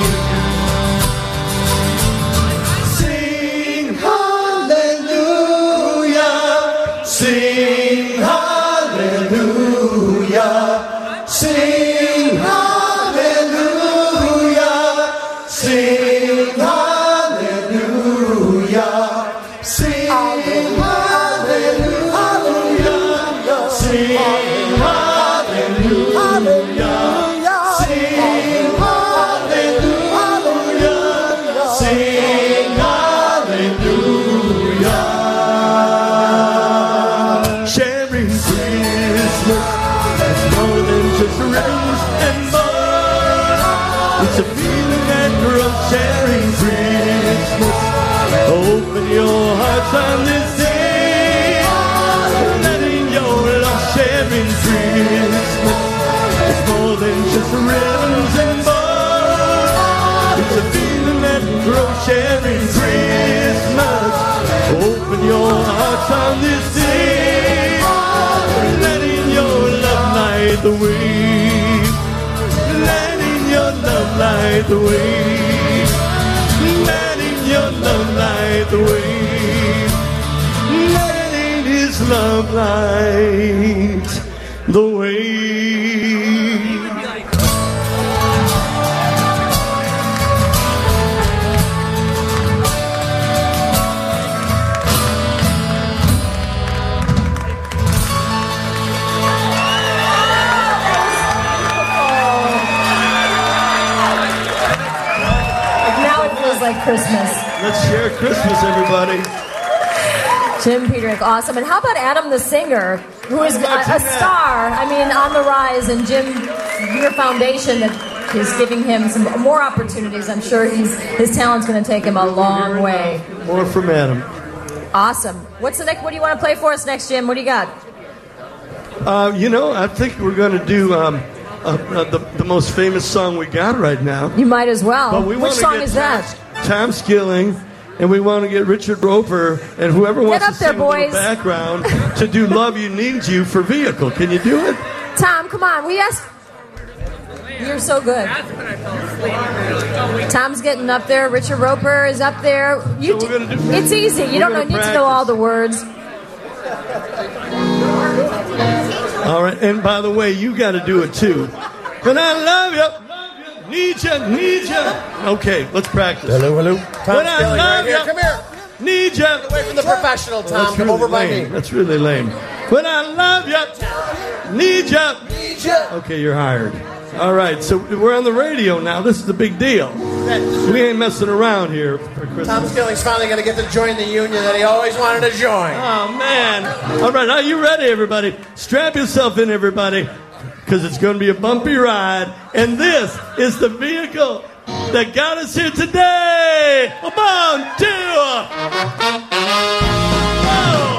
Sing hallelujah, sing hallelujah, sing hallelujah, sing hallelujah. Sing hallelujah, sing hallelujah, sing hallelujah, sing hallelujah. Sharing Christmas, it's more than just ribbons and bows. It's a feeling that grows sharing Christmas. Open your hearts on this day, letting your love share in Christmas. It's more than just ribbons and bows. It's a feeling that grows sharing Christmas. Open your hearts on this day, letting your love light the way, letting your love light the way, letting your love light the way, letting his love light the way. Like Christmas. Let's share Christmas, everybody. Jim Peterick, awesome. And how about Adam the singer, who is a, a star, I mean, on the rise, and Jim, your foundation that is giving him some more opportunities. I'm sure he's his talent's going to take him a long way. More from Adam. Awesome. What's the next? What do you want to play for us next, Jim? What do you got? Uh, you know, I think we're going to do um, uh, uh, the, the most famous song we got right now. You might as well. But we Which wanna song get is Tom, that? Tom Skilling, and we want to get Richard Roper and whoever Get wants up to there, sing a little boys. background to do Love You Need You for Vehicle. Can you do it? Tom, come on. We asked. You're so good. Tom's getting up there. Richard Roper is up there. You So we're gonna do- it's easy. You we're don't gonna need to practice. know all the words. All right, and by the way, you got to do it too. When I love you, need you, need you. Okay, let's practice. Hello, hello. Tom When I Skilling, love right here. you, Come here. Need you. Get away from the professional, Tom. That's Come really over by lame. me. That's really lame. When I love you, need you. Need you. Okay, you're hired. All right, so we're on the radio now. This is a big deal. We ain't messing around here for Christmas. Tom Skilling's finally going to get to join the union that he always wanted to join. Oh, man. All right, are you ready, everybody? Strap yourself in, everybody, because it's going to be a bumpy ride. And this is the vehicle that got us here today. One, two. Oh.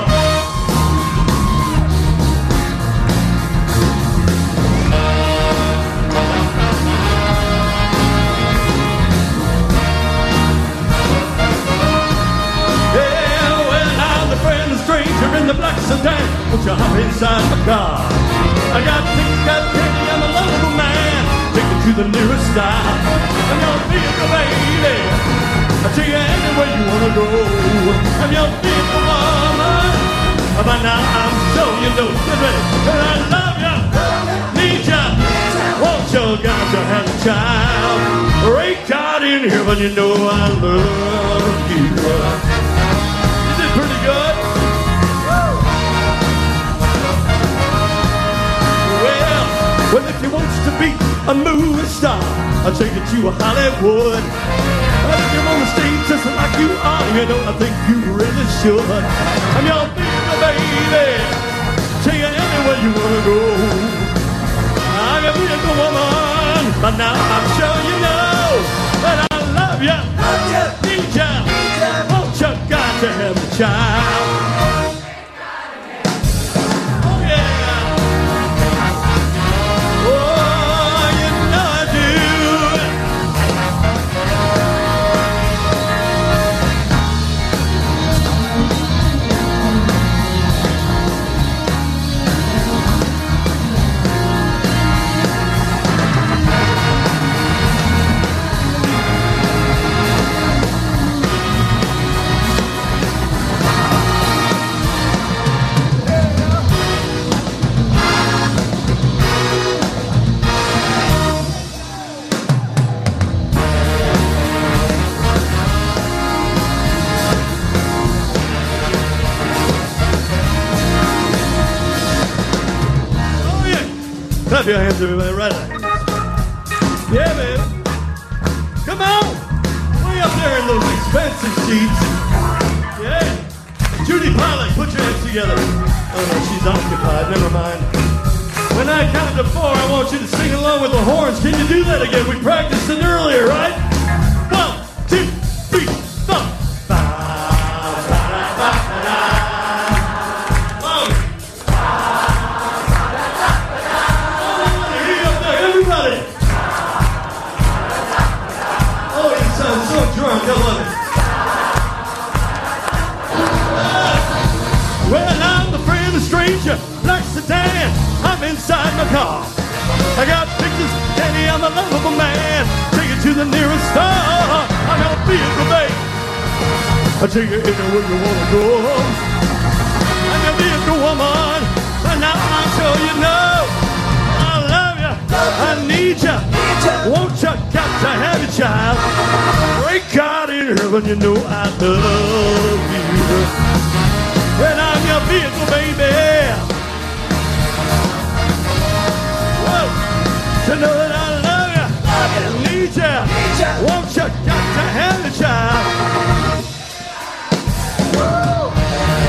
Stranger in the black sedan, won't you hop inside my car? I got picked, got picked, I'm a local man. Take it to the nearest stop. I'm gonna be a baby. I'll tell you anything. anywhere you wanna go. I'm your beautiful woman, but now I'm sure you know. Get ready, and I love ya, need ya, want you, got to have a child. Break out in heaven, you know I love you. You did pretty good. Well, well, if you want to be a movie star, I'll take you to Hollywood. If you want to stay just like you are, you know, I think you really should. I'm your baby, take you anywhere you wanna go. I'm your beautiful woman, but now I'm sure you know that I love you, need you, want you, got to have a child. Oh yeah, oh you know I do. Clap your hands, everybody, right now. Yeah, baby. Come on. Way up there in those expensive seats. Yeah. Judy Pollock, put your hands together. Oh, no, she's occupied. Never mind. When I count to four, I want you to sing along with the horns. Can you do that again? We practiced it earlier, right? One, two, three, four. Well, I'm the friend of stranger, likes to dance. I'm inside my car. I got pictures, Daddy, I'm a lovable man. Take it to the nearest star. I'm your vehicle, babe. I'll take you anywhere you wanna go. I'm your vehicle, woman. And now I'm sure you know I love you, I need you, won't you, got to have a child. Break out in heaven, you know I love you. And I'm your vehicle, baby. Whoa. To know that I love you, I need you, won't you, got to have a child. Whoa.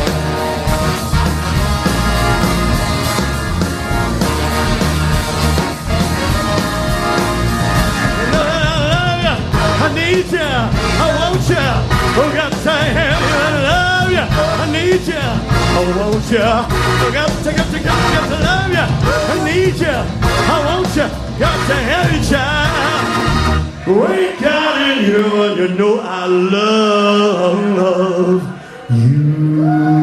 To know that I love you, I need you, I want you, oh, got to have you, I love you, I need you, I want you, I got to, got to, got to, got to love you, I need you, I want you, got to have you, child. Wake out in here and you know I love you.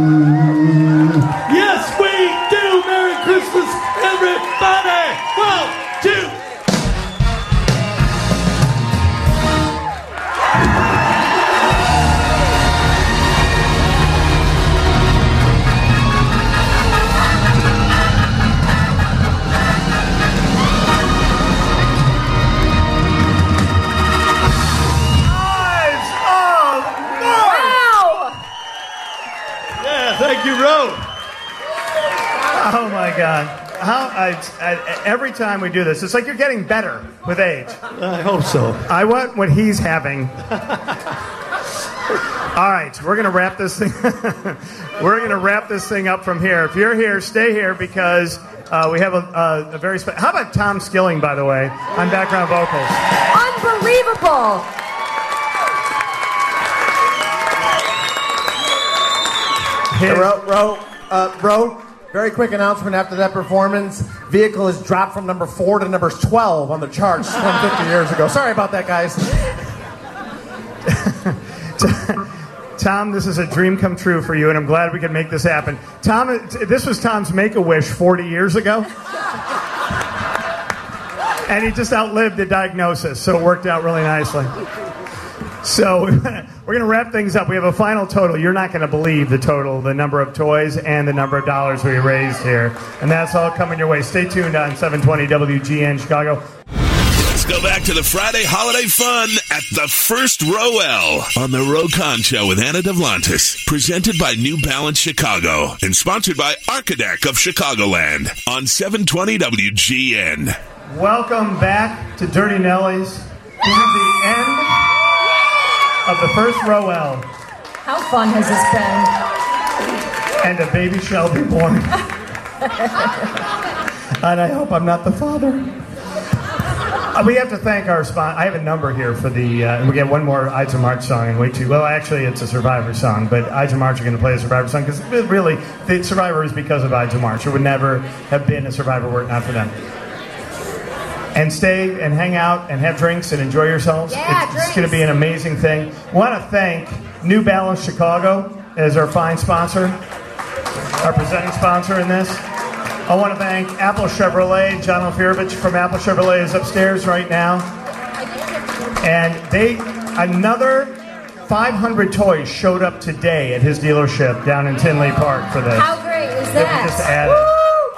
Yes, we do. Merry Christmas, everybody. One, two. Thank you, Ro. Oh my God! How I, I, every time we do this, it's like you're getting better with age. I hope so. I want what he's having. All right, we're gonna wrap this thing. We're gonna wrap this thing up from here. If you're here, stay here because uh, we have a, a, a very special. How about Tom Skilling, by the way, on background vocals? Unbelievable. Hey, Ro, Ro, uh, Ro, very quick announcement after that performance. Vehicle has dropped from number four to number twelve on the charts from fifty years ago. Sorry about that, guys. Tom, this is a dream come true for you, and I'm glad we could make this happen. Tom, this was Tom's Make-A-Wish forty years ago. And he just outlived the diagnosis, so it worked out really nicely. So we're going to wrap things up. We have a final total. You're not going to believe the total, the number of toys and the number of dollars we raised here. And that's all coming your way. Stay tuned on seven twenty W G N Chicago. Let's go back to the Friday holiday fun at the First Row-L on the Ro-Con Show with Anna Devlantis. Presented by New Balance Chicago and sponsored by Architect of Chicagoland on seven twenty W G N. Welcome back to Dirty Nellies. This is the end of the First Row-L. How fun has this been? And a baby shall be born. And I hope I'm not the father. Uh, we have to thank our sponsor. I have a number here for the, uh, we get one more Ides of March song and wait too. Well, actually, it's a Survivor song, but Ides of March are going to play a Survivor song because really, the Survivor is because of Ides of March. It would never have been a Survivor were it not for them. And stay and hang out and have drinks and enjoy yourselves. Yeah, it's it's going to be an amazing thing. I want to thank New Balance Chicago as our fine sponsor, our presenting sponsor in this. I want to thank Apple Chevrolet. John Ofirovich from Apple Chevrolet is upstairs right now. And they, another five hundred toys showed up today at his dealership down in Tinley Park for this. How great is That that? we just added.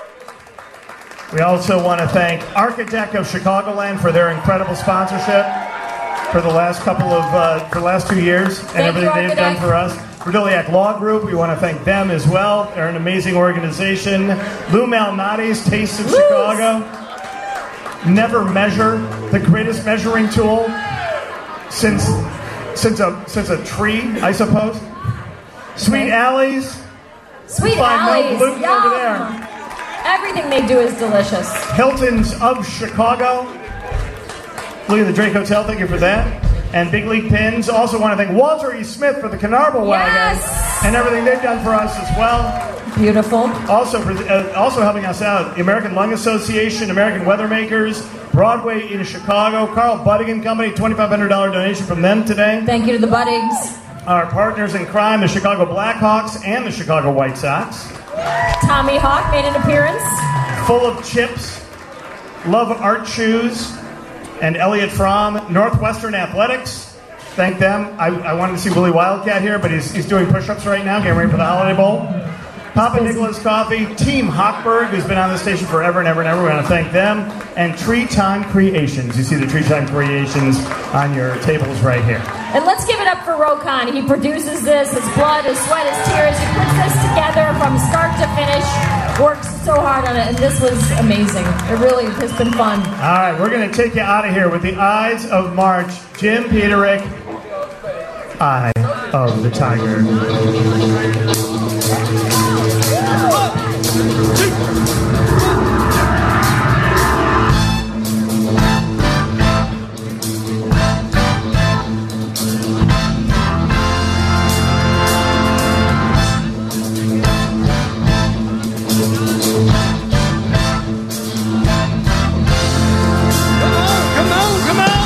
We also want to thank Architect of Chicagoland for their incredible sponsorship for the last couple of, uh, for the last two years and Thank you, everything they've done Architect. for us. Verdoliak Law Group, we want to thank them as well. They're an amazing organization. Lou Malnati's Taste of Chicago. Never Measure, the greatest measuring tool since since a since a tree, I suppose. Sweet Alleys. Sweet Find Mel Alleys, Gluten yum. over there. Everything they do is delicious. Hilton's of Chicago. Look at the Drake Hotel, thank you for that. And Big League Pins. Also want to thank Walter E. Smith for the Carnarvon wagon and everything they've done for us as well. Beautiful. Also, for, uh, also helping us out, the American Lung Association, American Weather Makers, Broadway in Chicago, Carl Budding and Company, twenty-five hundred dollars donation from them today. Thank you to the Buddings. Our partners in crime, the Chicago Blackhawks and the Chicago White Sox. Tommy Hawk made an appearance. Full of Chips, Love Art Shoes, and Elliot Fromm, Northwestern Athletics. Thank them. I, I wanted to see Willie Wildcat here, but he's, he's doing push-ups right now, getting ready for the Holiday Bowl. Papa Nicholas Coffee, Team Hochberg, who's been on this station forever and ever and ever. We want to thank them. And Tree Time Creations. You see the Tree Time Creations on your tables right here. And let's give it up for Ro-Con. He produces this, his blood, his sweat, his tears. He puts this together from start to finish. Works so hard on it, and this was amazing. It really has been fun. All right, we're going to take you out of here with the Ides of March. Jim Peterick, Eye of the Tiger. Come on, come on!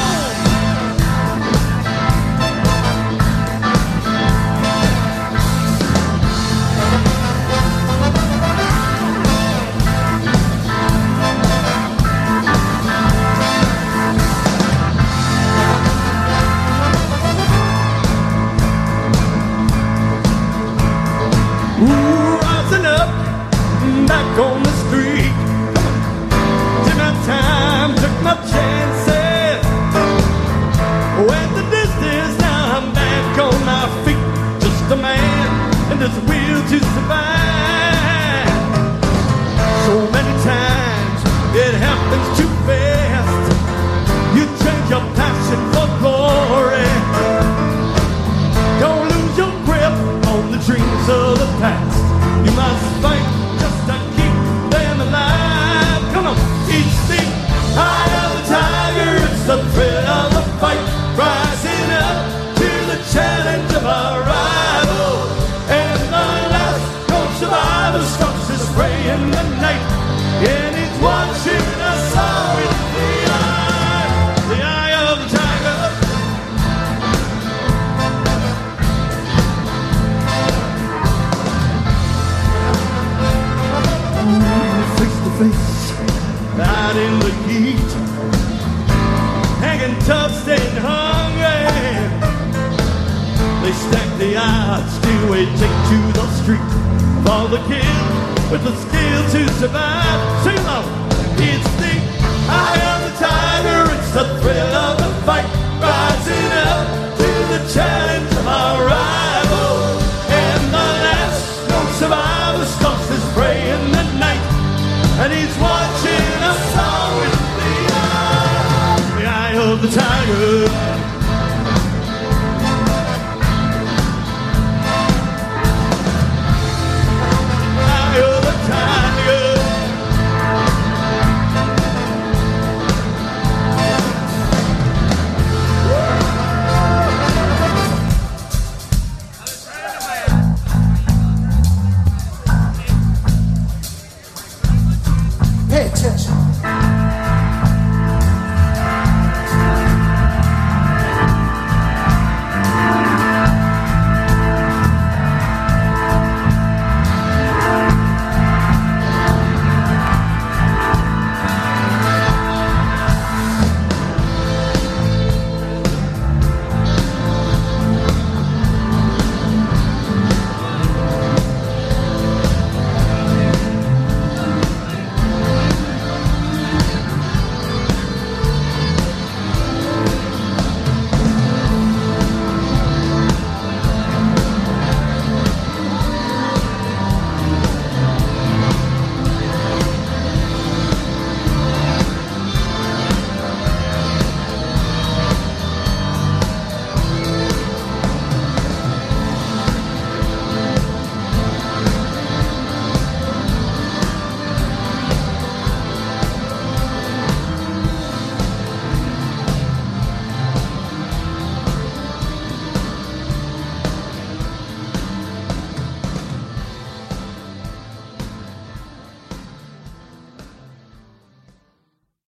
Ooh, rising up, back on the street. Took my time, took my chances. Went the distance, now I'm back on my feet. Just a man and this will to survive. So many times it happens too fast. You change your passion for glory. Don't lose your grip on the dreams of the past. You must fight just to keep them alive. Come on, each beat, eye of the tiger, it's the thrill of the fight. Rising up to the challenge of our rival. And the last no survivor stalks his prey in the night. And he's watching us all in the eye, the eye of the tiger. Face to face, out in the heat, hanging tough, staying hungry. odds do we take to the street? Of all the kids with the skill to survive. Sing along. It's the eye of the tiger, it's the thrill of the fight, rising up to the challenge of our rival. And the last known survivor stalks his prey in the night, and he's watching us all with the eye, the eye of the tiger.